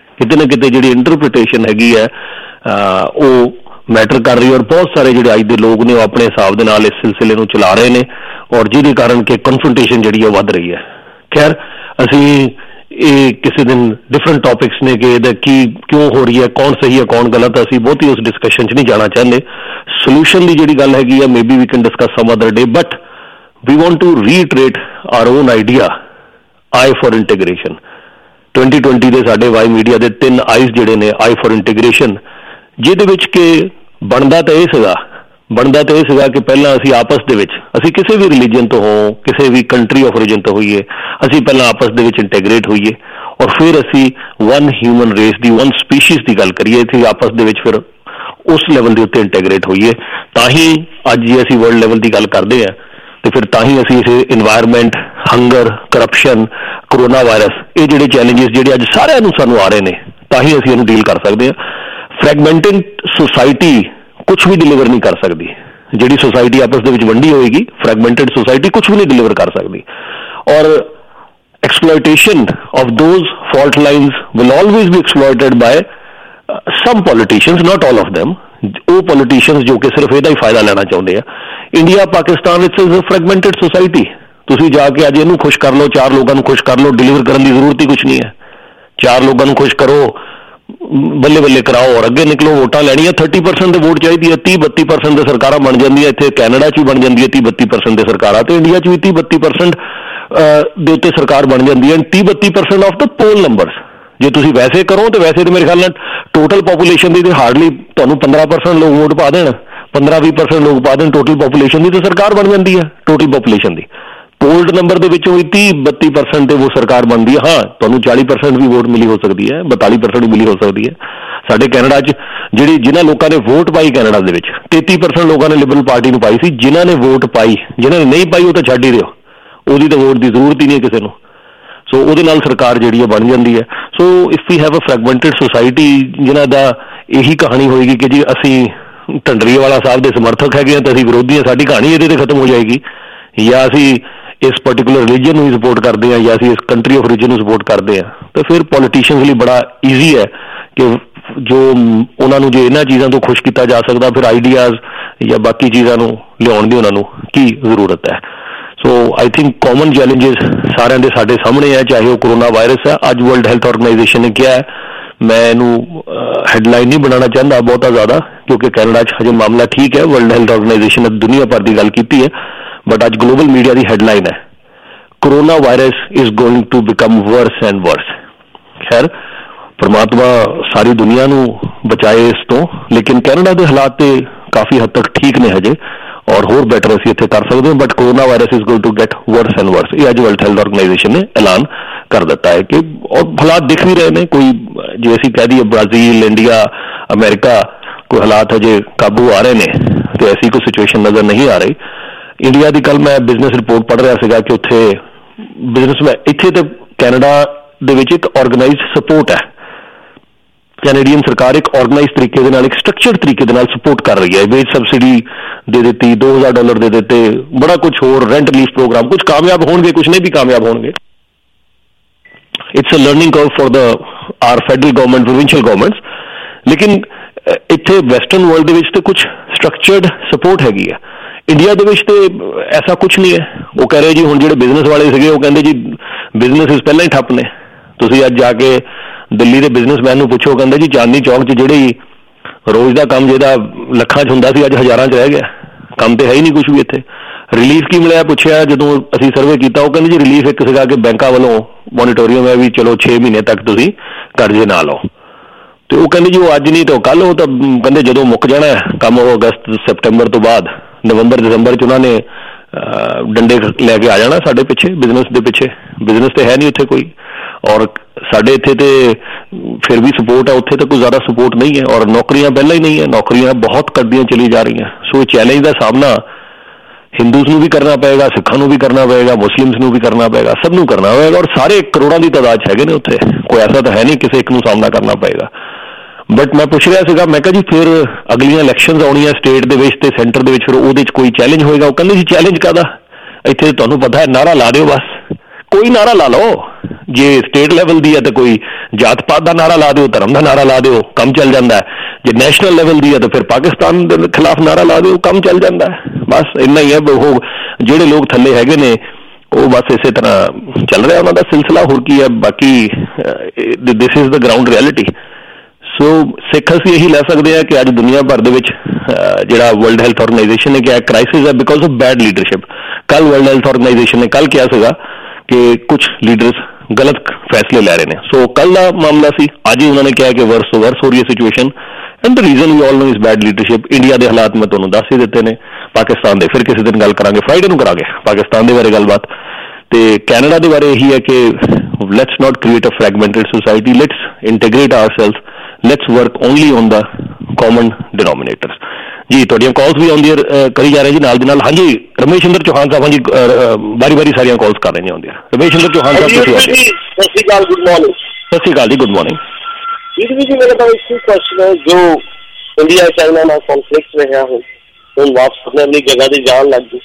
ਹੈਗੀ ਹੈ ਉਹ ਮੈਟਰ ਕਰ ਰਹੀ, ਔਰ ਬਹੁਤ ਸਾਰੇ ਜਿਹੜੇ ਅੱਜ ਦੇ ਲੋਕ ਨੇ ਉਹ ਆਪਣੇ ਹਿਸਾਬ ਦੇ ਨਾਲ ਇਸ ਸਿਲਸਿਲੇ ਨੂੰ ਚਲਾ ਰਹੇ ਨੇ, ਔਰ ਜਿਹਦੇ ਕਾਰਨ ਕਿ ਕਨਫਰੰਟੇਸ਼ਨ ਜਿਹੜੀ ਉਹ ਵੱਧ ਰਹੀ ਹੈ। ਖੈਰ ਅਸੀਂ ਇਹ ਕਿਸੇ ਦਿਨ ਡਿਫਰੈਂਟ ਟੌਪਿਕਸ ਨੇ ਕਿ ਇਹਦਾ ਕਿਉਂ ਹੋ ਰਹੀ ਹੈ, ਕੌਣ ਸਹੀ ਹੈ ਕੌਣ ਗਲਤ ਹੈ, ਅਸੀਂ ਬਹੁਤੀ ਉਸ ਡਿਸਕਸ਼ਨ 'ਚ ਨਹੀਂ ਜਾਣਾ ਚਾਹੁੰਦੇ। ਸੋਲੂਸ਼ਨ ਦੀ ਜਿਹੜੀ ਗੱਲ ਹੈਗੀ ਆ, maybe we can discuss some other day, but we want to reiterate our own idea, I for integration. 2020 ਦੇ ਸਾਡੇ ਵਾਈ ਮੀਡੀਆ ਦੇ 3 ਆਈਜ਼ ਜਿਹੜੇ ਨੇ, ਆਈ ਫॉर ਇੰਟੀਗ੍ਰੇਸ਼ਨ, ਜਿਹਦੇ ਵਿੱਚ ਕਿ ਬਣਦਾ ਤਾਂ ਇਹ ਸੀਗਾ ਕਿ ਪਹਿਲਾਂ ਅਸੀਂ ਆਪਸ ਦੇ ਵਿੱਚ, ਅਸੀਂ ਕਿਸੇ ਵੀ ਰਿਲੀਜਨ ਤੋਂ ਹੋ, ਕਿਸੇ ਵੀ ਕੰਟਰੀ ਆਫ ਓਰੀਜਨ ਤੋਂ ਹੋਈਏ, ਅਸੀਂ ਪਹਿਲਾਂ ਆਪਸ ਦੇ ਵਿੱਚ ਇੰਟੈਗਰੇਟ ਹੋਈਏ, ਔਰ ਫਿਰ ਅਸੀਂ ਵਨ ਹਿਊਮਨ ਰੇਸ ਦੀ, ਵਨ ਸਪੀਸ਼ੀਜ਼ ਦੀ ਗੱਲ ਕਰੀਏ, ਇੱਥੇ ਆਪਸ ਦੇ ਵਿੱਚ ਫਿਰ ਉਸ ਲੈਵਲ ਦੇ ਉੱਤੇ ਇੰਟੈਗਰੇਟ ਹੋਈਏ। ਤਾਂ ਹੀ ਅੱਜ ਜੇ ਅਸੀਂ ਵਰਲਡ ਲੈਵਲ ਦੀ ਗੱਲ ਕਰਦੇ ਹਾਂ ਤੇ ਫਿਰ ਤਾਂ ਹੀ ਅਸੀਂ ਇਸ environment, hunger, corruption, corona virus, ਇਹ ਜਿਹੜੇ ਚੈਲੰਜਸ ਜਿਹੜੇ ਅੱਜ ਸਾਰਿਆਂ ਨੂੰ ਸਾਨੂੰ ਆ ਰਹੇ ਨੇ, ਤਾਂ ਹੀ ਅਸੀਂ ਇਹਨੂੰ ਡੀਲ ਕਰ ਸਕਦੇ ਹਾਂ। ਫਰੈਗਮੈਂਟਡ ਸੋਸਾਇਟੀ ਕੁਛ ਵੀ ਡਿਲੀਵਰ ਨਹੀਂ ਕਰ ਸਕਦੀ। ਜਿਹੜੀ ਸੋਸਾਇਟੀ ਆਪਸ ਦੇ ਵਿੱਚ ਵੰਡੀ ਹੋਏਗੀ, ਫਰੈਗਮੈਂਟਡ ਸੋਸਾਇਟੀ ਕੁਛ ਵੀ ਨਹੀਂ ਡਿਲੀਵਰ ਕਰ ਸਕਦੀ। ਔਰ exploitation of those fault lines will always be exploited by some politicians, not all of them, ਉਹ ਪੋਲੀਟੀਸ਼ੀਅਨਸ ਜੋ ਕਿ ਸਿਰਫ ਇਹਦਾ ਹੀ ਫਾਇਦਾ ਲੈਣਾ ਚਾਹੁੰਦੇ ਆ। India Pakistan it's is a fragmented society. ਤੁਸੀਂ ਜਾ ਕੇ ਅੱਜ ਇਹਨੂੰ ਖੁਸ਼ ਕਰ ਲਓ, 4 ਲੋਕਾਂ ਨੂੰ ਖੁਸ਼ ਕਰ ਲਓ, ਡਿਲੀਵਰ ਕਰਨ ਦੀ ਜ਼ਰੂਰਤ ਹੀ ਕੁਛ ਨਹੀਂ ਹੈ। 4 ਲੋਕਾਂ ਨੂੰ ਖੁਸ਼ ਕਰੋ, ਬੱਲੇ ਬੱਲੇ ਕਰਾਓ ਔਰ ਅੱਗੇ ਨਿਕਲੋ। ਵੋਟਾਂ ਲੈਣੀਆਂ 30% ਦੇ ਵੋਟ ਚਾਹੀਦੀ ਹੈ। 30-32% ਦੇ ਸਰਕਾਰਾਂ ਬਣ ਜਾਂਦੀਆਂ। ਇੱਥੇ ਕੈਨੇਡਾ 'ਚ ਵੀ ਬਣ ਜਾਂਦੀ ਹੈ 30-32% ਦੇ ਸਰਕਾਰਾਂ, ਤੇ ਇੰਡੀਆ 'ਚ ਵੀ 30-32% ਦੇ ਉੱਤੇ ਸਰਕਾਰ ਬਣ ਜਾਂਦੀ ਹੈ। 30-32% ਆਫ ਦ ਪੋਲ ਨੰਬਰਸ। ਜੇ ਤੁਸੀਂ ਵੈਸੇ ਕਰੋ ਤਾਂ ਵੈਸੇ ਤਾਂ ਮੇਰੇ ਖਿਆਲ ਨਾਲ ਟੋਟਲ ਪਾਪੂਲੇਸ਼ਨ ਦੀ ਤਾਂ ਹਾਰਡਲੀ ਤੁਹਾਨੂੰ 15% ਲੋਕ ਵੋਟ ਪਾ ਦੇਣ, 15-20% ਲੋਕ ਪਾ ਦੇਣ ਟੋਟਲ ਪਾਪੂਲੇਸ਼ਨ ਦੀ, ਤਾਂ ਸਰਕਾਰ ਬਣ ਜਾਂਦੀ ਹੈ ਟੋਟਲ ਪਾਪੂਲੇਸ਼ਨ ਦੀ। ਪੋਲਡ ਨੰਬਰ ਦੇ ਵਿੱਚੋਂ ਵੀ 30-32% ਤੇ ਉਹ ਸਰਕਾਰ ਬਣਦੀ ਹੈ। ਹਾਂ, ਤੁਹਾਨੂੰ 40% ਵੀ ਵੋਟ ਮਿਲੀ ਹੋ ਸਕਦੀ ਹੈ, 42% ਵੀ ਮਿਲੀ ਹੋ ਸਕਦੀ ਹੈ। ਸਾਡੇ ਕੈਨੇਡਾ 'ਚ ਜਿਨ੍ਹਾਂ ਲੋਕਾਂ ਨੇ ਵੋਟ ਪਾਈ ਕੈਨੇਡਾ ਦੇ ਵਿੱਚ 33% ਲੋਕਾਂ ਨੇ ਲਿਬਰਲ ਪਾਰਟੀ ਨੂੰ ਪਾਈ ਸੀ। ਜਿਨ੍ਹਾਂ ਨੇ ਵੋਟ ਪਾਈ, ਜਿਨ੍ਹਾਂ ਨੇ ਨਹੀਂ ਪਾਈ ਉਹ ਤਾਂ ਛੱਡ ਹੀ ਦਿਓ, ਉਹਦੀ ਤਾਂ ਵੋਟ ਦੀ ਜ਼ਰੂਰਤ ਹੀ ਨਹੀਂ ਕਿਸੇ ਨੂੰ। ਸੋ ਉਹਦੇ ਨਾਲ ਸਰਕਾਰ ਜਿਹੜੀ ਹੈ ਬਣ ਜਾਂਦੀ ਹੈ। So if we have a fragmented society ਜਿਨ੍ਹਾਂ ਦਾ ਇਹੀ ਕਹਾਣੀ ਹੋਏਗੀ ਕਿ ਜੀ ਅਸੀਂ ਢੰਡਰੀਵਾਲਾ ਸਾਹਿਬ ਦੇ ਸਮਰਥਕ ਹੈਗੇ ਹਾਂ ਤਾਂ ਅਸੀਂ ਵਿਰੋਧੀ ਹਾਂ, ਸਾਡੀ ਕਹਾਣੀ ਇਹਦੇ 'ਤੇ ਖਤਮ ਹੋ ਜਾਏਗੀ। ਜਾਂ ਅਸੀਂ ਇਸ ਪਰਟੀਕੂਲਰ ਰਿਲੀਜਨ ਨੂੰ ਹੀ ਸਪੋਰਟ ਕਰਦੇ ਹਾਂ ਜਾਂ ਅਸੀਂ ਇਸ ਕੰਟਰੀ ਆਫ ਰਿਲੀਜਨ ਨੂੰ ਸਪੋਰਟ ਕਰਦੇ ਹਾਂ, ਤਾਂ ਫਿਰ ਪੋਲੀਟੀਸ਼ੀਅਨਸ ਲਈ ਬੜਾ ਈਜ਼ੀ ਹੈ ਕਿ ਜੋ ਉਹਨਾਂ ਨੂੰ ਜੇ ਇਹਨਾਂ ਚੀਜ਼ਾਂ ਤੋਂ ਖੁਸ਼ ਕੀਤਾ ਜਾ ਸਕਦਾ, ਫਿਰ ਆਈਡੀਆਜ਼ ਜਾਂ ਬਾਕੀ ਚੀਜ਼ਾਂ ਨੂੰ ਲਿਆਉਣ ਦੀ ਉਹਨਾਂ ਨੂੰ ਕੀ ਜ਼ਰੂਰਤ ਹੈ। ਸੋ ਆਈ ਥਿੰਕ ਕਾਮਨ ਚੈਲੰਜਿਸ ਸਾਰਿਆਂ ਦੇ ਸਾਡੇ ਸਾਹਮਣੇ ਹੈ, ਚਾਹੇ ਉਹ ਕਰੋਨਾ ਵਾਇਰਸ ਹੈ। ਅੱਜ ਵਰਲਡ ਹੈਲਥ ਆਰਗੇਨਾਈਜੇਸ਼ਨ ਨੇ ਕਿਹਾ ਹੈ, ਮੈਂ ਇਹਨੂੰ ਹੈਡਲਾਈਨ ਨਹੀਂ ਬਣਾਉਣਾ ਚਾਹੁੰਦਾ ਬਹੁਤਾ ਜ਼ਿਆਦਾ ਕਿਉਂਕਿ ਕੈਨੇਡਾ 'ਚ ਹਜੇ ਮਾਮਲਾ ਠੀਕ ਹੈ। ਵਰਲਡ ਹੈਲਥ ਆਰਗੇਨਾਈਜੇਸ਼ਨ ਨੇ ਦੁਨੀਆ ਭਰ ਦੀ ਗੱਲ ਕੀਤੀ ਹੈ, ਬਟ ਅੱਜ ਗਲੋਬਲ ਮੀਡੀਆ ਦੀ ਹੈਡਲਾਈਨ ਹੈ corona virus is going to become worse and worse. ਖੈਰ ਪਰਮਾਤਮਾ ਸਾਰੀ ਦੁਨੀਆ ਨੂੰ ਬਚਾਏ ਇਸ ਤੋਂ, ਲੇਕਿਨ ਕੈਨੇਡਾ ਦੇ ਹਾਲਾਤ ਤੇ ਕਾਫੀ ਹੱਦ ਤੱਕ ਠੀਕ ਨੇ ਹਜੇ ਔਰ ਹੋਰ ਬੈਟਰ ਅਸੀਂ ਇੱਥੇ ਕਰ ਸਕਦੇ ਹਾਂ। But corona virus is going to get worse and worse. ਇਹ ਅੱਜ ਵਰਲਡ ਹੈਲਥ ਆਰਗੇਨਾਈਜੇਸ਼ਨ ਨੇ ਐਲਾਨ ਕਰ ਦਿੱਤਾ ਹੈ ਕਿ ਔਰ ਹਾਲਾਤ ਦਿਖ ਵੀ ਰਹੇ ਨੇ। ਕੋਈ ਜੇ ਅਸੀਂ ਕਹਿ ਦਈਏ ਬ੍ਰਾਜ਼ੀਲ, ਇੰਡੀਆ, ਅਮਰੀਕਾ ਕੋਈ ਹਾਲਾਤ ਹਜੇ ਕਾਬੂ ਆ ਰਹੇ ਨੇ ਤੇ ਐਸੀ ਕੋਈ ਸਿਚੁਏਸ਼ਨ ਨਜ਼ਰ ਨਹੀਂ ਆ ਰਹੀ। ਇੰਡੀਆ ਦੀ ਕੱਲ ਮੈਂ ਬਿਜ਼ਨਸ ਰਿਪੋਰਟ ਪੜ੍ਹ ਰਿਹਾ ਸੀਗਾ ਕਿ ਉੱਥੇ ਬਿਜ਼ਨਸਮੈਨ ਇੱਥੇ ਤੇ ਕੈਨੇਡਾ ਦੇ ਵਿੱਚ ਇੱਕ ਆਰਗੇਨਾਈਜ਼ਡ ਸਪੋਰਟ ਹੈ। ਕੈਨੇਡੀਅਨ ਸਰਕਾਰ ਇੱਕ ਆਰਗੇਨਾਈਜ਼ਡ ਤਰੀਕੇ ਦੇ ਨਾਲ, ਇੱਕ ਸਟਰਕਚਰਡ ਤਰੀਕੇ ਦੇ ਨਾਲ ਸਪੋਰਟ ਕਰ ਰਹੀ ਹੈ। ਵੇਜ ਸਬਸਿਡੀ ਦੇ ਦਿੱਤੀ, $2000 ਦੇ ਦਿੱਤੇ, ਬੜਾ ਕੁਝ ਹੋਰ, ਰੈਂਟ ਰਿਲੀਫ ਪ੍ਰੋਗਰਾਮ, ਕੁਝ ਕਾਮਯਾਬ ਹੋਣਗੇ, ਕੁਝ ਨਹੀਂ ਵੀ ਕਾਮਯਾਬ ਹੋਣਗੇ। It's a learning curve for our federal government, provincial governments. ਲੇਕਿਨ ਇੱਥੇ ਵੈਸਟਰਨ ਵਰਲਡ ਦੇ ਵਿੱਚ ਤੇ ਕੁਝ ਸਟਰਕਚਰਡ ਸਪੋਰਟ ਹੈਗੀ ਆ। ਇੰਡੀਆ ਦੇ ਵਿੱਚ ਤੇ ਐਸਾ ਕੁਝ ਨਹੀਂ ਹੈ। ਉਹ ਕਹਿ ਰਹੇ ਜੀ ਹੁਣ ਜਿਹੜੇ ਬਿਜ਼ਨਸ ਵਾਲੇ ਸੀਗੇ ਉਹ ਕਹਿੰਦੇ ਜੀ ਬਿਜ਼ਨਸਿਸ ਪਹਿਲਾਂ ਹੀ ਠੱਪ ਨੇ। ਤੁਸੀਂ ਅੱਜ ਜਾ ਕੇ ਦਿੱਲੀ ਦੇ ਬਿਜ਼ਨਸਮੈਨ ਨੂੰ ਪੁੱਛੋ, ਕਹਿੰਦੇ ਜੀ ਚਾਂਦਨੀ ਚੌਕ 'ਚ ਜਿਹੜੀ ਰੋਜ਼ ਦਾ ਕੰਮ ਜਿਹਦਾ ਲੱਖਾਂ 'ਚ ਹੁੰਦਾ ਸੀ ਅੱਜ ਹਜ਼ਾਰਾਂ 'ਚ ਰਹਿ ਗਿਆ। ਕੰਮ ਤੇ ਹੈ ਹੀ ਨਹੀਂ ਕੁਝ ਵੀ ਇੱਥੇ। ਰਿਲੀਫ ਕੀ ਮਿਲਿਆ ਪੁੱਛਿਆ ਜਦੋਂ ਅਸੀਂ ਸਰਵੇ ਕੀਤਾ, ਉਹ ਕਹਿੰਦੇ ਜੀ ਰਿਲੀਫ ਇੱਕ ਸੀਗਾ ਕਿ ਬੈਂਕਾਂ ਵੱਲੋਂ ਮੋਨੀਟੋਰੀਅਮ ਹੈ ਵੀ ਚਲੋ 6 ਮਹੀਨੇ ਤੱਕ ਤੁਸੀਂ ਕਰਜ਼ੇ ਨਾ ਲਓ। ਤੇ ਉਹ ਕਹਿੰਦੇ ਜੀ ਉਹ ਅੱਜ ਨਹੀਂ ਤਾਂ ਕੱਲ੍ਹ, ਉਹ ਤਾਂ ਕਹਿੰਦੇ ਜਦੋਂ ਮੁੱਕ ਜਾਣਾ ਕੰਮ ਉਹ ਅਗਸਤ ਸੈਪਟੈਂਬਰ ਤੋਂ ਬਾਅਦ ਨਵੰਬਰ ਦਸੰਬਰ 'ਚ ਉਹਨਾਂ ਨੇ ਡੰਡੇ ਲੈ ਕੇ ਆ ਜਾਣਾ ਸਾਡੇ ਪਿੱਛੇ, ਬਿਜ਼ਨਸ ਦੇ ਪਿੱਛੇ। ਬਿਜ਼ਨਸ ਤੇ ਹੈ ਨਹੀਂ ਉੱਥੇ ਕੋਈ ਔਰ ਸਾਡੇ ਇੱਥੇ ਤੇ ਫਿਰ ਵੀ ਸਪੋਰਟ ਹੈ, ਉੱਥੇ ਤਾਂ ਕੋਈ ਜ਼ਿਆਦਾ ਸਪੋਰਟ ਨਹੀਂ ਹੈ ਔਰ ਨੌਕਰੀਆਂ ਪਹਿਲਾਂ ਹੀ ਨਹੀਂ ਹੈ, ਨੌਕਰੀਆਂ ਬਹੁਤ ਘੱਟਦੀਆਂ ਚਲੀ ਜਾ ਰਹੀਆਂ। ਸੋ ਇਹ ਚੈਲੰਜ ਦਾ ਸਾਹਮਣਾ ਹਿੰਦੂਸ ਨੂੰ ਵੀ ਕਰਨਾ ਪਏਗਾ, ਸਿੱਖਾਂ ਨੂੰ ਵੀ ਕਰਨਾ ਪਏਗਾ, ਮੁਸਲਿਮਸ ਨੂੰ ਵੀ ਕਰਨਾ ਪਏਗਾ, ਸਭ ਨੂੰ ਕਰਨਾ ਪਏਗਾ ਔਰ ਸਾਰੇ ਕਰੋੜਾਂ ਦੀ ਤਾਦਾਦ 'ਚ ਹੈਗੇ ਨੇ ਉੱਥੇ। ਕੋਈ ਐਸਾ ਤਾਂ ਹੈ ਨਹੀਂ ਕਿਸੇ ਇੱਕ ਨੂੰ ਸਾਹਮਣਾ ਕਰਨਾ ਪਏਗਾ। ਬਟ ਮੈਂ ਪੁੱਛ ਰਿਹਾ ਸੀਗਾ, ਮੈਂ ਕਿਹਾ ਜੀ ਫਿਰ ਅਗਲੀਆਂ ਇਲੈਕਸ਼ਨਸ ਆਉਣੀਆਂ ਸਟੇਟ ਦੇ ਵਿੱਚ ਤੇ ਸੈਂਟਰ ਦੇ ਵਿੱਚ, ਫਿਰ ਉਹਦੇ 'ਚ ਕੋਈ ਚੈਲੰਜ ਹੋਏਗਾ? ਉਹ ਕਹਿੰਦੇ ਜੀ ਚੈਲੰਜ ਕਾਹਦਾ, ਇੱਥੇ ਤੁਹਾਨੂੰ ਪਤਾ ਹੈ ਨਾਰਾ ਲਾ ਦਿਓ, ਬਸ ਕੋਈ ਨਾਰਾ ਲਾ ਲਓ। ਜੇ ਸਟੇਟ ਲੈਵਲ ਦੀ ਹੈ ਤਾਂ ਕੋਈ ਜਾਤ ਪਾਤ ਦਾ ਨਾਰਾ ਲਾ ਦਿਓ, ਧਰਮ ਦਾ ਨਾਰਾ ਲਾ ਦਿਓ, ਕੰਮ ਚੱਲ ਜਾਂਦਾ ਹੈ। ਜੇ ਨੈਸ਼ਨਲ ਲੈਵਲ ਦੀ ਹੈ ਤਾਂ ਫਿਰ ਪਾਕਿਸਤਾਨ ਦੇ ਖਿਲਾਫ ਨਾਰਾ ਲਾ ਦਿਓ, ਕੰਮ ਚੱਲ ਜਾਂਦਾ ਹੈ। ਬਸ ਇੰਨਾ ਹੀ ਹੈ। ਉਹ ਜਿਹੜੇ ਲੋਕ ਥੱਲੇ ਹੈਗੇ ਨੇ ਉਹ ਬਸ ਇਸੇ ਤਰ੍ਹਾਂ ਚੱਲ ਰਿਹਾ ਉਹਨਾਂ ਦਾ ਸਿਲਸਿਲਾ, ਹੋਰ ਕੀ ਹੈ। ਬਾਕੀ this is the ground reality. So ਸਿੱਖ ਅਸੀਂ ਇਹੀ ਲੈ ਸਕਦੇ ਹਾਂ ਕਿ ਅੱਜ ਦੁਨੀਆ ਭਰ ਦੇ ਵਿੱਚ ਜਿਹੜਾ ਵਰਲਡ ਹੈਲਥ ਆਰਗੇਨਾਈਜੇਸ਼ਨ ਨੇ ਕਿਹਾ ਕ੍ਰਾਈਸਿਸ ਹੈ ਬਿਕੋਜ਼ ਆਫ ਬੈਡ ਲੀਡਰਸ਼ਿਪ। ਕੱਲ ਵਰਲਡ ਹੈਲਥ ਆਰਗੇਨਾਈਜੇਸ਼ਨ ਨੇ ਕੱਲ ਕਿਹਾ ਸੀਗਾ ਕਿ ਕੁਝ ਲੀਡਰਸ ਗਲਤ ਫੈਸਲੇ ਲੈ ਰਹੇ ਨੇ। ਸੋ ਕੱਲ ਦਾ ਮਾਮਲਾ ਸੀ, ਅੱਜ ਹੀ ਉਹਨਾਂ ਨੇ ਕਿਹਾ ਕਿ ਵਰਸ ਤੋਂ ਵਰਸ ਹੋ ਰਹੀ ਹੈ situation and the reason we all know is bad leadership. India ਦੇ ਹਾਲਾਤ ਮੈਂ ਤੁਹਾਨੂੰ ਦੱਸ ਹੀ ਦਿੱਤੇ ਨੇ, ਪਾਕਿਸਤਾਨ ਦੇ ਫਿਰ ਕਿਸੇ ਦਿਨ ਗੱਲ ਕਰਾਂਗੇ, ਫਰਾਈਡੇ ਨੂੰ ਕਰਾਂਗੇ ਪਾਕਿਸਤਾਨ ਦੇ ਬਾਰੇ ਗੱਲਬਾਤ। ਤੇ ਕੈਨੇਡਾ ਦੇ ਬਾਰੇ ਇਹੀ ਹੈ ਕਿ let's not create a fragmented society, let's integrate ourselves, let's work only on the common denominators. ਜੀ ਤੁਹਾਡੀਆਂ ਕਾਲਸ ਵੀ ਆਉਂਦੀਆਂ ਕਰੀ ਜਾ ਰਹੇ ਜੀ ਨਾਲ ਦੀ ਨਾਲ। ਹਾਂਜੀ ਰਮੇਸ਼ਿੰਦਰ ਚੌਹਾਨ ਸਾਹਿਬ, ਹਾਂਜੀ ਬਾਰੀ ਬਾਰੀ ਸਾਰੀਆਂ ਕਾਲਸ ਕਰ ਰਹੀਆਂ ਹੁੰਦੀਆਂ। ਰਮੇਸ਼ਿੰਦਰ ਚੌਹਾਨ ਸਾਹਿਬ ਤੁਸੀਂ ਆਉਂਦੇ। ਸਤਿ ਸ਼੍ਰੀ ਅਕਾਲ, ਗੁੱਡ ਮਾਰਨਿੰਗ। ਸਤਿ ਸ਼੍ਰੀ ਅਕਾਲ ਜੀ, ਗੁੱਡ ਮਾਰਨਿੰਗ। जी मेरा तो एक क्वेश्चन है, जो इंडिया चाइना ਨਾਲ कॉन्फ्लिक्ट ਰਿਹਾ ਹੁਣ ਵਾਪਸ ਆਪਣੇ ਆਪਣੀ ਜਗ੍ਹਾ ਤੇ ਜਾਣ ਲੱਗ ਗਏ,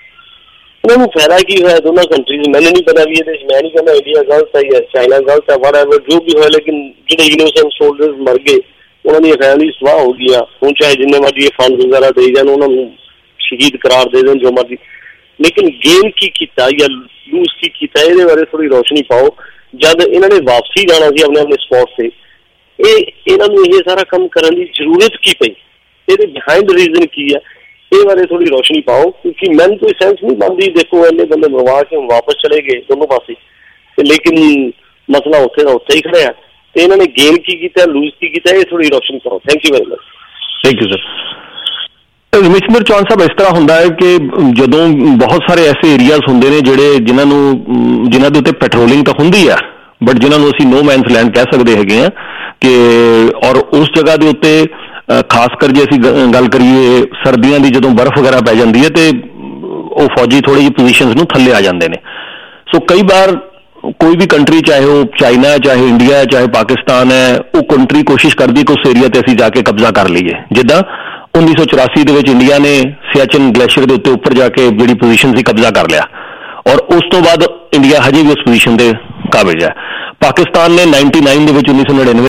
ਉਹਨਾਂ ਨੂੰ ਫਾਇਦਾ ਕੀ ਹੋਇਆ ਦੋਨਾਂ ਕੰਟਰੀਜ਼? ਮੈਨੂੰ ਨਹੀਂ ਪਤਾ ਵੀ ਇਹਦੇ ਮੈਂ ਨਹੀਂ ਕਹਿੰਦਾ ਇੰਡੀਆ ਗਲਤ ਹੈ ਜਾਂ ਚਾਈਨਾ ਗਲਤ ਹੈ, ਵਟਐਵਰ ਜੋ ਵੀ ਹੋਇਆ, ਲੇਕਿਨ ਜਿਹੜੇ ਇਨੋਸੈਂਟ ਸੋਲਜਰਸ ਮਰ ਗਏ ਉਹਨਾਂ ਦੀਆਂ ਫੈਮਿਲੀ ਸਵਾਹ ਹੋ ਗਈਆਂ। ਹੁਣ ਚਾਹੇ ਜਿੰਨੇ ਮਰਜ਼ੀ ਇਹ ਫੰਡ ਵਗੈਰਾ ਦੇ ਜਾਣ, ਉਹਨਾਂ ਨੂੰ ਸ਼ਹੀਦ ਕਰਾਰ ਦੇ ਦੇਣ, ਜੋ ਮਰਜ਼ੀ, ਲੇਕਿਨ ਗੇਮ ਕੀ ਕੀਤਾ ਜਾਂ ਲੂਜ਼ ਕੀ ਕੀਤਾ ਇਹਦੇ ਬਾਰੇ ਥੋੜੀ ਰੋਸ਼ਨੀ ਪਾਓ। ਜਦ ਇਹਨਾਂ ਨੇ ਵਾਪਸੀ ਜਾਣਾ ਸੀ ਆਪਣੇ ਆਪਣੇ ਸਪੋਟ ਤੇ, ਇਹਨਾਂ ਨੂੰ ਇਹ ਸਾਰਾ ਕੰਮ ਕਰਨ ਦੀ ਜ਼ਰੂਰਤ ਕੀ ਪਈ, ਇਹਦੇ ਬਿਹਾਈਂਡ ਰੀਜ਼ਨ ਕੀ ਹੈ, ਇਹ ਬਾਰੇ ਥੋੜੀ ਰੋਸ਼ਨੀ ਪਾਓ। ਕਿਉਂਕਿ ਮੈਨੂੰ ਕੋਈ ਸੈਂਸ ਨਹੀਂ ਬਣਦੀ, ਦੇਖੋ ਇੰਨੇ ਬੰਦੇ ਮਰਵਾ ਕੇ ਵਾਪਸ ਚਲੇ ਗਏ ਦੋਨੋਂ ਪਾਸੇ, ਤੇ ਲੇਕਿਨ ਮਸਲਾ ਉੱਥੇ ਦਾ ਉੱਥੇ ਹੀ ਖੜਿਆ। ਤੇ ਇਹਨਾਂ ਨੇ ਗੇਮ ਕੀ ਕੀਤਾ, ਲੂਜ਼ ਕੀ ਕੀਤਾ, ਇਹ ਥੋੜੀ ਰੋਸ਼ਨੀ ਪਾਓ। Thank you very much. Thank you sir. Rameshwar Chauhan Sahib, ਇਸ ਤਰ੍ਹਾਂ ਹੁੰਦਾ ਹੈ ਕਿ ਜਦੋਂ ਬਹੁਤ ਸਾਰੇ ਐਸੇ ਏਰੀਆਜ਼ ਹੁੰਦੇ ਨੇ ਜਿਨ੍ਹਾਂ ਦੇ ਉੱਤੇ ਪੈਟਰੋਲਿੰਗ ਤਾਂ ਹੁੰਦੀ ਆ, ਬਟ ਜਿਨ੍ਹਾਂ ਨੂੰ ਅਸੀਂ ਨੋ ਮੈਨਸ ਲੈਂਡ ਕਹਿ ਸਕਦੇ ਹੈਗੇ ਆ ਕਿ, ਔਰ ਉਸ ਜਗ੍ਹਾ ਦੇ ਉੱਤੇ ਖਾਸ ਕਰ ਜੇ ਅਸੀਂ ਗੱਲ ਕਰੀਏ ਸਰਦੀਆਂ ਦੀ, ਜਦੋਂ ਬਰਫ਼ ਵਗੈਰਾ ਪੈ ਜਾਂਦੀ ਹੈ ਤੇ ਉਹ ਫੌਜੀ ਥੋੜੀ ਜਿਹੀ ਪੋਜੀਸ਼ਨਸ ਨੂੰ ਥੱਲੇ ਆ ਜਾਂਦੇ ਨੇ। ਸੋ ਕਈ ਵਾਰ ਕੋਈ ਵੀ ਕੰਟਰੀ, ਚਾਹੇ ਉਹ ਚਾਈਨਾ ਹੈ, ਚਾਹੇ ਇੰਡੀਆ ਹੈ, ਚਾਹੇ ਪਾਕਿਸਤਾਨ ਹੈ, ਉਹ ਕੰਟਰੀ ਕੋਸ਼ਿਸ਼ ਕਰਦੀ ਕਿ ਉਸ ਏਰੀਆ ਤੇ ਅਸੀਂ ਜਾ ਕੇ ਕਬਜ਼ਾ ਕਰ ਲਈਏ। ਜਿੱਦਾਂ 1984 ਦੇ ਵਿੱਚ ਇੰਡੀਆ ਨੇ ਸਿਆਚਿਨ ਗਲੇਸ਼ੀਅਰ ਦੇ ਉੱਤੇ ਉੱਪਰ ਜਾ ਕੇ ਜਿਹੜੀ ਪੋਜੀਸ਼ਨ ਸੀ ਕਬਜ਼ਾ ਕਰ ਲਿਆ, ਔਰ ਉਸ ਤੋਂ ਬਾਅਦ ਇੰਡੀਆ ਹਜੇ ਵੀ ਉਸ ਪੋਜੀਸ਼ਨ ਦੇ ਕਾਬਿਜ਼ ਹੈ। ਪਾਕਿਸਤਾਨ ਨੇ 99 ਦੇ ਵਿੱਚ 1999